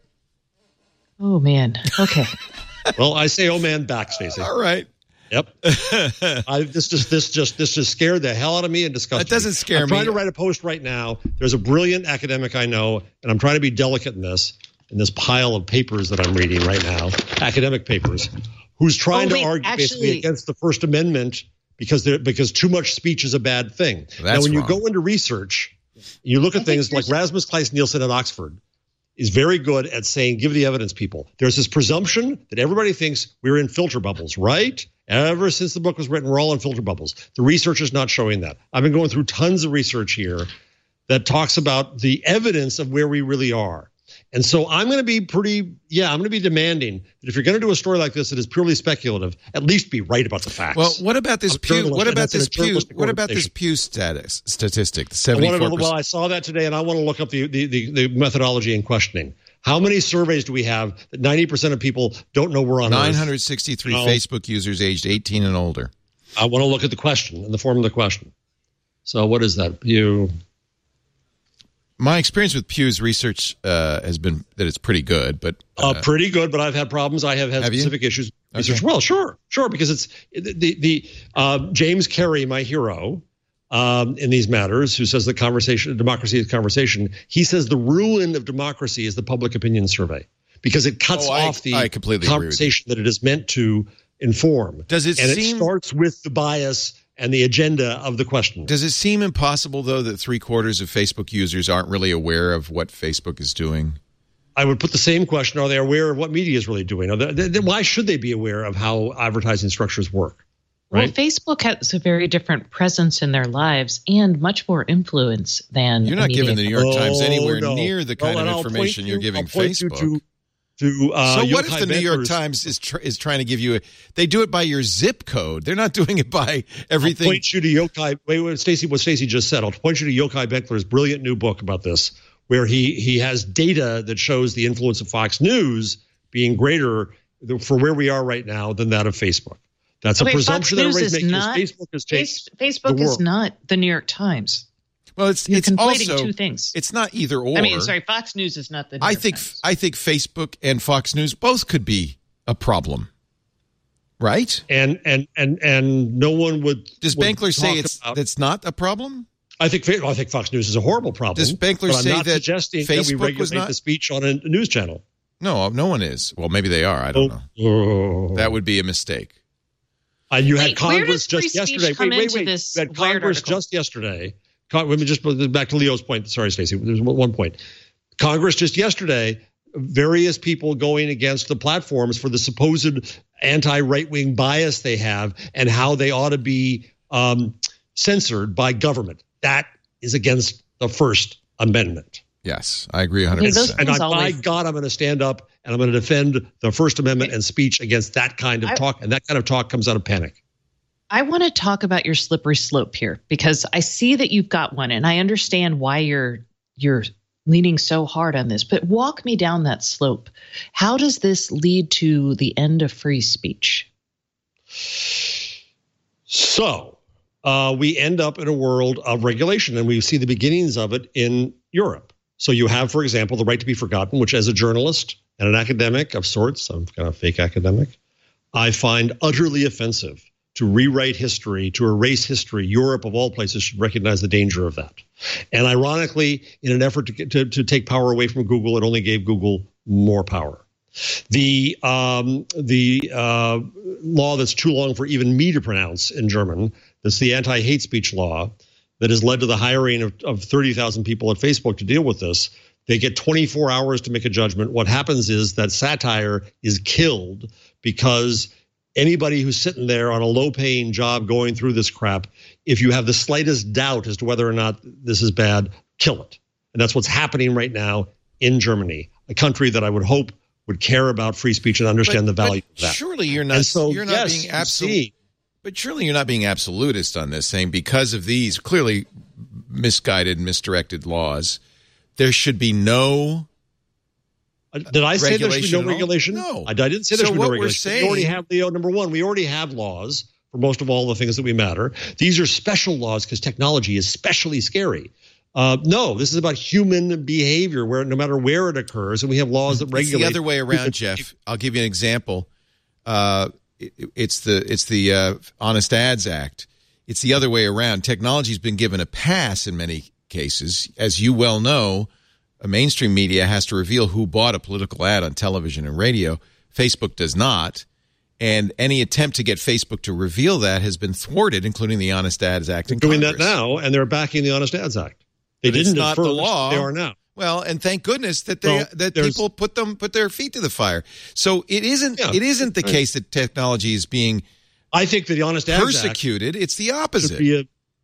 S5: Oh man. Okay.
S4: Well, I say, oh man, back, Stacey.
S1: All right.
S4: Yep. I, this just this just this just scared the hell out of me and disgusted
S1: That doesn't
S4: me.
S1: scare
S4: I'm trying
S1: me.
S4: to write a post right now. There's a brilliant academic I know, and I'm trying to be delicate in this in this pile of papers that I'm reading right now, academic papers, who's trying
S5: Oh, wait,
S4: to argue
S5: actually-
S4: basically against the First Amendment because there because too much speech is a bad thing.
S1: That's
S4: now, when you
S1: wrong.
S4: go into research, you look at
S5: I think
S4: things like
S5: there's-
S4: Rasmus Kleist Nielsen at Oxford is very good at saying, give the evidence, people. There's this presumption that everybody thinks we're in filter bubbles, right? Ever since the book was written, we're all in filter bubbles. The research is not showing that. I've been going through tons of research here that talks about the evidence of where we really are. And so I'm going to be pretty, yeah, I'm going to be demanding that if you're going to do a story like this that is purely speculative, at least be right about the facts.
S1: Well, what about this
S4: I'm a
S1: Pew?
S4: journalist,
S1: What
S4: and
S1: about
S4: that's in a
S1: this Pew?
S4: journalistic
S1: What about this
S4: organization.
S1: Pew status statistic? The
S4: I
S1: seventy-four
S4: wanna know- well,
S1: percent.
S4: I saw that today, and I want to look up the, the, the, the methodology in questioning. How many surveys do we have that ninety percent of people don't know we're on
S1: Nine
S4: Earth?
S1: hundred sixty-three
S4: No.
S1: Facebook users aged eighteen and older.
S4: I want to look at the question and the form of the question. So what is that? You
S1: My experience with Pew's research uh, has been that it's pretty good, but
S4: uh,
S1: uh,
S4: pretty good, but I've had problems. I have had
S1: Have you?
S4: specific issues. with
S1: Okay.
S4: Research. Well, sure, sure, because it's the the, the uh, James Carey, my hero, um, in these matters, who says that conversation, democracy is conversation. He says the ruin of democracy is the public opinion survey because it cuts
S1: Oh, I-
S4: off the
S1: I completely agree with you.
S4: conversation that it is meant to inform.
S1: Does it
S4: and
S1: seem-
S4: it starts with the bias and the agenda of the question.
S1: does it seem impossible though that three quarters of Facebook users aren't really aware of what Facebook is doing?
S4: I would put the same question: are they aware of what media is really doing? Are they, they, they- why should they be aware of how advertising structures work?
S5: Well,
S4: Right?
S5: Facebook has a very different presence in their lives and much more influence than
S1: You're not
S5: media
S1: giving the New York Times
S4: Oh,
S1: anywhere
S4: no.
S1: near the kind
S4: Well, and
S1: of
S4: I'll point
S1: information
S4: you-
S1: you're giving
S4: I'll point you
S1: Facebook.
S4: To, to, uh,
S1: So what if
S4: Yochai
S1: the New York
S4: Benkler's-
S1: Times is tr- is trying to give you a? They do it by your zip code. They're not doing it by
S4: I'll
S1: everything.
S4: point you to Yochai. Wait, wait, Stacey, what Stacey just said. I'll point you to Yochai Benkler's brilliant new book about this, where he he has data that shows the influence of Fox News being greater for where we are right now than that of Facebook. That's
S5: Okay,
S4: a presumption
S5: Fox
S4: that
S5: News
S4: everybody's
S5: is
S4: making.
S5: not-
S4: because Facebook has changed.
S5: Face- Facebook
S4: the
S5: is
S4: world.
S5: not the New York Times.
S1: Well, it's
S5: You're
S1: it's
S5: conflating
S1: also
S5: two things.
S1: it's not either or.
S5: I mean, sorry, Fox News is not the New
S1: I
S5: York
S1: think
S5: Times.
S1: I think Facebook and Fox News both could be a problem, right?
S4: And and and and no one would.
S1: Does
S4: would
S1: Bankler say
S4: talk
S1: it's
S4: about-
S1: that's not a problem?
S4: I think I think Fox News is a horrible problem.
S1: Does Bankler
S4: but I'm
S1: say
S4: not
S1: that
S4: suggesting that we
S1: Facebook was
S4: regulate
S1: not-
S4: the speech on a news channel?
S1: No, no one is. Well, maybe they are. I don't know.
S4: Oh.
S1: That would be a mistake.
S4: And you had
S5: Wait, where
S4: Congress
S5: does free
S4: just
S5: speech
S4: yesterday.
S5: come
S4: Wait, wait,
S5: into
S4: wait.
S5: this
S4: You had
S5: Wired
S4: Congress
S5: article?
S4: just yesterday. Con- let me just back to Leo's point. Sorry, Stacey. There's one one point. Congress just yesterday, various people going against the platforms for the supposed anti-right wing bias they have and how they ought to be um, censored by government. That is against the First Amendment.
S1: Yes, I agree one hundred
S5: Okay, those
S1: percent.
S4: And
S5: things
S4: I, by
S5: always-
S4: God, I'm going to stand up and I'm going to defend the First Amendment and speech against that kind of
S5: I-
S4: talk. And that kind of talk comes out of panic.
S5: I want to talk about your slippery slope here because I see that you've got one, and I understand why you're you're leaning so hard on this. But walk me down that slope. How does this lead to the end of free speech?
S4: So uh, we end up in a world of regulation, and we see the beginnings of it in Europe. So you have, for example, the right to be forgotten, which as a journalist and an academic of sorts, I'm kind of fake academic, I find utterly offensive. To rewrite history, to erase history. Europe, of all places, should recognize the danger of that. And ironically, in an effort to, get, to, to take power away from Google, it only gave Google more power. The um, the uh, law that's too long for even me to pronounce in German, that's the anti-hate speech law that has led to the hiring of, of thirty thousand people at Facebook to deal with this. They get twenty-four hours to make a judgment. What happens is that satire is killed because anybody who's sitting there on a low-paying job going through this crap, if you have the slightest doubt as to whether or not this is bad, kill it. And that's what's happening right now in Germany, a country that I would hope would care about free speech and understand
S1: But-
S4: the value
S1: but
S4: of that.
S1: Surely you're not.
S4: And so,
S1: you're not
S4: yes,
S1: being
S4: you
S1: absolute.
S4: see-
S1: But surely you're not being absolutist on this, saying because of these clearly misguided, misdirected laws, there should be no.
S4: Uh, Did I say there should be
S1: Regulation
S4: no
S1: at all?
S4: regulation?
S1: No.
S4: I, I didn't say
S1: So
S4: there should be
S1: what
S4: no
S1: we're
S4: regulation.
S1: saying-
S4: we already have, Leo, number one, we already have laws for most of all the things that we matter. These are special laws because technology is especially scary. Uh, no, this is about human behavior where no matter where it occurs, and we have laws that
S1: It's
S4: regulate.
S1: the other way around, Jeff. I'll give you an example. Uh, it, it's the it's the uh, Honest Ads Act. It's the other way around. Technology's been given a pass in many cases, as you well know. A mainstream media has to reveal who bought a political ad on television and radio. Facebook does not. And any attempt to get Facebook to reveal that has been thwarted, including the Honest Ads Act.
S4: They're
S1: in
S4: doing
S1: Congress.
S4: that now, and they're backing the Honest Ads Act. They
S1: But it's
S4: didn't
S1: not
S4: at
S1: the
S4: first,
S1: law.
S4: They are now.
S1: Well, and thank goodness that they
S4: Well,
S1: that
S4: there's-
S1: people put them put their feet to the fire. So it isn't
S4: Yeah.
S1: it isn't the
S4: Right.
S1: case that technology is being
S4: I think that the Honest Ads Act
S1: persecuted. It's the
S4: should
S1: opposite.
S4: be a.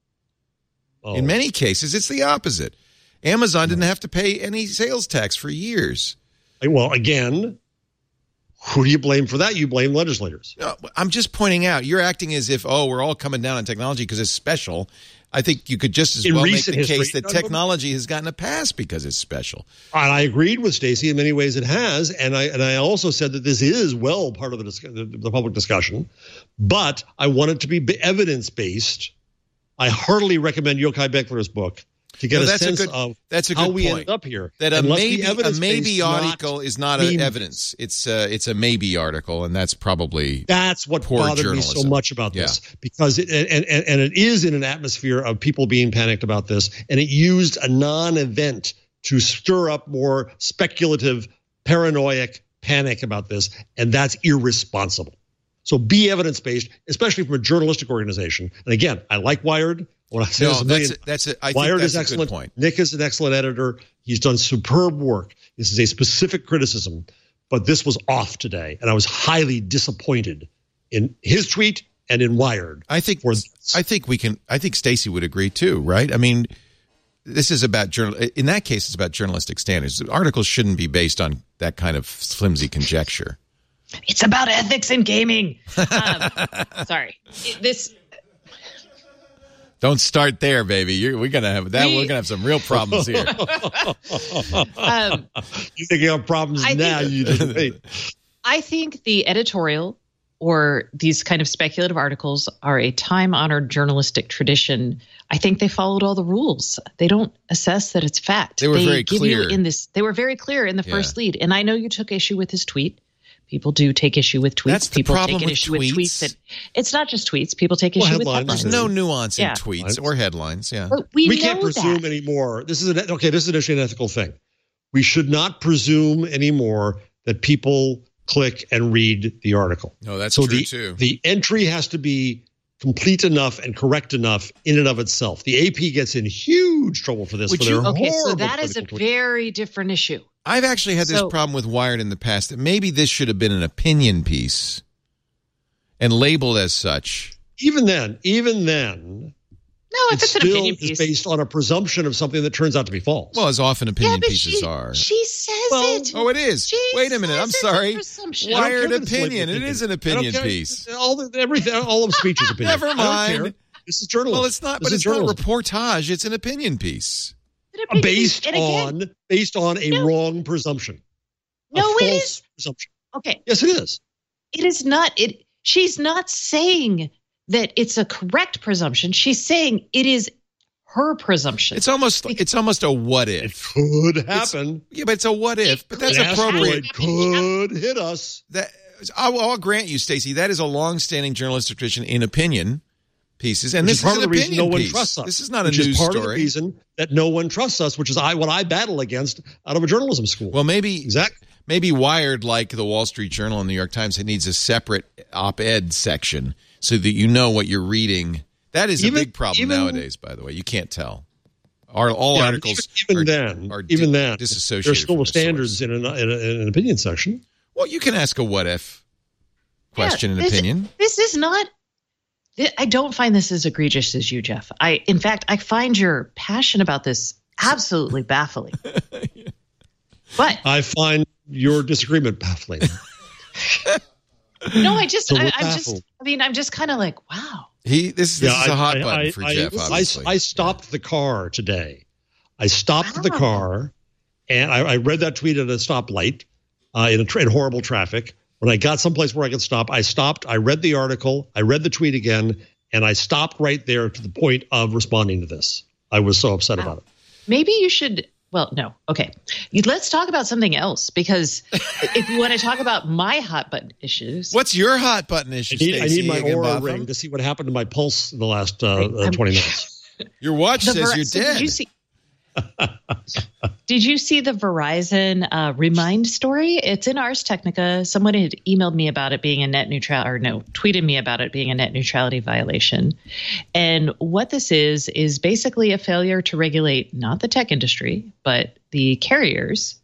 S4: Oh.
S1: In many cases, it's the opposite. Amazon didn't have to pay any sales tax for years.
S4: Well, again, who do you blame for that? You blame legislators.
S1: No, I'm just pointing out, you're acting as if, oh, we're all coming down on technology because it's special. I think you could just as
S4: In
S1: well make
S4: recent
S1: the
S4: history-
S1: case that
S4: No, no,
S1: technology has gotten a pass because it's special.
S4: And I agreed with Stacey in many ways. It has, and I and I also said that this is well part of the dis- the, the public discussion, but I want it to be evidence based. I heartily recommend Yochai Beckler's book to get
S1: No,
S4: a
S1: that's a
S4: sense
S1: good-
S4: of
S1: that's a
S4: how
S1: good
S4: we
S1: point.
S4: ended up here.
S1: That a
S4: And let's be
S1: maybe a
S4: evidence-based,
S1: maybe
S4: not
S1: article is not
S4: memes.
S1: a evidence. It's uh, it's a maybe article, and that's probably
S4: That's what
S1: Poor
S4: bothered me
S1: journalism.
S4: so much about this, because it and, and and it is in an atmosphere of people being panicked about this, and it used a non-event to stir up more speculative, paranoid panic about this, and that's irresponsible. So be evidence-based, especially from a journalistic organization. And again, I like Wired. When I say
S1: no.
S4: this a
S1: That's
S4: million,
S1: a, that's a, I think
S4: Wired
S1: that's
S4: is
S1: a
S4: excellent.
S1: good point.
S4: Nick is an excellent editor. He's done superb work. This is a specific criticism, but this was off today, and I was highly disappointed in his tweet and in Wired.
S1: I think
S4: for this.
S1: I think we can. I think Stacey would agree too, right? I mean, this is about journal. In that case, it's about journalistic standards. Articles shouldn't be based on that kind of flimsy conjecture.
S5: It's about ethics in gaming. Um, sorry, It- this.
S1: Don't start there, baby. You're, we're gonna have that.
S5: We-
S1: we're gonna have some real problems here.
S5: Um,
S4: You think you have problems
S5: I
S4: now?
S5: think-
S4: You just wait.
S5: I think the editorial or these kind of speculative articles are a time-honored journalistic tradition. I think they followed all the rules. They don't assess that it's fact.
S1: They were very
S5: give
S1: clear.
S5: You in this, they were very clear in the
S1: Yeah.
S5: first lead. And I know you took issue with his tweet. People do take issue with tweets.
S1: That's the
S5: People
S1: problem
S5: take an
S1: with
S5: issue
S1: tweets.
S5: with tweets. That, it's not just tweets. People take
S4: Well,
S5: issue with
S4: headlines.
S5: headlines.
S1: There's no nuance in
S5: Yeah.
S1: tweets or headlines. Yeah.
S5: But we
S4: We
S5: know
S4: can't presume
S5: that.
S4: anymore. This is an, okay. This is actually an ethical thing. We should not presume anymore that people click and read the article.
S1: No, that's
S4: so
S1: true
S4: the,
S1: too.
S4: The entry has to be complete enough and correct enough in and of itself. The A P gets in huge trouble for this.
S1: Would
S4: for
S1: you-
S4: their
S5: Okay, so
S4: horrible
S5: that is a
S4: critical tweets.
S5: very different issue.
S1: I've actually had this
S5: So-
S1: problem with Wired in the past. That maybe this should have been an opinion piece and labeled as such.
S4: Even then, even then,
S5: No, if
S4: it
S5: it's an
S4: still
S5: opinion
S4: is
S5: piece.
S4: based on a presumption of something that turns out to be false.
S1: Well, as often opinion
S5: yeah, but
S1: pieces
S5: she,
S1: are.
S5: she says
S4: Well,
S5: it.
S1: Oh, it is.
S5: She
S1: Wait a minute. I'm
S5: says it's a
S1: sorry.
S5: presumption.
S4: I don't care
S1: Wired
S4: that it's labeled
S1: opinion. It is an
S4: I don't
S1: opinion
S4: care.
S1: piece.
S4: All the, everything, all of speech is opinion.
S1: Never
S4: I don't
S1: mind.
S4: care. This is journalism.
S1: Well, it's not,
S4: This
S1: but
S4: is
S1: it's not
S4: journalism.
S1: reportage. It's an opinion piece.
S5: An opinion
S4: based
S5: piece. And again,
S4: on based on a
S5: No.
S4: wrong presumption. A
S5: No, it
S4: false
S5: is.
S4: presumption.
S5: okay,
S4: Yes, it is.
S5: it is not. It. She's not saying that it's a correct presumption. She's saying it is her presumption.
S1: It's almost it's almost a what
S4: It
S1: if.
S4: could happen.
S1: Yeah, but it's a what if. But that's
S4: An
S1: appropriate.
S4: asteroid could hit us.
S1: That I'll, I'll grant you, Stacey. That is a long-standing journalistic tradition in opinion pieces, and
S4: Which
S1: this
S4: is part
S1: is
S4: of
S1: an
S4: the reason
S1: opinion
S4: no one
S1: piece.
S4: trusts us.
S1: This is not a
S4: which
S1: news
S4: is part
S1: story.
S4: of the reason that no one trusts us, which is I what I battle against out of a journalism school.
S1: Well, maybe
S4: exactly.
S1: maybe Wired, like the Wall Street Journal and the New York Times, it needs a separate op-ed section so that you know what you're reading. That is
S4: Even-
S1: a big problem
S4: even-
S1: nowadays, by the way. You can't tell. Our, all
S4: Yeah,
S1: articles
S4: even
S1: are,
S4: then,
S1: are
S4: even
S1: di-
S4: then,
S1: disassociated.
S4: there's still
S1: from the
S4: standards
S1: source.
S4: in an, in, a, in an opinion section.
S1: Well, you can ask a what if question
S5: Yeah,
S1: and
S5: this-
S1: opinion.
S5: This is not. I don't find this as egregious as you, Jeff. I, in fact, I find your passion about this absolutely baffling. But
S4: I find your disagreement baffling.
S5: no, I just,
S4: So
S5: I,
S4: we're
S5: I'm just.
S4: baffled.
S5: I mean, I'm just kind of like, wow.
S1: He this, this
S4: Yeah,
S1: is a
S4: I-
S1: hot
S4: I-
S1: button
S4: I-
S1: for
S4: I-
S1: Jeff.
S4: I,
S1: Obviously,
S4: I stopped the car today. I stopped the
S5: Wow.
S4: car, and I, I read that tweet at a stoplight uh, in, a tra- in horrible traffic. When I got someplace where I could stop, I stopped. I read the article. I read the tweet again, and I stopped right there to the point of responding to this. I was so upset about it.
S5: Maybe you should. Well, no. Okay. You- Let's talk about something else, because if you want to talk about my hot button issues,
S1: What's your hot button issue,
S4: I need, I
S1: Stacey
S4: need my Aura
S1: Higginbotham?
S4: ring to see what happened to my pulse in the last uh,
S5: Right,
S4: uh,
S5: I'm-
S4: twenty minutes.
S1: Your watch
S5: the
S1: says
S5: Ver-
S1: you're
S5: so
S1: dead.
S5: Did you see? Did you see the Verizon uh, Remind story? It's in Ars Technica. Someone had emailed me about it being a net neutral, or no, tweeted me about it being a net neutrality violation. And what this is is basically a failure to regulate not the tech industry, but the carriers.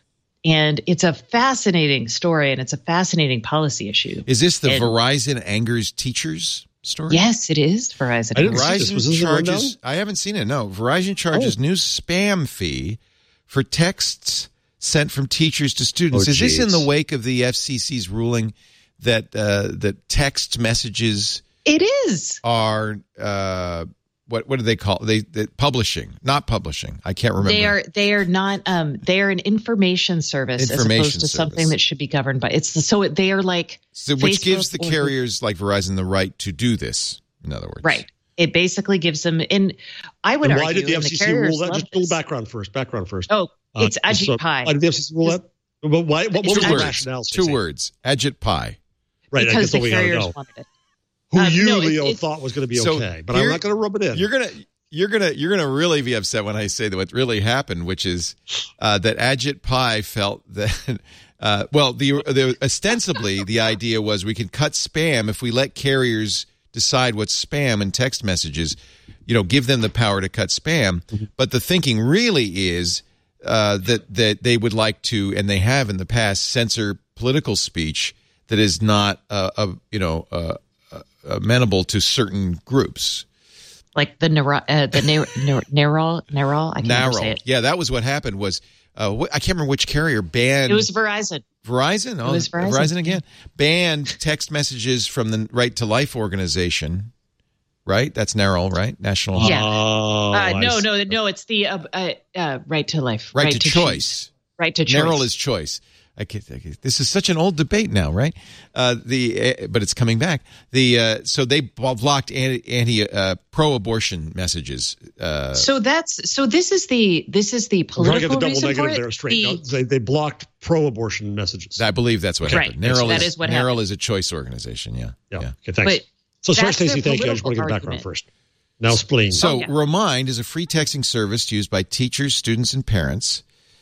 S5: And it's a fascinating story, and it's a fascinating policy issue.
S1: Is this the
S5: And-
S1: Verizon angers teachers story?
S5: Yes, it is Verizon.
S4: I didn't see
S1: Verizon
S4: this. Was this a rundown?
S1: charges. I haven't seen it. No, Verizon charges
S4: Oh.
S1: new spam fee for texts sent from teachers to students.
S4: Oh,
S1: Is this in
S4: geez.
S1: the wake of the F C C's ruling that uh, that text messages
S5: It is.
S1: are uh, what what do they call they, they publishing, not publishing? I can't remember.
S5: They are they are not um they are an information service
S1: Information
S5: as opposed to
S1: service.
S5: something that should be governed by it's so they are like
S1: so, which
S5: Facebook
S1: gives the
S5: or-
S1: carriers like Verizon the right to do this. In other words,
S5: right. It basically gives them and I would
S4: And
S5: argue
S4: why did the
S5: and
S4: F C C
S5: carriers
S4: rule that?
S5: love
S4: Just a little
S5: this.
S4: background first. Background first.
S5: Oh,
S4: Uh,
S5: it's Ajit
S4: so-
S5: Pai.
S4: Why did the F C C rule that? But why, what, what
S5: It's
S4: was
S1: Two
S4: the
S1: words.
S4: rationale?
S1: Two
S4: Stacey?
S1: words. Ajit Pai.
S4: Right. I
S5: because
S4: guess
S5: the
S4: all we gotta
S5: carriers
S4: know.
S5: wanted it.
S4: Who
S5: Um,
S4: you,
S5: no, it's-
S4: Leo,
S5: it's-
S4: thought was going to be
S1: So
S4: okay, but I'm
S1: here-
S4: not going to rub it in.
S1: You're gonna you're gonna you're gonna really be upset when I say that what really happened, which is uh, that Ajit Pai felt that uh, well, the, the ostensibly the idea was we can cut spam if we let carriers decide what's spam in text messages, you know, give them the power to cut spam. But the thinking really is uh, that that they would like to, and they have in the past, censor political speech that is not uh, uh, you know uh, uh, amenable to certain groups.
S5: Like the neuro, uh, the neural neural I can't ever say
S1: Narrow.
S5: it.
S1: Yeah, that was what happened was uh, wh- I can't remember which carrier banned
S5: It was Verizon.
S1: Verizon. Oh,
S5: It was Verizon.
S1: again. Banned text messages from the Right to Life organization. Right? That's NARAL, right? National
S5: Yeah.
S4: Oh,
S5: Uh,
S4: I
S5: no,
S4: see.
S5: no, no. It's the uh, uh, uh, right to life,
S1: Right, to,
S5: choose.
S1: choice.
S5: right to choice.
S1: NARAL is choice. I can't, I can't- this is such an old debate now, right? Uh, the uh, but it's coming back. The uh, so they blocked anti, anti uh, pro-abortion messages. Uh,
S5: So that's so. This is the this is the
S4: I'm trying to get
S5: political
S4: the double
S5: reason for
S4: negative
S5: it.
S4: there straight.
S5: The-
S4: No, they, they blocked pro-abortion messages.
S1: I believe that's what
S5: Right.
S1: happened. NARAL
S5: That
S1: is,
S5: is what
S1: NARAL
S5: happened.
S1: is a choice organization. Yeah.
S4: yeah.
S1: yeah.
S4: Okay, thanks.
S5: But
S4: so sorry,
S5: that's their
S4: Stacey. Thank you. I just want to get the
S5: political
S4: background
S5: argument.
S4: first. Now, spleen.
S1: So
S5: Oh, yeah.
S1: Remind is a free texting service used by teachers, students, and parents.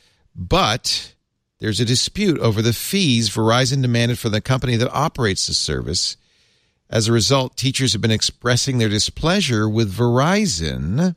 S1: But there's a dispute over the fees Verizon demanded for the company that operates the service. As a result, teachers have been expressing their displeasure with Verizon.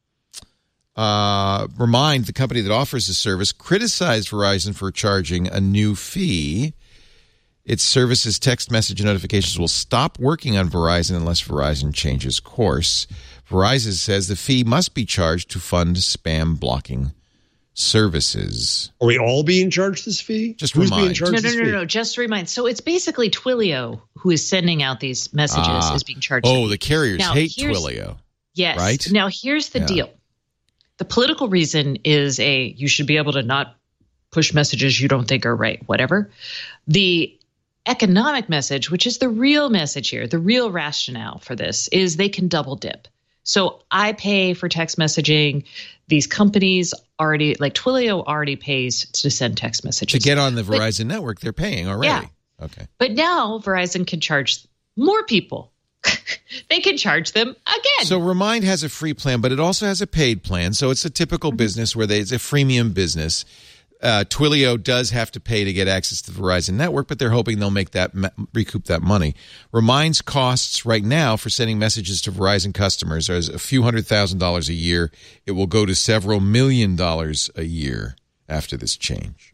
S1: Uh, Remind, the company that offers the service, criticized Verizon for charging a new fee. its services, text message notifications will stop working on Verizon unless Verizon changes course. Verizon says the fee must be charged to fund spam blocking services.
S4: Are we all being charged this fee?
S1: Just
S4: Who's
S1: remind.
S4: being charged
S5: No, no,
S4: this
S5: no,
S4: fee?
S5: no, no. Just remind. So it's basically Twilio who is sending out these messages
S1: Ah.
S5: is being charged.
S1: Oh,
S5: the
S1: the carriers
S5: Now,
S1: hate
S5: here's-
S1: Twilio.
S5: Yes.
S1: Right?
S5: Now, here's the
S1: Yeah.
S5: deal. The political reason is a you should be able to not push messages you don't think are right, whatever. The economic message, which is the real message here, the real rationale for this is they can double dip. So I pay for text messaging. These companies already, like Twilio already pays to send text messages.
S1: To get on the
S5: But-
S1: Verizon network, they're paying already.
S5: Yeah.
S1: Okay.
S5: But now Verizon can charge more people. They can charge them again.
S1: So Remind has a free plan, but it also has a paid plan. So it's a typical
S5: Mm-hmm.
S1: business where they, it's a freemium business. Uh, Twilio does have to pay to get access to the Verizon network, but they're hoping they'll make that recoup that money. Remind's costs right now for sending messages to Verizon customers are a few hundred thousand dollars a year. It will go to several million dollars a year after this change.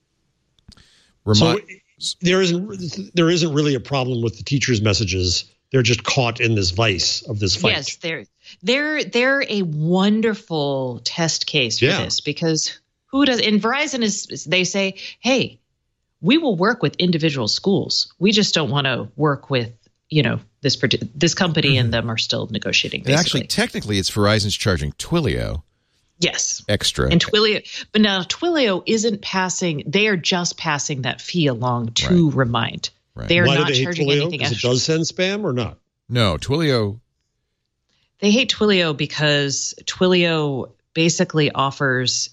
S1: Remind.
S4: So there isn't there isn't really a problem with the teachers' messages. They're just caught in this vice of this fight.
S5: Yes, they're they're they're a wonderful test case for
S4: Yeah.
S5: this because who does and Verizon is they say, hey, we will work with individual schools. We just don't want to work with, you know, this parti- this company
S4: Mm-hmm.
S5: and them are still negotiating.
S1: And
S5: Basically.
S1: actually, technically, it's Verizon's charging Twilio
S5: yes.
S1: extra.
S5: And Twilio, but now Twilio isn't passing. They are just passing that fee along to
S1: Right.
S5: Remind.
S1: Right.
S5: They are
S4: Why
S5: not
S4: do they hate
S5: charging
S4: Twilio?
S5: anything
S4: Because it
S5: extra.
S4: does send spam or not?
S1: No, Twilio.
S5: They hate Twilio because Twilio basically offers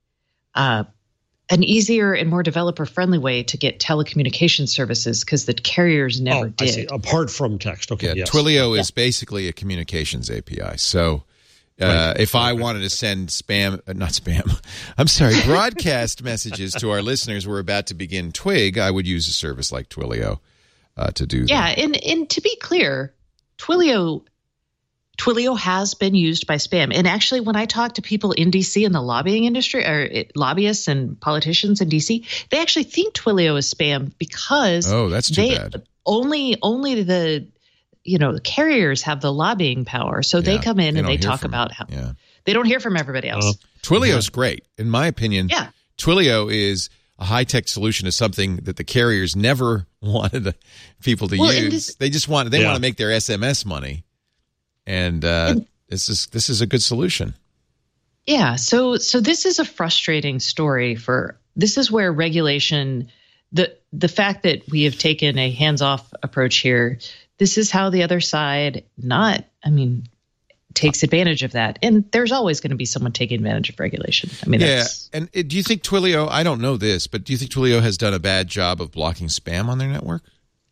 S5: uh, an easier and more developer-friendly way to get telecommunication services because the carriers never
S4: oh, I see.
S5: did.
S4: Apart from text. Okay.
S1: Yeah,
S4: yes.
S1: Twilio is basically a communications A P I. So uh,
S4: Right.
S1: if I wanted to send spam, uh, not spam, I'm sorry, broadcast messages to our listeners, we're about to begin Twig, I would use a service like Twilio uh, to do
S5: Yeah,
S1: that.
S5: and and to be clear, Twilio Twilio has been used by spam. And actually, when I talk to people in D C in the lobbying industry, or it, lobbyists and politicians in D C, they actually think Twilio is spam because
S1: Oh, that's too
S5: they
S1: bad.
S5: only only the you know the carriers have the lobbying power, so they
S1: Yeah,
S5: come in
S1: they
S5: and they
S1: don't hear
S5: talk
S1: from-
S5: about how
S1: Yeah.
S5: they don't hear from everybody else.
S4: Uh,
S1: Twilio's great. In my opinion,
S5: Yeah.
S1: Twilio is a high-tech solution to something that the carriers never wanted people to
S5: Well, and
S1: use.
S5: this-
S1: they just want they
S4: Yeah.
S1: want to make their S M S money. And uh, this is this is a good solution.
S5: Yeah, so so this is a frustrating story for this is where regulation the the fact that we have taken a hands-off approach here, this is how the other side not I mean takes advantage of that. And there's always going to be someone taking advantage of regulation. I mean
S1: Yeah,
S5: that's
S1: and uh, do you think Twilio? I don't know this, but do you think Twilio has done a bad job of blocking spam on their network?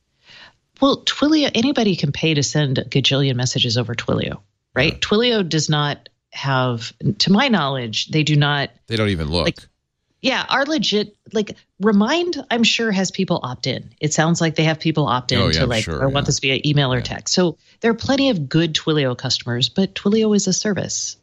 S5: well, Twilio anybody can pay to send a gajillion messages over Twilio, right? Twilio does not have to my knowledge, they do not
S1: They don't even look.
S5: Like, Yeah, our legit like Remind, I'm sure has people opt in. It sounds like they have people opt in
S1: Oh, yeah,
S5: to
S1: I'm
S5: like
S1: sure,
S5: or
S1: yeah.
S5: want this via email or
S1: Yeah.
S5: text. So there are plenty of good Twilio customers, but Twilio is a service.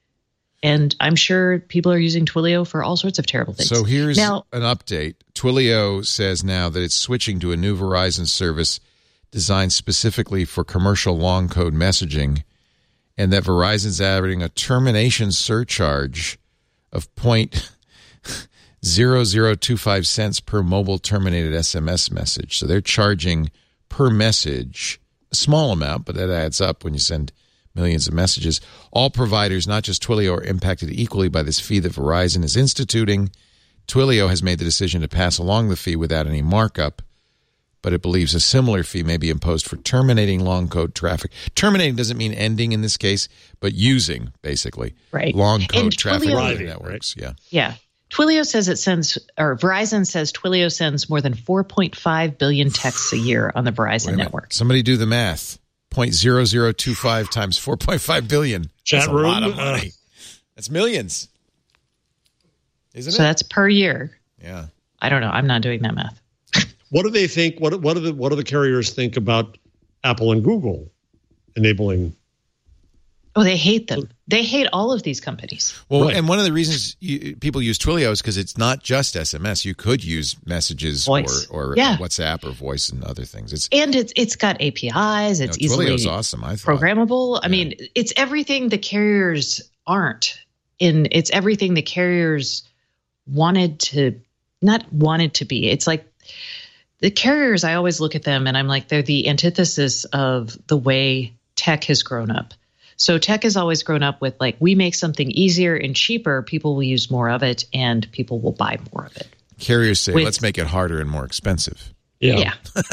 S5: And I'm sure people are using Twilio for all sorts of terrible things.
S1: So here's
S5: now,
S1: an update. Twilio says now that it's switching to a new Verizon service designed specifically for commercial long code messaging, and that Verizon's adding a termination surcharge of point zero zero two five cents per mobile terminated S M S message. So they're charging per message a small amount, but that adds up when you send millions of messages. All providers, not just Twilio, are impacted equally by this fee that Verizon is instituting. Twilio has made the decision to pass along the fee without any markup, but it believes a similar fee may be imposed for terminating long code traffic. Terminating doesn't mean ending in this case, but using, basically,
S5: Right.
S1: long code
S5: And
S1: traffic
S5: Twilio-
S1: on the
S4: Driving,
S1: networks. Yeah.
S5: yeah. Twilio says it sends or Verizon says Twilio sends more than four point five billion texts a year on the
S1: Wait a
S5: Verizon
S1: minute.
S5: network.
S1: Somebody do the math. zero point zero zero two five times four point five billion.
S4: Chat
S1: That's a
S4: room,
S1: lot of
S4: uh,
S1: money. That's millions. Isn't
S5: So
S1: it?
S5: that's per year.
S1: Yeah.
S5: I don't know. I'm not doing that math.
S4: What do they think? What what do the what do the carriers think about Apple and Google enabling?
S5: Oh, they hate them. They hate all of these companies.
S1: Well,
S4: Right.
S1: and one of the reasons you, people use Twilio is because it's not just S M S. You could use messages
S5: Voice.
S1: or, or
S5: Yeah.
S1: WhatsApp or voice and other things. It's
S5: And it's it's got A P Is. It's
S1: you know, Twilio's
S5: easily
S1: awesome. I thought.
S5: programmable. I mean, it's everything the carriers aren't. In it's everything the carriers wanted to not wanted to be. It's like the carriers, I always look at them and I'm like, they're the antithesis of the way tech has grown up. So tech has always grown up with like, we make something easier and cheaper, people will use more of it and people will buy more of it.
S1: Carriers say,
S5: With-
S1: let's make it harder and more expensive.
S5: Yeah.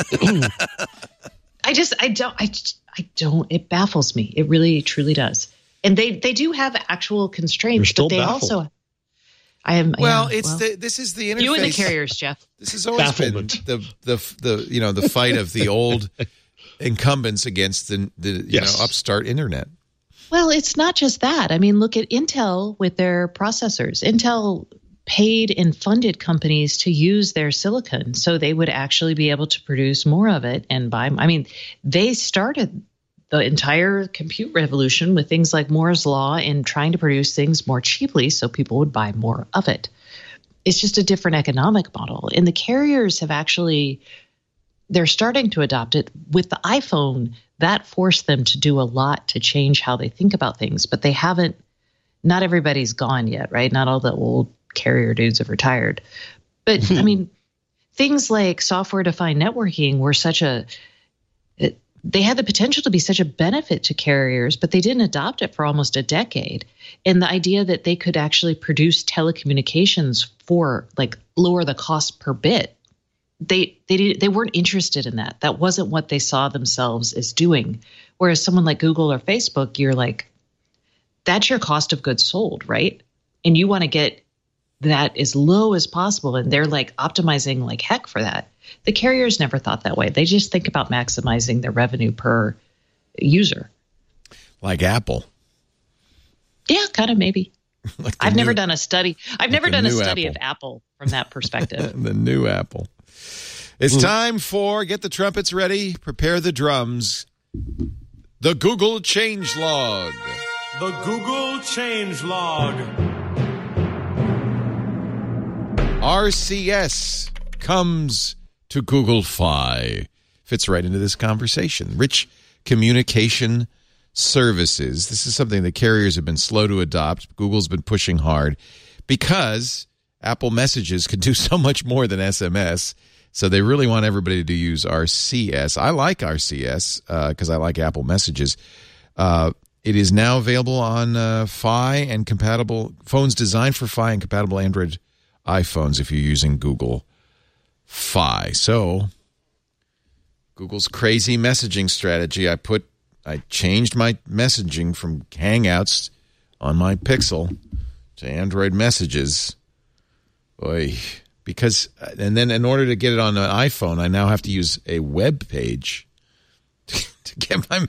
S5: I just, I don't, I, just- I don't, it baffles me. It really, truly does. And they, they do have actual constraints,
S4: You're still
S5: but they
S4: baffled.
S5: also, I am.
S1: Well,
S5: yeah,
S1: it's
S5: well,
S1: the this is the interface.
S5: you and the carriers, Jeff.
S1: This has always
S4: Bafflement.
S1: been the, the the you know the fight of the old incumbents against the the you
S4: Yes.
S1: know upstart internet.
S5: Well, it's not just that. I mean, look at Intel with their processors. Intel paid and funded companies to use their silicon so they would actually be able to produce more of it and buy. I mean, they started the entire compute revolution with things like Moore's Law and trying to produce things more cheaply so people would buy more of it. It's just a different economic model. And the carriers have actually, they're starting to adopt it with the iPhone. That forced them to do a lot to change how they think about things, but they haven't, not everybody's gone yet, right? Not all the old carrier dudes have retired. But I mean, things like software-defined networking were such a, it, they had the potential to be such a benefit to carriers, but they didn't adopt it for almost a decade. And the idea that they could actually produce telecommunications for like lower the cost per bit, they they they weren't interested in that. That wasn't what they saw themselves as doing. Whereas someone like Google or Facebook, you're like, that's your cost of goods sold, right? And you want to get that as low as possible, and they're like optimizing like heck for that. The carriers never thought that way. They just think about maximizing their revenue per user.
S1: Like Apple.
S5: Yeah, kind of maybe.
S1: Like the
S5: I've never
S1: new-
S5: done a study. I've never
S1: the
S5: done a
S1: new
S5: study
S1: Apple.
S5: of Apple from that perspective.
S1: the new Apple. It's time for get the trumpets ready, prepare the drums. The Google changelog.
S6: The Google changelog.
S1: R C S comes to Google Fi. Fits right into this conversation. Rich communication services. This is something the carriers have been slow to adopt. Google's been pushing hard because Apple Messages can do so much more than S M S. So they really want everybody to use R C S. I like R C S because uh, I like Apple Messages. Uh, it is now available on uh, Fi and compatible phones designed for Fi and compatible Android iPhones if you're using Google Fi. So Google's crazy messaging strategy. I put, I changed my messaging from Hangouts on my Pixel to Android Messages. Boy, because, and then in order to get it on an iPhone, I now have to use a web page to get my.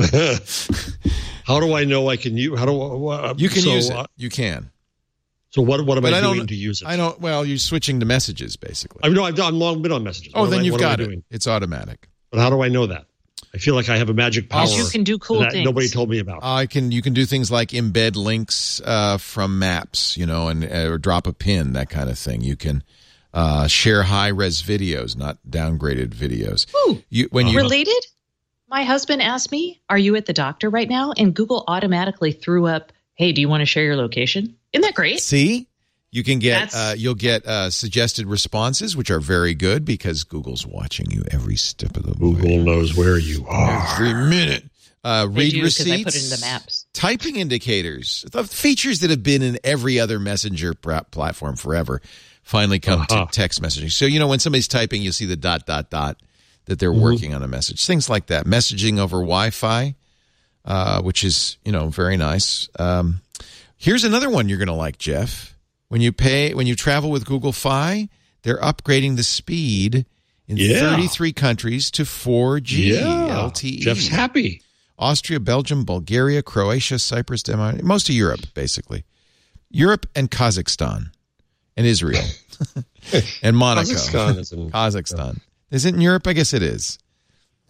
S4: How do I know I can use? How do uh,
S1: You can
S4: so,
S1: use it.
S4: uh,
S1: You can.
S4: so what? What am
S1: But
S4: I,
S1: I don't-
S4: doing to use it?
S1: I don't. Well, you're switching to messages basically.
S4: I know I've done long been on messages.
S1: Oh,
S4: What am
S1: then
S4: I-
S1: you've
S4: what am I
S1: got it.
S4: doing?
S1: It's automatic.
S4: But how do I know that? I feel like I have a magic power
S5: Because you can do cool
S4: that
S5: things.
S4: nobody told me about.
S1: I can. You can do things like embed links uh, from maps, you know, and uh, or drop a pin, that kind of thing. You can uh, share high res videos, not downgraded videos.
S5: Ooh.
S1: You when you
S5: Related? My husband asked me, "Are you at the doctor right now?" And Google automatically threw up, "Hey, do you want to share your location?" Isn't that great?
S1: see, you can get
S5: That's-
S1: uh, you'll get uh, suggested responses, which are very good because Google's watching you every step of the way.
S4: Google knows where you are.
S1: Every minute. Uh,
S5: They
S1: read
S5: do, 'cause
S1: receipts.
S5: I put it in the maps.
S1: Typing indicators. The features that have been in every other messenger pr- platform forever finally come
S4: Uh-huh.
S1: to text messaging. So, you know, when somebody's typing, you'll see the dot, dot, dot that they're
S4: Mm-hmm.
S1: working on a message. Things like that. Messaging over Wi-Fi, uh, which is, you know, very nice. Um, here's another one you're going to like, Jeff. When you pay, when you travel with Google Fi, they're upgrading the speed in
S4: Yeah.
S1: thirty-three countries to four G
S4: Yeah,
S1: L T E.
S4: Jeff's happy.
S1: Austria, Belgium, Bulgaria, Croatia, Cyprus, Denmark, most of Europe, basically. Europe and Kazakhstan and Israel and Monaco.
S4: Kazakhstan is in-
S1: Kazakhstan. Is it in Europe? I guess it is.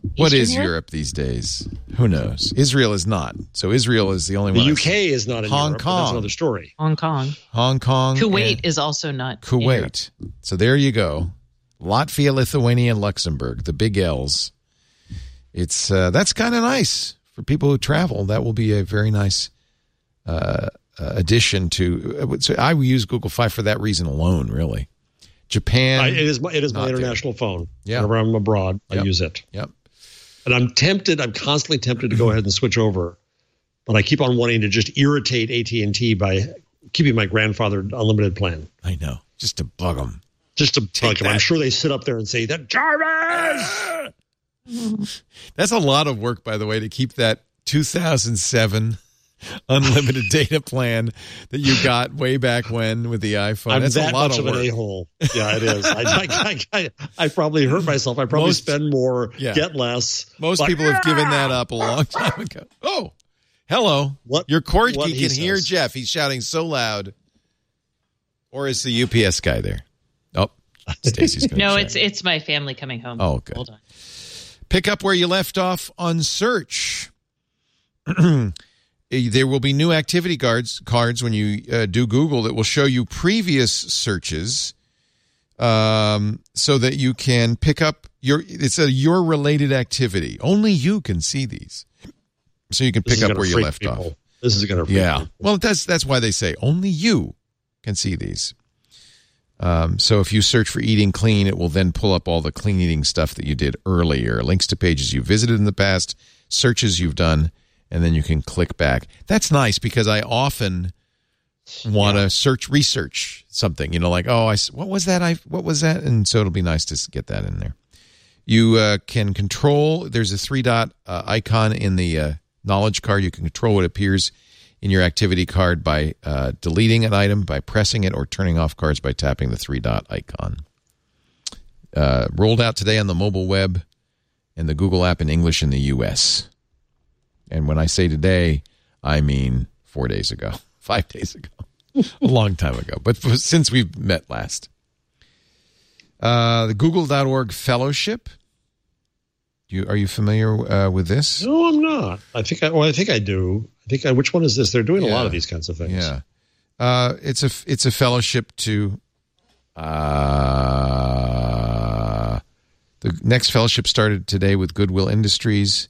S1: What
S5: Eastern
S1: is
S5: Europe?
S1: Europe these days? Who knows? Israel is not. So Israel is the only
S4: The
S1: one.
S4: U K is not in
S1: Hong
S4: Europe, but
S1: Kong.
S4: that's another story.
S5: Hong Kong.
S1: Hong Kong.
S5: Kuwait
S1: and
S5: is also not in Europe.
S1: Kuwait. So there you go. Latvia, Lithuania, and Luxembourg, the big L's. It's uh, that's kind of nice for people who travel. That will be a very nice uh, uh, addition to. So I will use Google Fi for that reason alone. Really, Japan.
S4: I, it is my, it is my
S1: not
S4: international phone.
S1: Yeah.
S4: Whenever I'm abroad, I
S1: Yep.
S4: use it.
S1: Yep.
S4: And I'm tempted, I'm constantly tempted to go ahead and switch over. But I keep on wanting to just irritate A T and T by keeping my grandfathered unlimited plan.
S1: I know, just to bug them.
S4: Just to bug them. I'm
S1: that.
S4: sure they sit up there and say, that Jarvis!
S1: That's a lot of work, by the way, to keep that two thousand seven unlimited data plan that you got way back when with the iPhone.
S4: I'm
S1: That's
S4: that
S1: a lot
S4: much
S1: of
S4: of
S1: work.
S4: an a-hole. Yeah, it is. I, I, I, I probably hurt myself. I probably
S1: Most-
S4: spend more,
S1: yeah.
S4: get less.
S1: Most
S4: But-
S1: people have given that up a long time ago. Oh, hello.
S4: What-
S1: Your corgi
S4: what
S1: can
S4: he
S1: hear
S4: says.
S1: Jeff. He's shouting so loud. Or is the U P S guy there? Oh, Stacy's going to
S5: No, it's it's my family coming home.
S1: Oh, good.
S5: Hold on.
S1: Pick up where you left off on search. There will be new activity cards cards when you uh, do Google that will show you previous searches, um, so that you can pick up your. It's a your related activity. Only you can see these, so you can
S4: This
S1: pick
S4: is
S1: up
S4: gonna
S1: where you
S4: freak
S1: left
S4: people.
S1: off.
S4: This is going to freak
S1: Yeah.
S4: people.
S1: Well, that's that's why they say only you can see these. Um, so if you search for eating clean, it will then pull up all the clean eating stuff that you did earlier, links to pages you visited in the past, searches you've done, and then you can click back. That's nice because I often want to yeah. search, research something, you know, like, oh, I, what was that? I, what was that? And so it'll be nice to get that in there. You uh, can control, there's a three dot uh, icon in the uh, knowledge card. You can control what appears in your activity card by uh, deleting an item, by pressing it, or turning off cards by tapping the three dot icon. Uh, rolled out today on the mobile web and the Google app in English in the U S. And when I say today, I mean four days ago, five days ago, a long time ago, but since we've met last. Uh, the Google dot org Fellowship. You, are you familiar uh, with this?
S4: No, I'm not. I think I, well, I think I do. I think I, which one is this? They're doing
S1: yeah.
S4: a lot of these kinds of things.
S1: Yeah. Uh, it's a, it's a fellowship to, uh, the next fellowship started today with Goodwill Industries.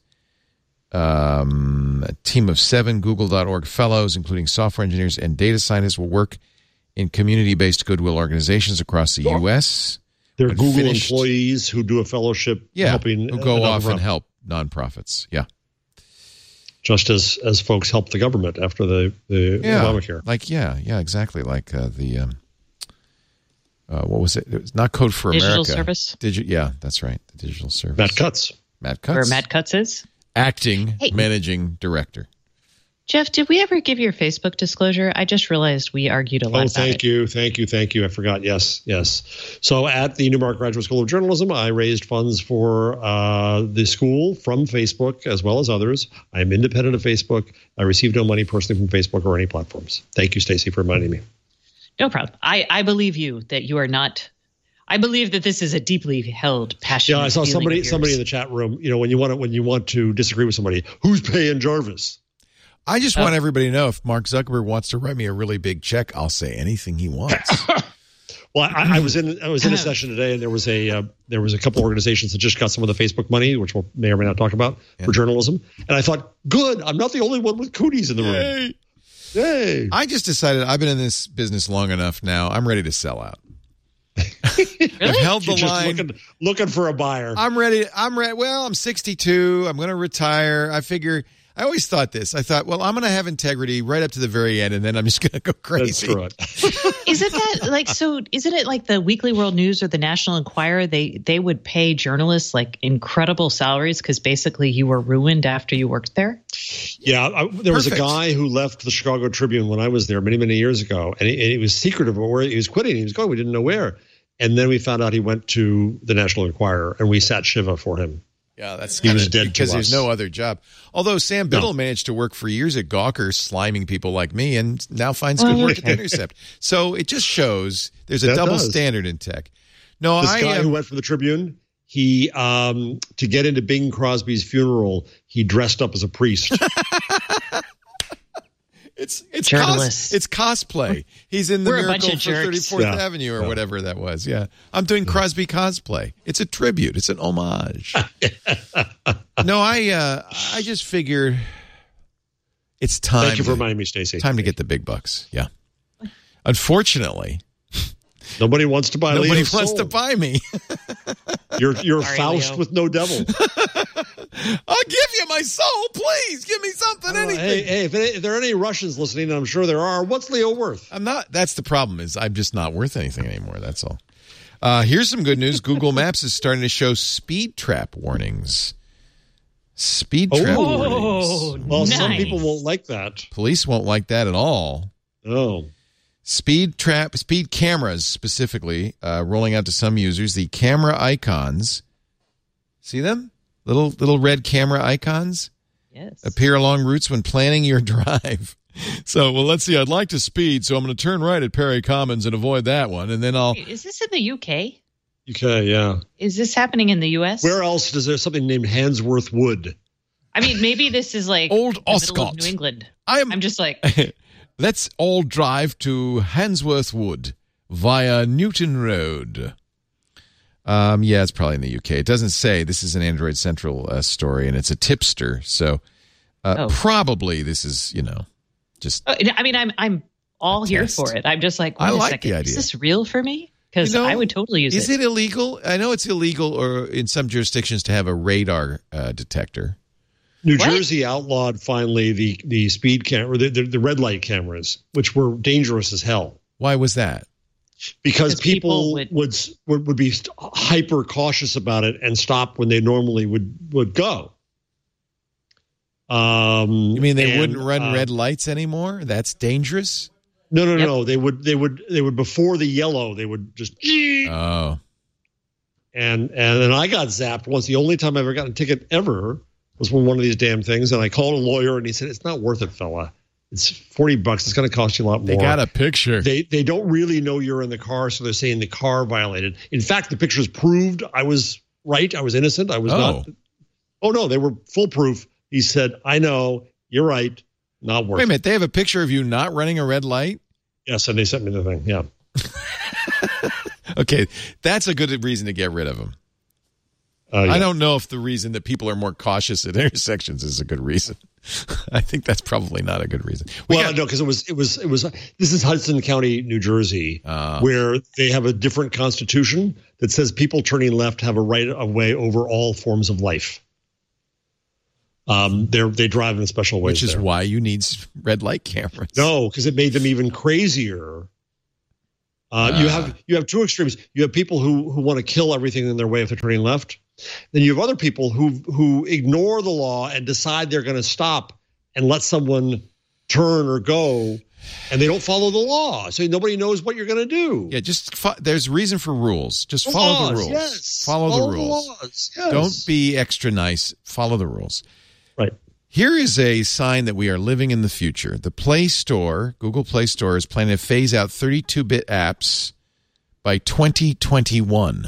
S1: Um, a team of seven Google dot org fellows, including software engineers and data scientists, will work in community-based Goodwill organizations across the U S.
S4: They're
S1: When
S4: Google
S1: finished-
S4: employees who do a fellowship
S1: Yeah,
S4: helping
S1: who go
S4: a
S1: off and
S4: nonprofit.
S1: help nonprofits. Yeah.
S4: Just as, as folks help the government after the, the
S1: Yeah.
S4: Obamacare.
S1: Like, yeah, yeah, exactly. Like uh, the, um, uh, what was it? It was not Code for
S5: Digital
S1: America.
S5: service?
S1: Digi- yeah, that's right. The digital service.
S4: Matt Cutts.
S1: Matt
S5: Where
S1: Cutts.
S5: Matt Cutts is.
S1: Acting
S5: Hey.
S1: managing director.
S5: Jeff, did we ever give your Facebook disclosure? I just realized we argued a lot
S4: Oh,
S5: about
S4: thank
S5: it.
S4: you. Thank you. Thank you. I forgot. Yes. Yes. So at the Newmark Graduate School of Journalism, I raised funds for uh, the school from Facebook as well as others. I am independent of Facebook. I receive no money personally from Facebook or any platforms. Thank you, Stacey, for reminding me.
S5: No problem. I, I believe you that you are not. I believe that this is a deeply held passion.
S4: Yeah, I saw somebody somebody in the chat room. You know, when you want to when you want to disagree with somebody, who's paying Jarvis?
S1: I just
S5: Oh.
S1: want everybody to know if Mark Zuckerberg wants to write me a really big check, I'll say anything he wants.
S4: Well, I, I was in I was in a session today, and there was a uh, there was a couple organizations that just got some of the Facebook money, which we'll may or may not talk about
S1: Yeah.
S4: for journalism. And I thought, good, I'm not the only one with cooties in the room.
S1: Hey.
S4: Hey,
S1: I just decided I've been in this business long enough now. I'm ready to sell out. I've held the
S4: You're just
S1: line.
S4: looking looking for a buyer.
S1: I'm ready. I'm ready. Well, I'm sixty-two. I'm going to retire. I figure. I always thought this. I thought, well, I'm going to have integrity right up to the very end, and then I'm just going to go
S4: Let's
S1: crazy.
S4: screw it.
S5: Isn't that like so? Isn't it like the Weekly World News or the National Enquirer? They they would pay journalists like incredible salaries because basically you were ruined after you worked there.
S4: Yeah, I, there was a
S1: Perfect.
S4: guy who left the Chicago Tribune when I was there many, many years ago, and he, and he was secretive of where he was quitting. He was going. We didn't know where, and then we found out he went to the National Enquirer, and we sat Shiva for him.
S1: Yeah, that's
S4: He was
S1: kinda-
S4: dead to
S1: because there's
S4: us.
S1: no other job. Although Sam Biddle
S4: No.
S1: managed to work for years at Gawker, sliming people like me, and now finds good work at The Intercept. So it just shows there's a
S4: That
S1: double
S4: does.
S1: standard in tech. No,
S4: This
S1: I
S4: guy
S1: um,
S4: who went for the Tribune, he um, to get into Bing Crosby's funeral, he dressed up as a priest.
S1: It's it's
S5: Journalists.
S1: cos- it's cosplay. He's in the
S5: We're a
S1: Miracle
S5: bunch
S1: for
S5: of jerks.
S1: thirty-fourth
S4: Yeah.
S1: Avenue or
S4: Yeah.
S1: whatever that was. Yeah, I'm doing Crosby cosplay. It's a tribute. It's an homage. No, I uh, I just figured it's time.
S4: Thank you for
S1: to,
S4: reminding me, Stacey.
S1: time to get the big bucks. Yeah. Unfortunately,
S4: Nobody wants to buy
S1: nobody
S4: Leo's
S1: wants
S4: soul.
S1: to buy me.
S4: You're you're
S5: Sorry,
S4: Faust
S5: Leo.
S4: with no devil.
S1: I'll give you my soul, please. Give me something, anything.
S4: Hey, hey, if, it, if there are any Russians listening, and I'm sure there are, what's Leo worth?
S1: I'm not. That's the problem. Is I'm just not worth anything anymore. That's all. Uh, here's some good news. Google Maps is starting to show speed trap warnings. Speed trap
S5: Oh,
S1: warnings.
S4: Well, some
S5: nice.
S4: people won't like that.
S1: Police won't like that at all.
S4: Oh,
S1: Speed trap, speed cameras specifically, uh, rolling out to some users. The camera icons, see them? Little little red camera icons
S5: Yes.
S1: appear along routes when planning your drive. So, well, let's see. I'd like to speed, so I'm going to turn right at Perry Commons and avoid that one, and then I'll.
S5: Wait, is this in the U K?
S4: okay, yeah.
S5: Is this happening in the U S?
S4: Where else is there something named Handsworth Wood?
S5: I mean, maybe this is like
S1: Old
S5: the middle
S1: Oscott.
S5: of New England.
S1: I'm.
S5: I'm just like,
S1: Let's all drive to Handsworth Wood via Newton Road. Um, yeah, it's probably in the U K. It doesn't say. This is an Android Central uh, story, and it's a tipster. So uh,
S5: Oh.
S1: probably this is, you know, just
S5: oh, I mean, I'm I'm all
S1: A
S5: here
S1: test.
S5: for it. I'm just like,
S1: I
S5: wait a
S1: like
S5: second,
S1: the idea.
S5: Is this real for me? Because
S1: You know,
S5: I would totally use
S1: is
S5: it.
S1: it illegal? I know it's illegal, or in some jurisdictions, to have a radar uh, detector.
S4: New
S5: What?
S4: Jersey outlawed finally the the speed camera, the, the, the red light cameras, which were dangerous as hell.
S1: Why was that?
S4: Because
S5: Because people
S4: people,
S5: would-
S4: would, would would be hyper cautious about it and stop when they normally would would go. Um,
S1: You mean they
S4: and,
S1: wouldn't run
S4: uh,
S1: red lights anymore? That's dangerous.
S4: No, no,
S5: Yep.
S4: no. They would they would they would before the yellow. They would just
S1: Oh,
S4: and and then I got zapped once. The only time I ever got a ticket ever was when one of these damn things. And I called a lawyer and he said, "It's not worth it, fella. It's forty bucks. It's going to cost you a lot more."
S1: they got a picture.
S4: They they don't really know you're in the car, so they're saying the car violated. In fact, the pictures proved I was right. I was innocent. I was
S1: Oh.
S4: not. Oh no, they were full proof. He said, "I know you're right. Not worth
S1: Wait a
S4: it."
S1: minute. They have a picture of you not running a red light?
S4: Yes, and they sent me the thing. Yeah.
S1: Okay, that's a good reason to get rid of them.
S4: Uh, yeah.
S1: I don't know if the reason that people are more cautious at intersections is a good reason. I think that's probably not a good reason. We
S4: Well,
S1: got-
S4: no, because it was it was it was. This is Hudson County, New Jersey,
S1: Ah.
S4: where they have a different constitution that says people turning left have a right of way over all forms of life. Um, they they drive in special ways,
S1: which is
S4: there.
S1: why you need s- red light cameras.
S4: No, because it made them even crazier. Uh, you
S1: Ah.
S4: have you have two extremes. You have people who who want to kill everything in their way if they're turning left. Then you have other people who who ignore the law and decide they're going to stop and let someone turn or go, and they don't follow the law. So nobody knows what you're going to do.
S1: Yeah, just fo- there's reason for rules. Just follow the
S4: Laws,
S1: rules.
S4: Yes.
S1: Follow, the rules.
S4: laws, yes.
S1: Don't be extra nice. Follow the rules.
S4: right.
S1: Here is a sign that we are living in the future. The Play Store, Google Play Store, is planning to phase out thirty-two bit apps by twenty twenty-one.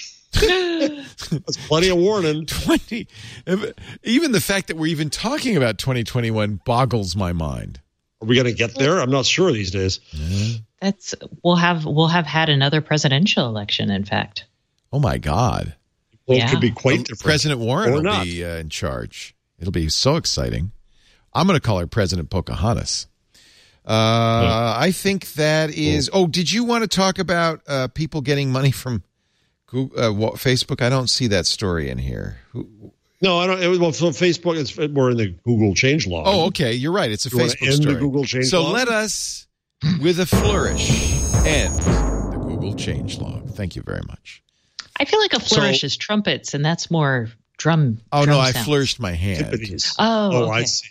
S4: That's plenty of warning.
S1: twenty Even the fact that we're even talking about twenty twenty-one boggles my mind.
S4: Are we going to get there? I'm not sure these days.
S5: That's we'll have we'll have had another presidential election. In fact,
S1: Oh my God.
S4: Well,
S5: Yeah.
S4: it could be quite different.
S1: President Warren
S4: Or
S1: will
S4: not.
S1: be uh, in charge. It'll be so exciting. I'm going to call her President Pocahontas. Uh, I think that is. Oh, did you want to talk about uh, people getting money from Google, uh, what, Facebook? I don't see that story in here. Who,
S4: No, I don't. It was, well, so Facebook, it's we're in the Google change law.
S1: oh, okay. You're right. It's a
S4: You wanna
S1: Facebook
S4: end the
S1: story.
S4: Google change
S1: so
S4: log?
S1: let us, with a flourish, end the Google change log. Thank you very much.
S5: I feel like a flourish
S4: So-
S5: is trumpets, and that's more drum.
S1: Oh,
S5: drum
S1: no, I
S5: sounds.
S1: flourished my hand.
S4: Tiffany's.
S5: Oh,
S4: Oh, I
S5: okay.
S4: see.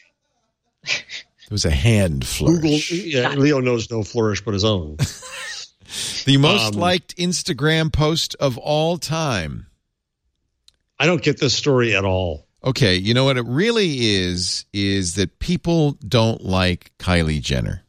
S1: It was a hand
S4: Google.
S1: flourish.
S4: Yeah, Leo knows no flourish but his own.
S1: The most
S4: Um,
S1: liked Instagram post of all time.
S4: I don't get this story at all.
S1: Okay, you know what it really is, is that people don't like Kylie Jenner.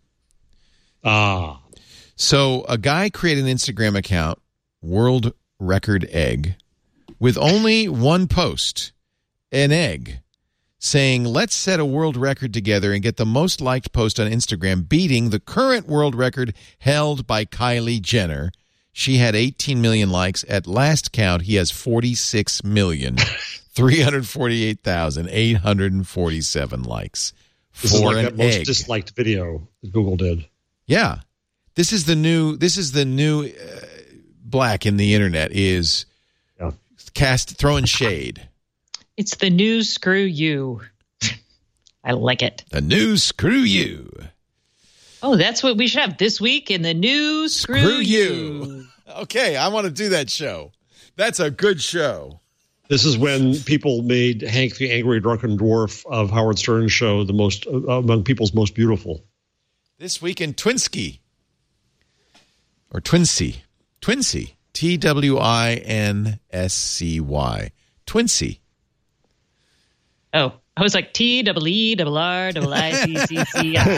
S4: Ah,
S1: So a guy created an Instagram account, World Record Egg, with only one post, an egg, saying, let's set a world record together and get the most liked post on Instagram, beating the current world record held by Kylie Jenner. She had eighteen million likes. At last count, he has forty-six million, three hundred forty-eight thousand, eight hundred forty-seven likes
S4: This is
S1: for
S4: like
S1: an
S4: that most
S1: egg.
S4: disliked video that Google did.
S1: Yeah. This is the new, this is the new uh, black in the internet is
S4: Yeah.
S1: cast, throwing shade.
S5: It's the new screw you. I like it.
S1: The new screw you.
S5: Oh, that's what we should have this week in the new screw,
S1: Screw
S5: you.
S1: you. Okay, I want to do that show. That's a good show.
S4: This is when people made Hank the Angry Drunken Dwarf of Howard Stern's show the most uh, among people's most beautiful.
S1: This week in Twinsky. Or Twinsy. Twinsy. T W I N S C Y. Twinsy.
S5: Oh, I was like T double E double R double I C C C I.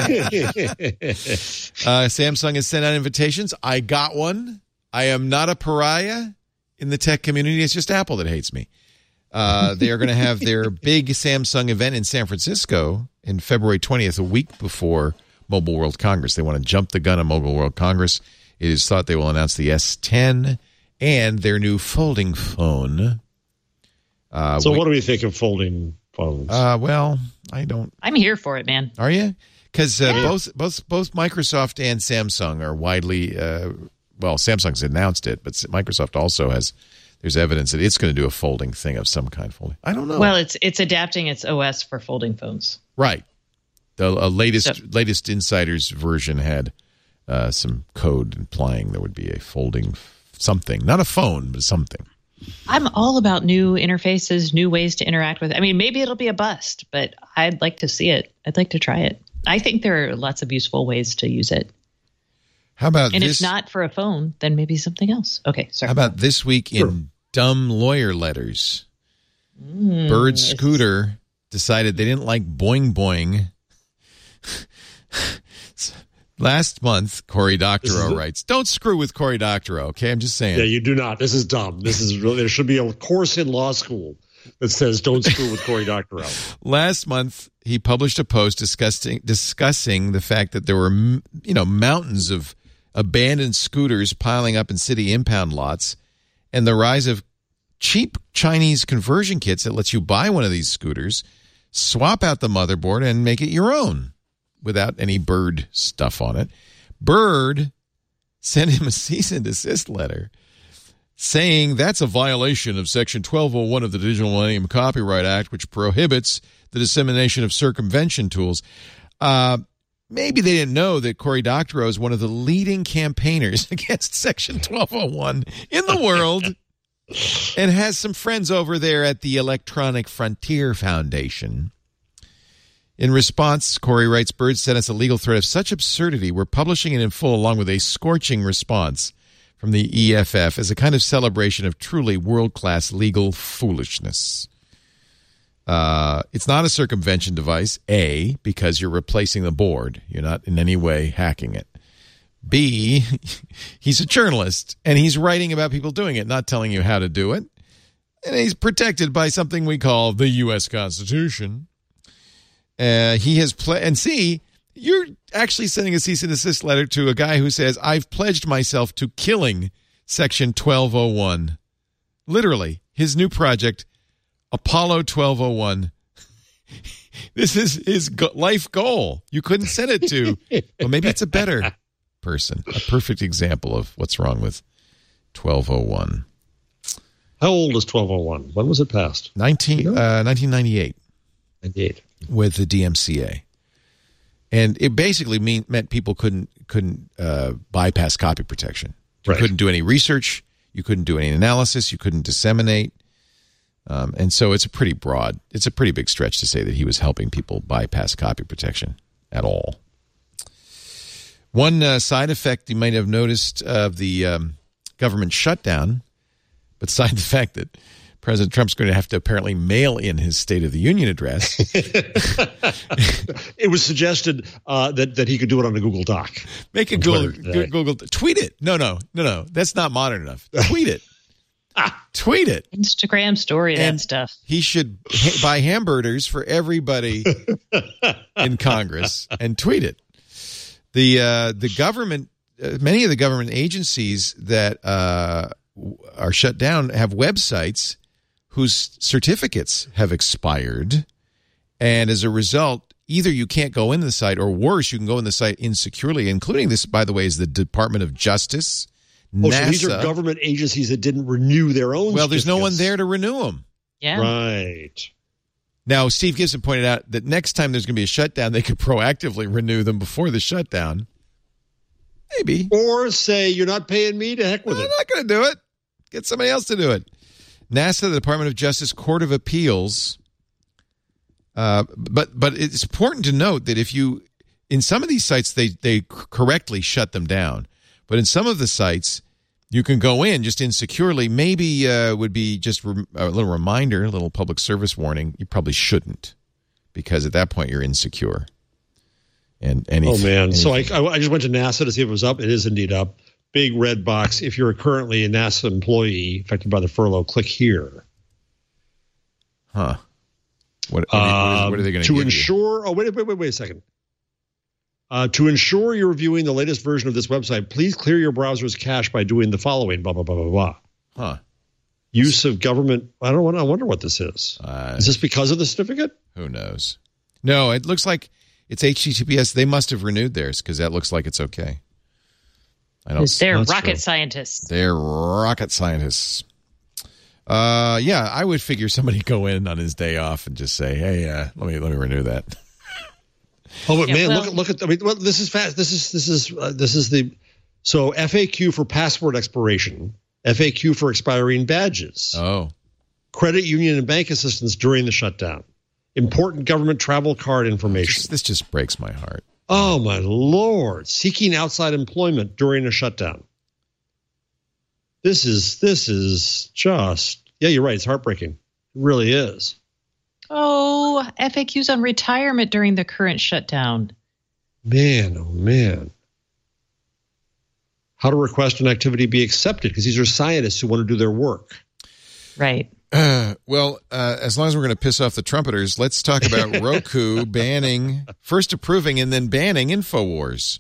S1: Uh, Samsung has sent out invitations. I got one. I am not a pariah in the tech community. It's just Apple that hates me. Uh, they are going to have their big Samsung event in San Francisco in February twentieth, a week before Mobile World Congress. They want to jump the gun on Mobile World Congress. It is thought they will announce the S ten and their new folding phone. Uh,
S4: So
S1: we-
S4: what do we think of folding phones?
S1: Uh, well, I don't.
S5: I'm here for it, man.
S1: Are you? Because uh,
S5: Yeah.
S1: both both both Microsoft and Samsung are widely. Uh, well, Samsung's announced it, but Microsoft also has. There's evidence that it's going to do a folding thing of some kind. Folding. I don't know.
S5: Well, it's it's adapting its O S for folding phones.
S1: Right. The uh, latest
S5: So-
S1: latest Insider's version had uh, some code implying there would be a folding f- something, not a phone, but something.
S5: I'm all about new interfaces, new ways to interact with it. I mean, maybe it'll be a bust, but I'd like to see it. I'd like to try it. I think there are lots of useful ways to use it.
S1: How about
S5: And
S1: this?
S5: if not for a phone, then maybe something else. Okay, sorry.
S1: How about this week in dumb lawyer letters?
S5: Mm,
S1: Bird Scooter decided they didn't like Boing Boing. Last month, Cory Doctorow
S4: the-
S1: writes, don't screw with Cory Doctorow, okay? I'm just saying.
S4: yeah, you do not. This is dumb. This is really. There should be a course in law school that says don't screw with Cory Doctorow.
S1: Last month, he published a post discussing discussing the fact that there were, m- you know, mountains of abandoned scooters piling up in city impound lots, and the rise of cheap Chinese conversion kits that lets you buy one of these scooters, swap out the motherboard, and make it your own without any Bird stuff on it. Bird sent him a cease and desist letter saying that's a violation of Section twelve oh one of the Digital Millennium Copyright Act, which prohibits the dissemination of circumvention tools. Uh, maybe they didn't know that Cory Doctorow is one of the leading campaigners against Section twelve oh one in the world and has some friends over there at the Electronic Frontier Foundation. In response, Cory writes, Bird sent us a legal threat of such absurdity, we're publishing it in full along with a scorching response from the E F F as a kind of celebration of truly world-class legal foolishness. Uh, it's not a circumvention device, A, because you're replacing the board. You're not in any way hacking it. B, he's a journalist, and he's writing about people doing it, not telling you how to do it. And he's protected by something we call the U S Constitution. Uh, he has ple- and see, you're actually sending a cease and desist letter to a guy who says, I've pledged myself to killing Section twelve oh one. Literally, his new project, Apollo twelve oh one. This is his go- life goal. You couldn't send it to, well, maybe it's a better person. A perfect example of what's wrong with twelve oh one.
S4: How old is twelve oh one? When was it passed?
S1: nineteen, uh, nineteen ninety-eight.
S4: ninety-eight.
S1: With the D M C A. And it basically mean, meant people couldn't couldn't uh, bypass copy protection. You
S4: Right.
S1: couldn't do any research. You couldn't do any analysis. You couldn't disseminate. Um, and so it's a pretty broad, it's a pretty big stretch to say that he was helping people bypass copy protection at all. One uh, side effect you might have noticed of the um, government shutdown, besides the fact that President Trump's going to have to apparently mail in his State of the Union address.
S4: It was suggested uh, that that he could do it on a Google Doc.
S1: Make a
S4: On
S1: Google,
S4: Twitter today.
S1: Google, tweet it. No, no, no, no. That's not modern enough. Tweet it. Tweet it.
S5: Instagram story
S1: And
S5: that stuff.
S1: He should ha- buy hamburgers for everybody in Congress and tweet it. The uh, the government, uh, many of the government agencies that uh, are shut down have websites whose certificates have expired, and as a result, either you can't go into the site, or worse, you can go in the site insecurely. Including this, by the way, is the Department of Justice.
S4: Oh,
S1: NASA.
S4: so these are government agencies that didn't renew their own.
S1: Well, there's no one
S4: certificates.
S1: there to renew them.
S5: Yeah.
S4: Right.
S1: Now, Steve Gibson pointed out that next time there's going to be a shutdown, they could proactively renew them before the shutdown. Maybe.
S4: Or say, you're not paying me, to heck with
S1: I'm
S4: it.
S1: not going to do it. Get somebody else to do it. NASA, the Department of Justice, Court of Appeals. Uh, but but it's important to note that if you, in some of these sites, they, they correctly shut them down. But in some of the sites, you can go in just insecurely. Maybe uh, would be just re- a little reminder, a little public service warning. You probably shouldn't, because at that point you're insecure. And anything,
S4: Oh, man. So I,
S1: anything.
S4: I just went to NASA to see if it was up. It is indeed up. Big red box. If you're currently a NASA employee affected by the furlough, click here.
S1: Huh. What, what, are, what are they going
S4: to
S1: give you?
S4: ensure? Oh, wait, wait, wait, wait a second. Uh, to ensure you're reviewing the latest version of this website, please clear your browser's cache by doing the following. Blah blah blah blah blah.
S1: Huh.
S4: Use of government. I don't want. I wonder what this is.
S1: Uh,
S4: is this because of the certificate?
S1: Who knows? No, it looks like it's H T T P S. They must have renewed theirs because that looks like it's okay. I don't.
S5: They're
S4: that's
S5: rocket
S4: true.
S5: scientists.
S1: They're rocket scientists. Uh, yeah, I would figure somebody go in on his day off and just say, "Hey, uh, let me let me renew that."
S4: Oh, but
S5: Yeah,
S4: man,
S5: well-
S4: look at look at. I mean, well, this is fast. This is this is uh, this is the so F A Q for password expiration, F A Q for expiring badges,
S1: Oh,
S4: credit union and bank assistance during the shutdown, important government travel card information.
S1: this, this just breaks my heart.
S4: Oh my Lord! Seeking outside employment during a shutdown. This is this is just yeah. You're right. It's heartbreaking. It really is.
S5: Oh, F A Qs on retirement during the current shutdown.
S4: Man, oh man. How to request an activity be accepted, because these are scientists who want to do their work.
S5: Right.
S1: Uh, well, uh, as long as we're going to piss off the trumpeters, let's talk about Roku banning, first approving and then banning InfoWars.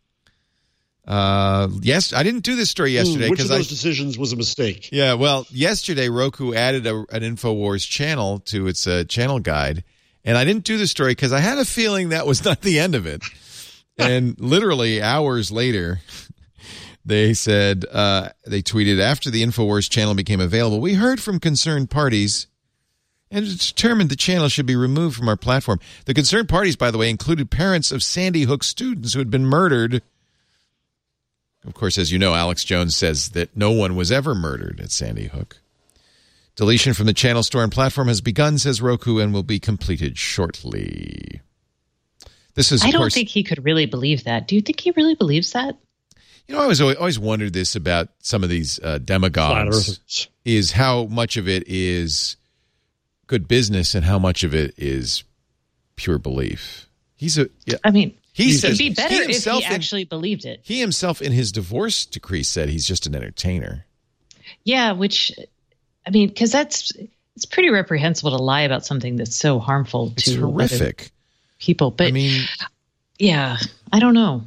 S1: Uh, yes, I didn't do this story yesterday
S4: Hmm, which of
S1: because I.
S4: those decisions was a mistake?
S1: Yeah, well, yesterday Roku added a, an InfoWars channel to its uh, channel guide, and I didn't do the story because I had a feeling that was not the end of it. And literally hours later, they said, uh, they tweeted, after the InfoWars channel became available, we heard from concerned parties and determined the channel should be removed from our platform. The concerned parties, by the way, included parents of Sandy Hook students who had been murdered. Of course, as you know, Alex Jones says that no one was ever murdered at Sandy Hook. Deletion from the channel store and platform has begun, says Roku, and will be completed shortly. This is, of
S5: I don't
S1: course,
S5: think he could really believe that. Do you think he really believes that?
S1: you know, I was always, always wondered this about some of these uh, demagogues,
S4: Flat earthers.
S1: is how much of it is good business and how much of it is pure belief. He's a, yeah,
S5: I mean,
S1: he
S5: it'd
S1: says
S5: be better
S1: he
S5: if
S1: himself
S5: he
S1: in-
S5: actually believed it.
S1: He himself, in his divorce decree, said he's just an entertainer.
S5: Yeah, which, I mean, because that's, it's pretty reprehensible to lie about something that's so harmful
S1: It's
S5: to other
S1: horrific.
S5: people. But
S1: I mean,
S5: yeah, I don't know.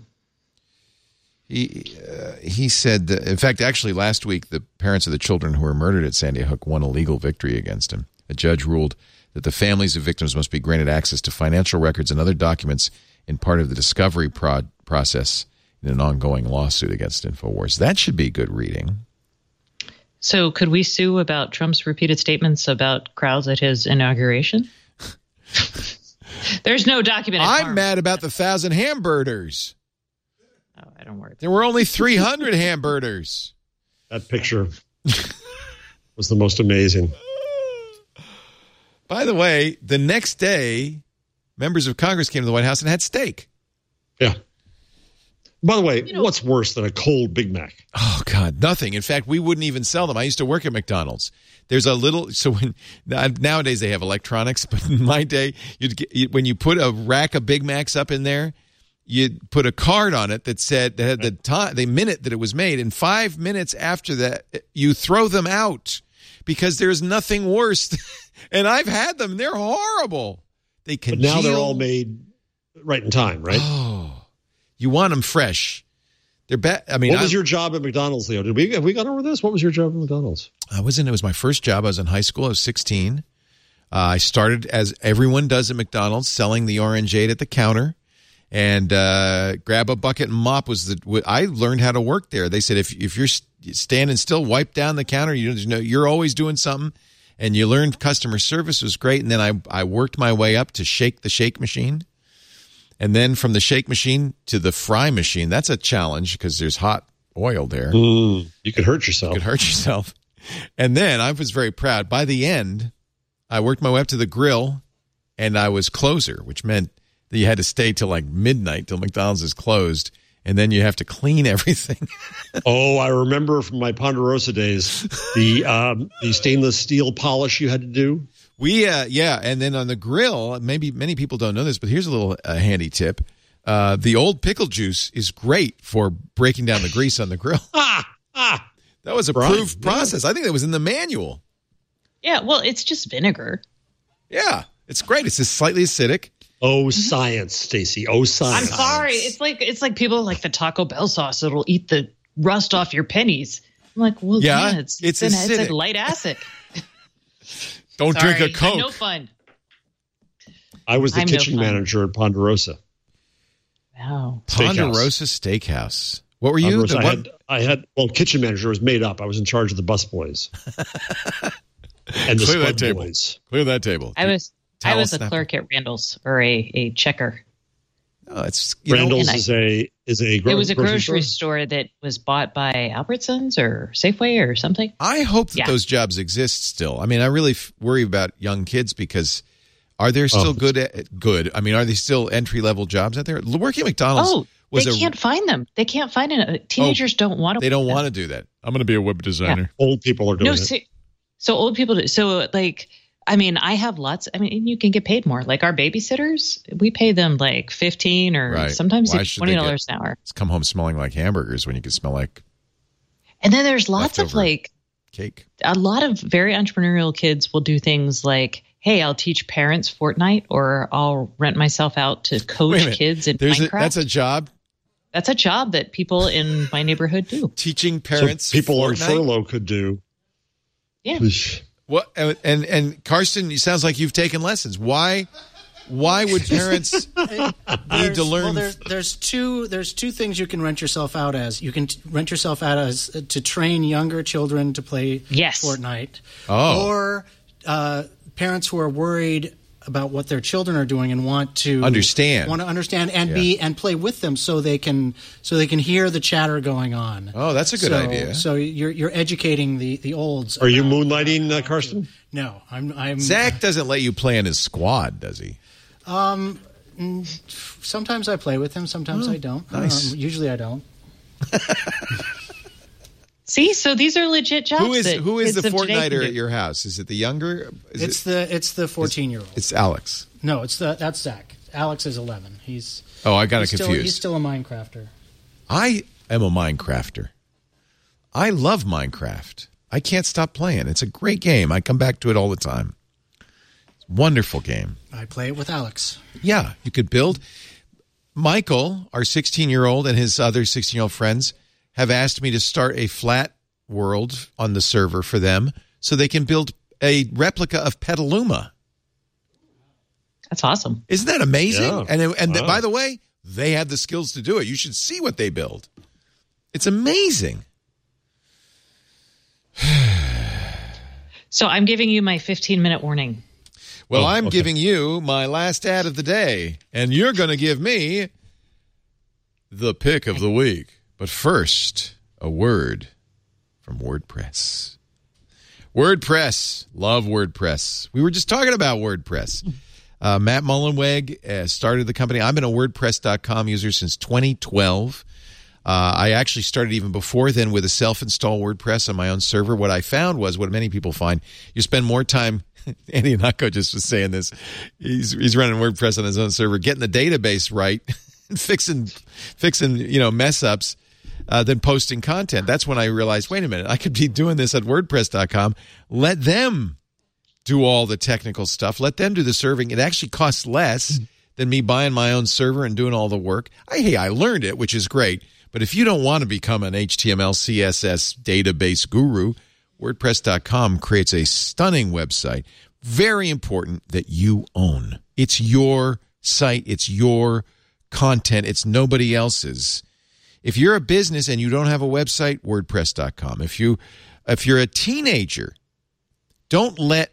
S1: he uh, he said that, in fact, actually last week, the parents of the children who were murdered at Sandy Hook won a legal victory against him. A judge ruled that the families of victims must be granted access to financial records and other documents in part of the discovery prod process in an ongoing lawsuit against InfoWars. That should be good reading.
S5: So could we sue about Trump's repeated statements about crowds at his inauguration? There's no documented
S1: I'm
S5: harm.
S1: mad about the thousand hamburgers.
S5: Oh, I don't worry.
S1: There were only three hundred hamburgers.
S4: That picture was the most amazing.
S1: By the way, the next day, members of Congress came to the White House and had steak.
S4: Yeah. By the way, what's worse than a cold Big Mac?
S1: Oh, God, nothing. In fact, we wouldn't even sell them. I used to work at McDonald's. There's a little, so when nowadays they have electronics, but in my day, you'd get, when you put a rack of Big Macs up in there, you put a card on it that said that had the time, the minute that it was made, and five minutes after that, you throw them out because there's nothing worse. And I've had them; they're horrible. They congeal.
S4: But now they're all made right in time, right?
S1: Oh, you want them fresh. They're bad. I mean,
S4: what was
S1: I,
S4: your job at McDonald's, Leo? Did we have we gone over this? What was your job at McDonald's?
S1: I was in. It was my first job. I was in high school. I was sixteen. Uh, I started as everyone does at McDonald's, selling the Orangeade at the counter, and uh, grab a bucket and mop was the. I learned how to work there. They said if if you're standing still, wipe down the counter. You know, you're always doing something, and you learned customer service was great. And then I I worked my way up to shake the shake machine. And then from the shake machine to the fry machine, that's a challenge because there's hot oil there.
S4: Mm, you could hurt yourself.
S1: You could hurt yourself. And then I was very proud. By the end, I worked my way up to the grill, and I was closer, which meant that you had to stay till like midnight till McDonald's is closed, and then you have to clean everything.
S4: Oh, I remember from my Ponderosa days the um, the stainless steel polish you had to do.
S1: We, uh, yeah, and then on the grill, maybe many people don't know this, but here's a little uh, handy tip. Uh, the old pickle juice is great for breaking down the grease on the grill.
S4: Ah, ah.
S1: That was a
S4: Right,
S1: proved
S4: yeah.
S1: process. I think that was in the manual.
S5: Yeah, well, it's just vinegar.
S1: Yeah, it's great. It's just slightly acidic.
S4: Oh, science, Stacy. Oh,
S5: I'm
S4: science.
S5: sorry. It's like it's like people like the Taco Bell sauce that'll eat the rust off your pennies. I'm like, well,
S1: Yeah,
S5: yeah, it's
S1: it's
S5: it's, an,
S1: acidic.
S5: it's a light acid.
S1: Don't
S5: Sorry,
S1: drink a Coke.
S5: I'm no fun.
S4: I was the
S5: I'm no
S4: kitchen
S5: fun.
S4: manager at Ponderosa.
S5: Wow.
S1: Ponderosa Steakhouse. What were you?
S4: Ponderosa,
S1: The
S4: I,
S1: what-
S4: had, I had, well, kitchen manager was made up. I was in charge of the busboys and the
S1: Clear that
S4: Spud
S1: table.
S4: boys.
S1: Clear that table.
S5: I was I
S1: Towel
S5: was a
S1: snapper.
S5: clerk at Randall's or a, a checker.
S1: Oh, it's you know,
S4: Randall's
S5: and I-
S4: is a is a gro-
S5: It was a grocery,
S4: grocery
S5: store? that was bought by Albertsons or Safeway or something.
S1: I hope that
S5: Yeah.
S1: those jobs exist still. I mean, I really f- worry about young kids because are there still
S4: Oh.
S1: good? At, good. I mean, are they still entry level jobs out there? Working at McDonald's
S5: Oh,
S1: was
S5: they
S1: a.
S5: can't find them. They can't find it. Teenagers don't want to.
S1: They don't want to do that. I'm going to be a web designer.
S4: Old people are doing
S5: No,
S4: it.
S5: so, so old people. Do, so like, I mean, I have lots. I mean, and you can get paid more. Like our babysitters, we pay them like fifteen or
S1: Right.
S5: sometimes
S1: Why
S5: even
S1: should
S5: twenty
S1: they get-
S5: dollars an hour.
S1: Let's come home smelling like hamburgers when you can smell like
S5: And then there's lots of
S1: Leftover.
S5: like
S1: cake.
S5: a lot of very entrepreneurial kids will do things like, hey, I'll teach parents Fortnite, or I'll rent myself out to
S1: Wait a
S5: coach
S1: minute.
S5: kids in
S1: There's a,
S5: Minecraft.
S1: that's a job.
S5: That's a job that people in my neighborhood do.
S1: Teaching
S4: So
S1: parents.
S4: people on
S1: Fortnite?
S4: furlough could do.
S5: Yeah.
S1: What and, and and Karsten, it sounds like you've taken lessons. Why? Why would parents need
S8: There's-
S1: to learn?
S8: Well, there's, there's two. There's two things you can rent yourself out as. You can t- rent yourself out as uh, to train younger children to play
S5: Yes.
S8: Fortnite,
S1: Oh.
S8: or uh, parents who are worried about what their children are doing and want to
S1: Understand.
S8: want to understand and be and play with them so they can so they can hear the chatter going on.
S1: Oh, that's a good
S8: So-
S1: idea.
S8: So you're you're educating the the olds.
S4: Are you
S8: about-
S4: moonlighting, uh, Karsten?
S8: No, I'm. I'm
S1: Zach doesn't let you play in his squad, does he?
S8: Sometimes I play with him. Sometimes I don't.
S1: nice.
S8: Um, usually I don't.
S5: See, so these are legit jobs.
S1: Who is
S5: that
S1: who is the
S5: kids of today can
S1: Fortniter
S5: do.
S1: at your house? Is it the younger? Is
S8: It's
S1: it,
S8: the it's the fourteen year old.
S1: it's Alex.
S8: No, it's the that's Zach. Alex is eleven. He's
S1: Oh, I got it
S8: he's still,
S1: confused.
S8: he's still a Minecrafter.
S1: I am a Minecrafter. I love Minecraft. I can't stop playing. It's a great game. I come back to it all the time. It's a wonderful game.
S8: I play it with Alex.
S1: Yeah, you could build. Michael, our sixteen-year-old, and his other sixteen-year-old friends have asked me to start a flat world on the server for them so they can build a replica of Petaluma.
S5: That's awesome.
S1: Isn't that amazing?
S4: Yeah.
S1: And and
S4: Wow.
S1: by the way, they have the skills to do it. You should see what they build. It's amazing.
S5: So I'm giving you my fifteen minute warning.
S1: Well,
S4: Oh,
S1: I'm
S4: okay.
S1: giving you my last ad of the day, and you're going to give me the pick of the week. But first, a word from WordPress. WordPress. Love WordPress. We were just talking about WordPress. Uh, Matt Mullenweg uh, started the company. I've been a WordPress dot com user since twenty twelve. Uh, I actually started even before then with a self-install WordPress on my own server. What I found was what many people find. You spend more time, Andy Nako just was saying this, he's, he's running WordPress on his own server, getting the database right fixing, fixing, you know, mess ups uh, than posting content. That's when I realized, wait a minute, I could be doing this at WordPress dot com. Let them do all the technical stuff. Let them do the serving. It actually costs less than me buying my own server and doing all the work. I, hey, I learned it, which is great. But if you don't want to become an H T M L, C S S database guru, WordPress dot com creates a stunning website. Very important that you own. It's your site. It's your content. It's nobody else's. If you're a business and you don't have a website, WordPress dot com. If you, if you're a teenager, don't let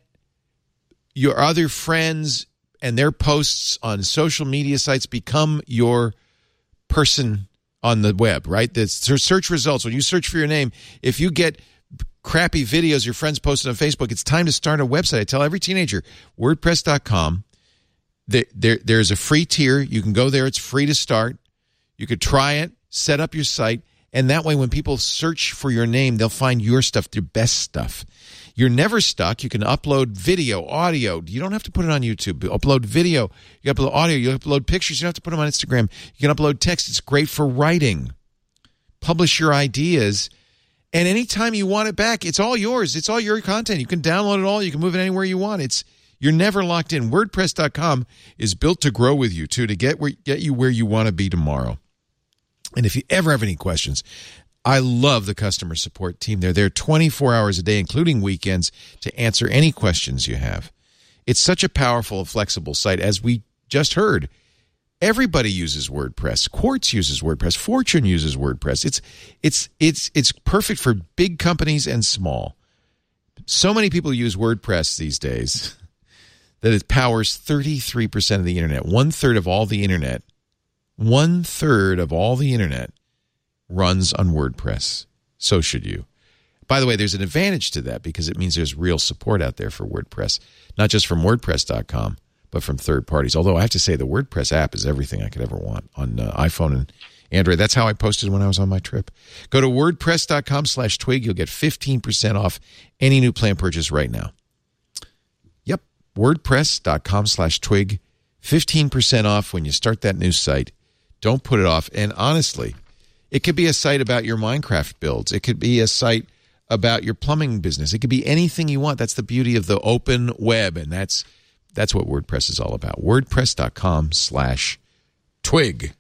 S1: your other friends and their posts on social media sites become your person on the web, right? The search results, when you search for your name, if you get crappy videos your friends posted on Facebook, it's time to start a website. I tell every teenager, WordPress dot com, there, there, there's a free tier. You can go there. It's free to start. You could try it, set up your site, and that way when people search for your name, they'll find your stuff, your best stuff. You're never stuck. You can upload video, audio. You don't have to put it on YouTube. You upload video. You upload audio. You upload pictures. You don't have to put them on Instagram. You can upload text. It's great for writing. Publish your ideas. And anytime you want it back, it's all yours. It's all your content. You can download it all. You can move it anywhere you want. It's You're never locked in. WordPress dot com is built to grow with you, too, to get where, get you where you want to be tomorrow. And if you ever have any questions, I love the customer support team. They're there twenty-four hours a day, including weekends, to answer any questions you have. It's such a powerful and flexible site. As we just heard, everybody uses WordPress. Quartz uses WordPress. Fortune uses WordPress. It's it's it's it's perfect for big companies and small. So many people use WordPress these days that it powers thirty-three percent of the internet. One third of all the internet, one third of all the internet runs on WordPress. So should you. By the way, there's an advantage to that because it means there's real support out there for WordPress, not just from WordPress dot com, but from third parties. Although I have to say the WordPress app is everything I could ever want on uh, iPhone and Android. That's how I posted when I was on my trip. Go to WordPress dot com slash twig. You'll get fifteen percent off any new plan purchase right now. Yep, WordPress dot com slash twig. fifteen percent off when you start that new site. Don't put it off. And honestly, it could be a site about your Minecraft builds. It could be a site about your plumbing business. It could be anything you want. That's the beauty of the open web, and that's that's what WordPress is all about. WordPress dot com slash twig.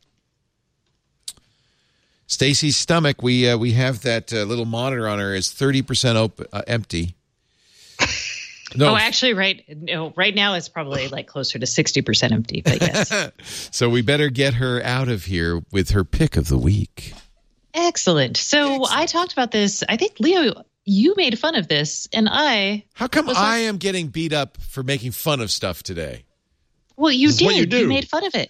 S1: Stacy's stomach, we uh, we have that uh, little monitor on her is thirty percent op- uh, empty. No.
S5: Oh, actually, right no, right now it's probably like closer to sixty percent empty, but yes.
S1: So we better get her out of here with her pick of the week.
S5: Excellent. So Excellent. I talked about this. I think, Leo, you made fun of this, and I...
S1: How come I am getting beat up for making fun of stuff today?
S5: Well, you
S4: This is
S5: did.
S4: what you do.
S5: You made fun of it.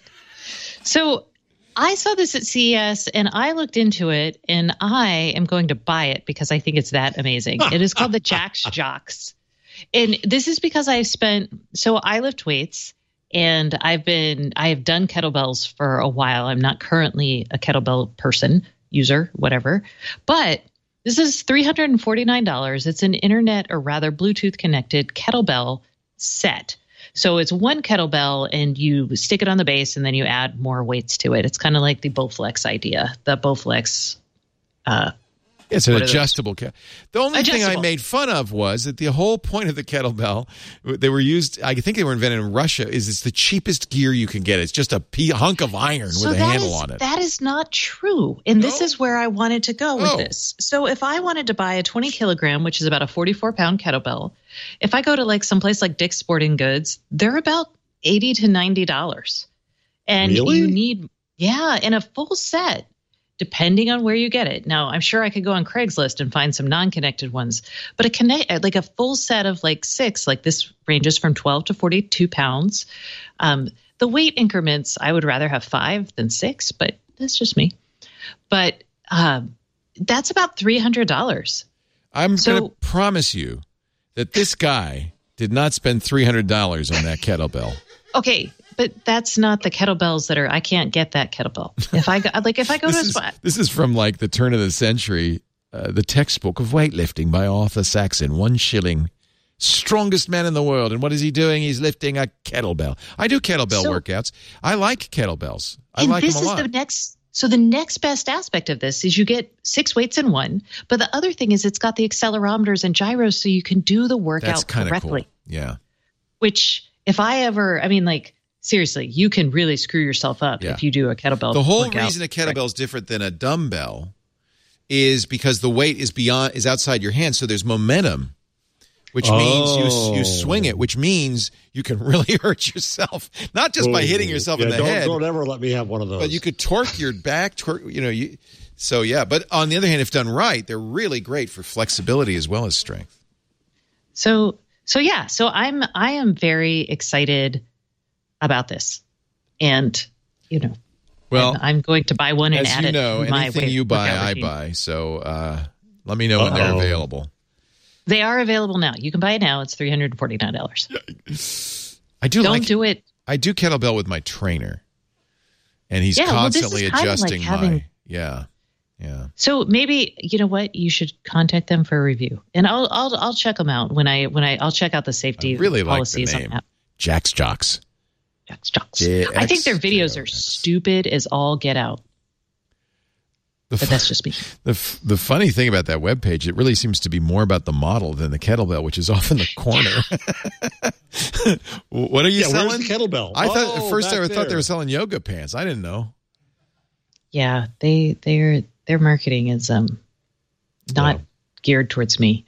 S5: So I saw this at C E S, and I looked into it, and I am going to buy it because I think it's that amazing. It is called the Jack's Jocks. And this is because I've spent... So I lift weights, and I've been... I have done kettlebells for a while. I'm not currently a kettlebell person, user, whatever. But this is three hundred forty-nine dollars. It's an internet, or rather Bluetooth connected kettlebell set. So it's one kettlebell and you stick it on the base and then you add more weights to it. It's kind of like the Bowflex idea, the Bowflex. Uh,
S1: it's an adjustable kettlebell. The only
S5: adjustable.
S1: thing I made fun of was that the whole point of the kettlebell, they were used, I think they were invented in Russia, is it's the cheapest gear you can get. It's just a p- hunk of iron
S5: so
S1: with a
S5: that
S1: handle
S5: is,
S1: on it.
S5: That is not true. And
S1: No?
S5: this is where I wanted to go with
S1: Oh.
S5: this. So if I wanted to buy a twenty kilogram, which is about a forty-four pound kettlebell, if I go to like someplace like Dick's Sporting Goods, they're about eighty to ninety dollars. And
S4: Really?
S5: you need, yeah, in a full set, depending on where you get it. Now, I'm sure I could go on Craigslist and find some non-connected ones, but a connect, like a full set of like six, like this ranges from twelve to forty-two pounds. Um, the weight increments, I would rather have five than six, but that's just me. But um, that's about three hundred dollars.
S1: I'm
S5: So-
S1: going to promise you that this guy did not spend three hundred dollars on that kettlebell.
S5: Okay, but that's not the kettlebells that are. I can't get that kettlebell. If I go, like, if I go to a
S1: This is,
S5: spot,
S1: this is from like the turn of the century, uh, the textbook of weightlifting by Arthur Saxon, one shilling strongest man in the world. And what is he doing? He's lifting a kettlebell. I do kettlebell
S5: So-
S1: workouts. I like kettlebells. I
S5: and
S1: like
S5: this
S1: them a
S5: is
S1: lot.
S5: the next. So the next best aspect of this is you get six weights in one. But the other thing is it's got the accelerometers and gyros, so you can do the workout
S1: That's kind of
S5: correctly.
S1: cool. Yeah.
S5: Which, if I ever, I mean, like seriously, you can really screw yourself up
S1: Yeah.
S5: if you do a kettlebell.
S1: The whole
S5: workout.
S1: reason a kettlebell is different than a dumbbell is because the weight is beyond is outside your hand, so there's momentum, which means you you swing it, which means you can really hurt yourself, not just by hitting yourself
S4: yeah,
S1: in the
S4: don't,
S1: head,
S4: Don't ever let me have one of those.
S1: but you could torque your back, torque, you know, you. So yeah, but on the other hand, if done right, they're really great for flexibility as well as strength.
S5: So so yeah, so I'm I am very excited about this, and you know,
S1: Well,
S5: I'm, I'm going to buy one and
S1: as
S5: add
S1: you
S5: it
S1: know,
S5: to my
S1: anything
S5: weight
S1: you buy,
S5: workout
S1: I
S5: routine.
S1: buy. So uh, let me know when they're
S4: Uh-oh.
S1: available.
S5: They are available now. You can buy it now. It's three hundred forty-nine dollars.
S1: I do
S5: Don't
S1: like
S5: do it.
S1: I do kettlebell with my trainer, and he's
S5: Yeah, well, this is
S1: constantly
S5: kind of like
S1: adjusting
S5: having-
S1: my yeah, yeah.
S5: So maybe you know what, you should contact them for a review, and I'll I'll I'll check them out when I when I I'll check out the safety
S1: I really like the
S5: policies
S1: name.
S5: on that.
S1: Jack's Jocks.
S5: Jack's Jocks.
S1: J-
S5: I think their
S1: X-
S5: videos
S1: J O
S5: are
S1: X.
S5: stupid as all get out,
S1: The,
S5: but
S1: fu-
S5: that's just me.
S1: the f- the funny thing about that webpage, it really seems to be more about the model than the kettlebell, which is off in the corner. What are you
S4: yeah,
S1: selling?
S4: where's the kettlebell?
S1: I thought
S4: Oh,
S1: at first I
S4: back
S1: thought they
S4: there.
S1: were selling yoga pants. I didn't know.
S5: Yeah, they their their marketing is um not
S4: Yeah.
S5: geared towards me.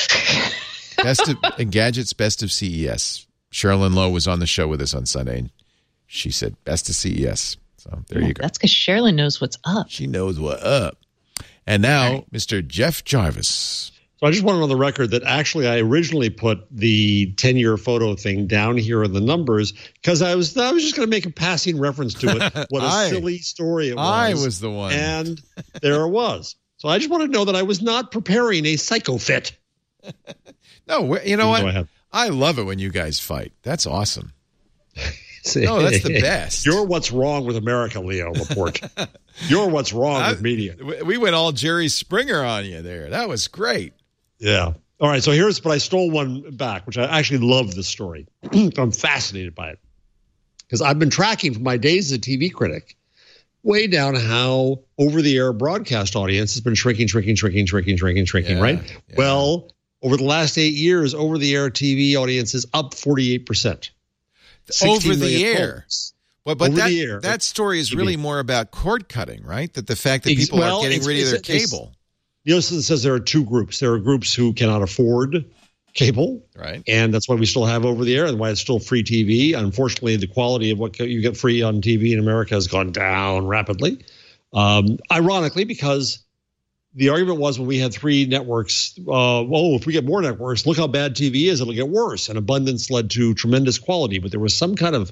S1: Best of and gadgets, best of C E S. Sherilyn Lowe was on the show with us on Sunday, and she said best of C E S. So there you go.
S5: That's because Sherilyn knows what's up.
S1: She knows what up. And now, Mister Jeff Jarvis.
S4: So I just want it on the record that actually I originally put the ten-year photo thing down here in the numbers because I was I was just going to make a passing reference to it. What a
S1: I-
S4: silly story it was.
S1: I was the one.
S4: And there it was. So I just want to know that I was not preparing a psycho fit.
S1: No, we- you know
S4: Go
S1: what?
S4: ahead.
S1: I love it when you guys fight. That's awesome. No, that's the best.
S4: You're what's wrong with America, Leo Laporte. You're what's wrong
S1: I-
S4: with media.
S1: we- We went all Jerry Springer on you there. That was great.
S4: Yeah. All right. So here's, but I stole one back, which I actually love this story. I'm fascinated by it because I've been tracking from my days as a T V critic way down how over-the-air broadcast audience has been shrinking, shrinking, shrinking, shrinking, shrinking, shrinking.
S1: Yeah,
S4: right.
S1: yeah.
S4: Well, over the last eight years, over-the-air T V audience is up forty-eight percent.
S1: Over the air. But, but
S4: Over
S1: that,
S4: the air.
S1: that story is
S4: T V.
S1: really more about cord cutting, right? That the fact that
S4: Ex-
S1: people
S4: well,
S1: are getting
S4: it's-
S1: rid of their
S4: it's- it's-
S1: cable.
S4: Nielsen says there are two groups. There are groups who cannot afford cable,
S1: Right.
S4: and that's why we still have over the air and why it's still free T V. Unfortunately, the quality of what you get free on T V in America has gone down rapidly. Um, ironically, because the argument was when we had three networks, uh, oh, if we get more networks, look how bad T V is, it'll get worse. And abundance led to tremendous quality, but there was some kind of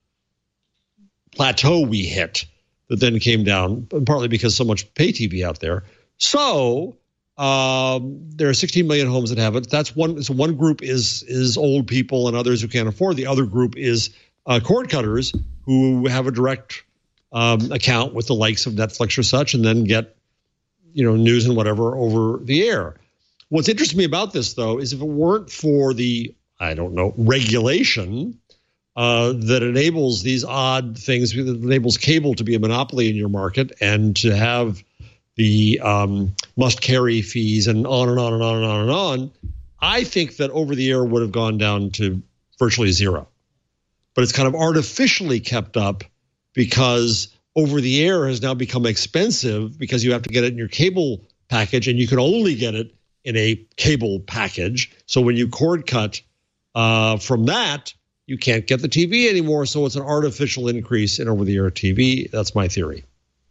S4: plateau we hit that then came down, partly because so much pay T V out there. So um, there are sixteen million homes that have it. That's one. So one group is is old people and others who can't afford. The other group is uh, cord cutters who have a direct um, account with the likes of Netflix or such, and then get you know news and whatever over the air. What's interesting to me about this, though, is if it weren't for the I don't know regulation uh, that enables these odd things, that enables cable to be a monopoly in your market and to have the um, must carry fees and on and on and on and on and on, I think that over the air would have gone down to virtually zero. But it's kind of artificially kept up because over the air has now become expensive because you have to get it in your cable package and you can only get it in a cable package. So when you cord cut uh, from that, you can't get the T V anymore. So it's an artificial increase in over the air T V. That's my theory.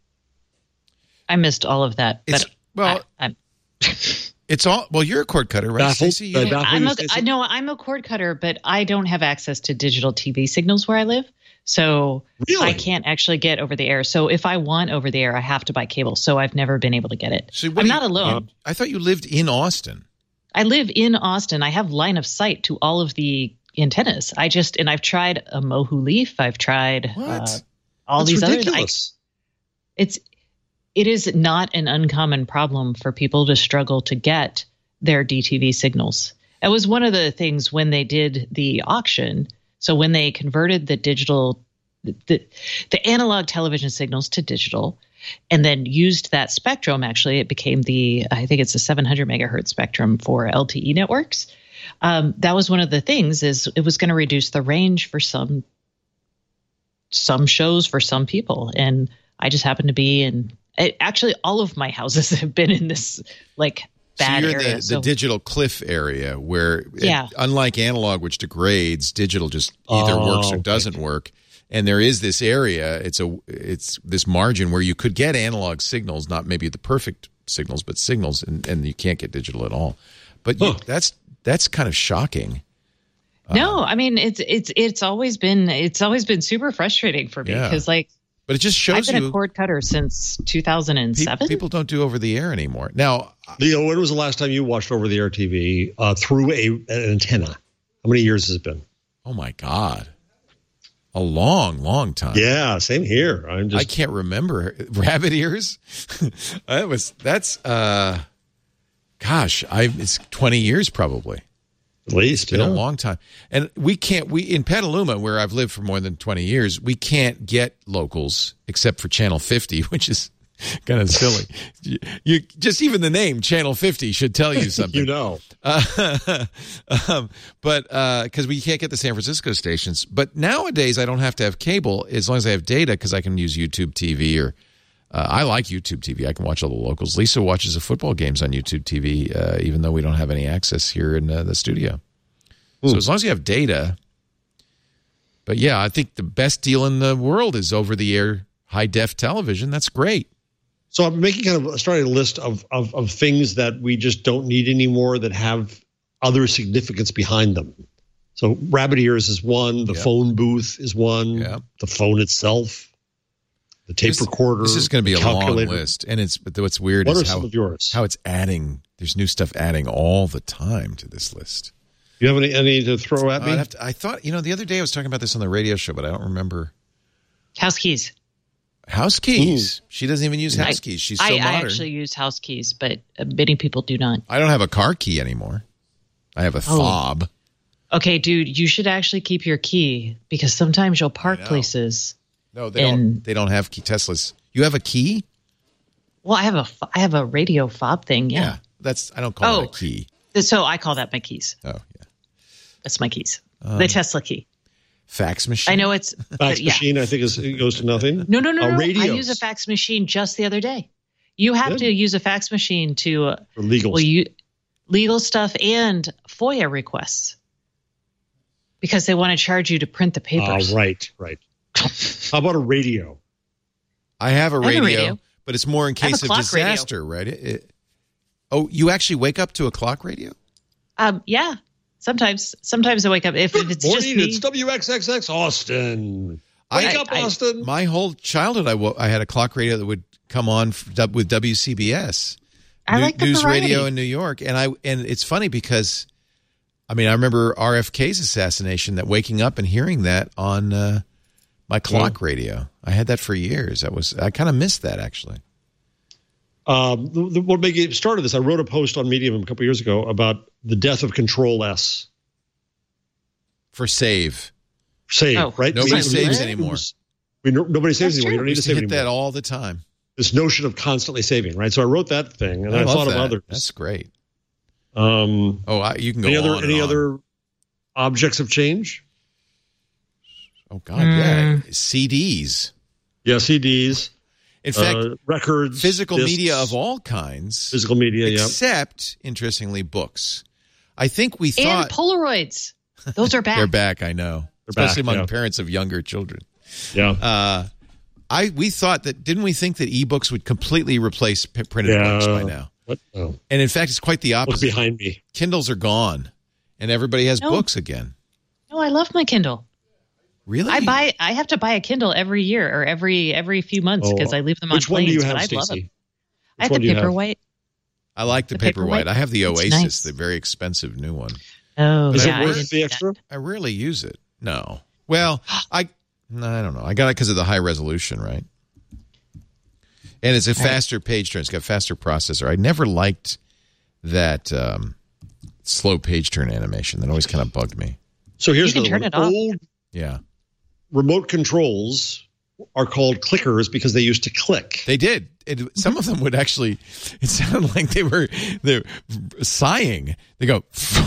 S5: I missed all of that.
S1: It's,
S5: but
S1: well,
S5: I, I'm,
S1: it's all, well, you're a cord cutter, right,
S4: Baffled?
S1: Stacey? You
S4: Uh,
S1: don't-
S4: baffled?
S5: I'm a,
S4: Stacey?
S5: I know I'm a cord cutter, but I don't have access to digital T V signals where I live. So
S4: Really?
S5: I can't actually get over the air. So if I want over the air, I have to buy cable. So I've never been able to get it.
S1: So what
S5: I'm
S1: do you-
S5: not alone.
S1: I thought you lived in Austin.
S5: I live in Austin. I have line of sight to all of the antennas. I just, and I've tried a Mohu Leaf. I've tried
S1: What?
S5: uh, all
S4: That's
S5: these others. I,
S4: ridiculous.
S5: it's, it is not an uncommon problem for people to struggle to get their D T V signals. That was one of the things when they did the auction. So when they converted the digital, the, the analog television signals to digital, and then used that spectrum, actually, it became the, I think it's a seven hundred megahertz spectrum for L T E networks. Um, that was one of the things, is it was going to reduce the range for some some shows for some people. And I just happened to be in, it, actually all of my houses have been in this like bad
S1: so you're
S5: area.
S1: in the,
S5: so,
S1: the digital cliff area where,
S5: yeah.
S1: it, unlike analog, which degrades, digital just either
S4: Oh,
S1: works or doesn't
S4: okay.
S1: work. And there is this area, it's a it's this margin where you could get analog signals, not maybe the perfect signals, but signals, and, and you can't get digital at all. But you,
S4: Huh.
S1: that's that's kind of shocking.
S5: No, I mean, it's it's it's always been it's always been super frustrating for me
S1: Yeah.
S5: because like
S1: But it just
S5: I've
S1: shows
S5: been
S1: you
S5: a cord cutter since two thousand
S1: pe-
S5: seven.
S1: people don't do over the air anymore. Now,
S4: Leo, when was the last time you watched over-the-air T V uh, through a an antenna? How many years has it been?
S1: oh my God, a long, long time.
S4: Yeah, same here. I'm
S1: I
S4: just
S1: can't remember rabbit ears. that was that's uh, gosh, I it's twenty years probably.
S4: at least
S1: It's been
S4: yeah.
S1: a long time, and we can't. We in Petaluma, where I've lived for more than twenty years, we can't get locals except for Channel fifty, which is kind of silly. You, you just even the name Channel fifty should tell you something.
S4: You know.
S1: Uh, um, but because uh, we can't get the San Francisco stations. But nowadays, I don't have to have cable as long as I have data because I can use YouTube T V or uh, I like YouTube T V. I can watch all the locals. Lisa watches the football games on YouTube T V, uh, even though we don't have any access here in uh, the studio. So as long as you have data. But yeah, I think the best deal in the world is over-the-air high-def television. That's great.
S4: So I'm making kind of starting a list of, of of things that we just don't need anymore that have other significance behind them. So rabbit ears is one. The
S1: Yep.
S4: phone booth is one.
S1: Yep.
S4: The phone itself. The tape
S1: This-
S4: recorder.
S1: This is going to be a
S4: the
S1: long
S4: calculator.
S1: list, and it's but what's weird
S4: What are
S1: is how
S4: some of yours?
S1: how it's adding. There's new stuff adding all the time to this list.
S4: You have any any to throw at
S1: Uh,
S4: me?
S1: I'd have to, I thought you know the other day I was talking about this on the radio show, but I don't remember.
S5: House keys.
S1: House keys. She doesn't even use house
S5: I-
S1: keys. She's so
S5: I,
S1: modern.
S5: I actually use house keys, but uh, many people do not.
S1: I don't have a car key anymore. I have a
S5: Oh.
S1: fob.
S5: Okay, dude, you should actually keep your key because sometimes you'll park
S1: know.
S5: places.
S1: No, they
S5: And-
S1: don't. They don't have key Teslas. You have a key?
S5: Well, I have a f- I have a radio fob thing. Yeah.
S1: That's I don't call
S5: Oh.
S1: it a key.
S5: So I call that my keys.
S1: Oh yeah.
S5: That's my keys.
S1: Um,
S5: the Tesla key.
S1: Fax machine.
S5: I know it's
S4: Fax
S5: but yeah.
S4: machine, I think, is it goes to nothing.
S5: No, no, no,
S4: Uh,
S5: no. I
S4: radios.
S5: use a fax machine just the other day. You have
S4: Good.
S5: to use a fax machine to uh,
S4: For legal.
S5: well, you legal stuff and FOIA requests because they want to charge you to print the
S4: Ah,
S5: papers.
S4: right, right. How about a radio?
S1: I have a
S5: I have a
S1: radio,
S5: radio.
S1: but it's more in
S5: I have a
S1: case of
S5: clock radio.
S1: disaster, right? It, it- oh, you actually wake up to a clock radio?
S5: Um, yeah. Sometimes, sometimes I wake up if, if it's just
S4: Morning,
S5: me.
S4: it's W X X X Austin. Wake
S5: I-
S4: up,
S5: I-
S4: Austin.
S1: My whole childhood, I, wo- I had a clock radio that would come on f- with W C B S.
S5: I
S1: New-
S5: like the
S1: news
S5: variety.
S1: radio in New York, and I and it's funny because, I mean, I remember R F K's assassination. That waking up and hearing that on uh, my clock radio, I had that for years. That was I kind of missed that actually.
S4: Um, the, the, what made it started this? I wrote a post on Medium a couple years ago about the death of Control S.
S1: For save,
S4: Save,
S5: Oh.
S4: right?
S1: Nobody
S4: We-
S1: saves
S4: we-
S1: anymore.
S4: We, no- nobody saves
S5: That's
S4: anymore. You
S5: true.
S4: don't
S1: I
S4: need to
S1: used to
S4: save
S1: hit
S4: anymore.
S1: that all the time.
S4: This notion of constantly saving, right? So I wrote that thing, and I,
S1: love
S4: thought
S1: that.
S4: of others.
S1: That's great.
S4: Um,
S1: Oh, I, you can go
S4: any
S1: on
S4: other
S1: and
S4: any
S1: on.
S4: other objects of change?
S1: Oh God, yeah, C Ds.
S4: Yeah, C Ds.
S1: In fact,
S4: uh, records,
S1: physical
S4: discs,
S1: media of all kinds,
S4: physical media. Yeah,
S1: except interestingly, books. I think we
S5: and
S1: thought
S5: Polaroids. Those are back.
S1: they're back. I know,
S4: They're
S1: especially
S4: back,
S1: among
S4: yeah.
S1: parents of younger children.
S4: yeah.
S1: Uh, I we thought that didn't we think that ebooks would completely replace p- printed
S4: Yeah.
S1: books by now?
S4: What? Oh,
S1: And in fact, it's quite the
S4: what's
S1: opposite.
S4: behind me?
S1: Kindles are gone, and everybody has
S5: No.
S1: books again.
S5: No, I love my Kindle.
S1: Really?
S5: I buy. I have to buy a Kindle every year or every every few months
S4: Oh,
S5: because I leave them on
S4: Which one
S5: planes.
S4: do you
S5: but
S4: have,
S5: I love
S4: Stacey?
S5: them. I
S4: Which
S5: have
S4: one
S5: the
S4: do you have?
S5: Paperwhite.
S1: I like the,
S5: The
S1: Paperwhite.
S5: Paperwhite.
S1: I have the
S5: It's
S1: Oasis,
S5: nice.
S1: the very expensive new one.
S5: Oh,
S4: Is
S5: yeah.
S4: it
S5: I
S4: worth
S5: didn't
S4: the
S5: do
S4: extra?
S1: I rarely use it. No. Well, I no, I don't know. I got it because of the high resolution, right? And it's a faster page turn. It's got a faster processor. I never liked that um, slow page turn animation. That always kind of bugged me.
S4: So here's
S5: You
S4: the
S5: can turn it off.
S4: old
S1: Yeah.
S4: remote controls are called clickers because they used to click.
S1: They did. It, some of them would actually, it sounded like they were they were sighing. They go,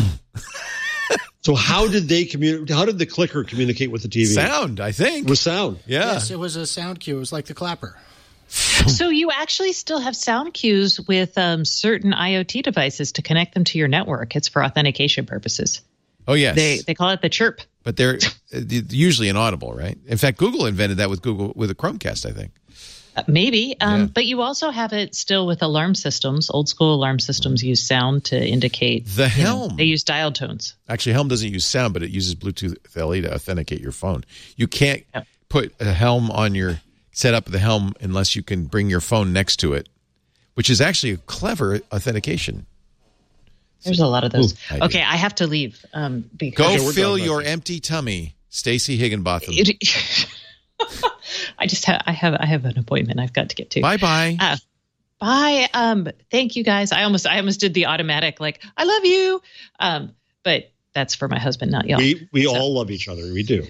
S4: So how did they communicate? How did the clicker communicate with the T V?
S1: sound, I think.
S4: With sound.
S1: Yeah.
S8: Yes, it was a sound cue. It was like the clapper.
S5: So you actually still have sound cues with um, certain IoT devices to connect them to your network. It's for authentication purposes.
S1: Oh, yes.
S5: They they call it the chirp.
S1: But they're uh, usually inaudible, right? In fact, Google invented that with Google with a Chromecast, I think.
S5: Uh, maybe, um,
S1: Yeah.
S5: but you also have it still with alarm systems. Old school alarm systems use sound to indicate.
S1: The
S5: you know,
S1: Helm.
S5: they use dial tones.
S1: Actually, Helm doesn't use sound, but it uses Bluetooth L E to authenticate your phone. You can't
S5: Yep.
S1: put a Helm on your set up the Helm unless you can bring your phone next to it, which is actually a clever authentication.
S5: There's a lot of those.
S1: Ooh, I do.
S5: Okay, I have to leave. Um, because
S1: Go
S4: Okay, we're
S1: fill
S4: done,
S1: your
S4: Leslie.
S1: empty tummy, Stacey Higginbotham.
S5: It- I just have I have I have an appointment I've got to get to.
S1: Bye bye.
S5: Uh, bye. Um, thank you guys. I almost I almost did the automatic like I love you. Um, but that's for my husband, not y'all.
S4: We we
S5: So-
S4: all love each other. We do.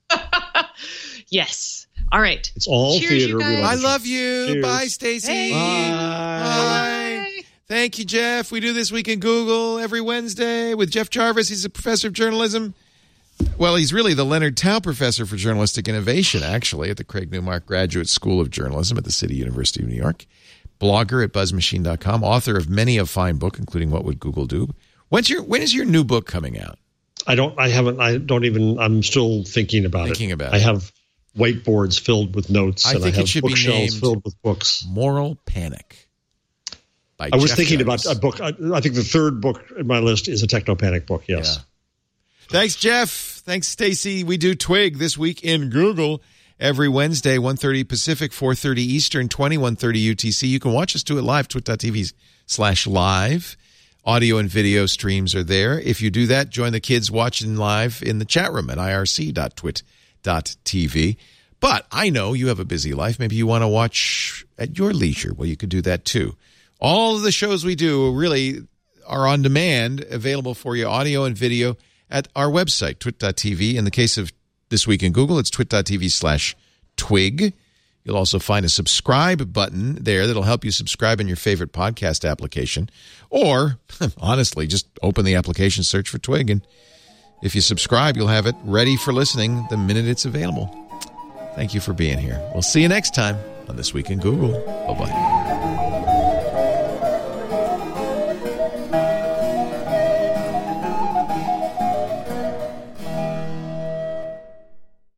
S5: Yes. All right.
S4: It's all
S5: Cheers,
S4: theater.
S5: you
S4: We
S5: guys.
S4: love
S1: I
S4: each
S1: love
S4: other.
S1: you.
S4: Cheers.
S1: Bye, Stacey.
S5: Hey.
S1: Bye. Thank you, Jeff. We do This Week in Google every Wednesday with Jeff Jarvis. He's a professor of journalism. Well, he's really the Leonard Tao Professor for Journalistic Innovation, actually, at the Craig Newmark Graduate School of Journalism at the City University of New York. Blogger at buzz machine dot com. Author of many a fine book, including What Would Google Do? When's your, when is your new book coming out?
S4: I don't. I haven't. I don't even. I'm still thinking about
S1: Thinking
S4: it.
S1: about
S4: I
S1: it.
S4: have whiteboards filled with notes,
S1: I
S4: and
S1: think
S4: I
S1: it
S4: have
S1: should be
S4: bookshelves
S1: named-
S4: filled with books.
S1: Moral Panic. By
S4: I was
S1: Jeff
S4: thinking
S1: Jarvis.
S4: about a book. I, I think the third book in my list is a Technopanic book. Yes.
S1: Yeah. Thanks, Jeff. Thanks, Stacy. We do Twig This Week in Google every Wednesday, one thirty Pacific, four thirty Eastern, twenty-one thirty U T C. You can watch us do it live, twit.tv slash live. Audio and video streams are there. If you do that, join the kids watching live in the chat room at I R C dot twit dot T V. But I know you have a busy life. Maybe you want to watch at your leisure. Well, you could do that too. All of the shows we do really are on demand, available for you, audio and video, at our website, twit dot T V. In the case of This Week in Google, it's twit.tv slash twig. You'll also find a subscribe button there that'll help you subscribe in your favorite podcast application. Or, honestly, just open the application, search for Twig, and if you subscribe, you'll have it ready for listening the minute it's available. Thank you for being here. We'll see you next time on This Week in Google. Bye-bye.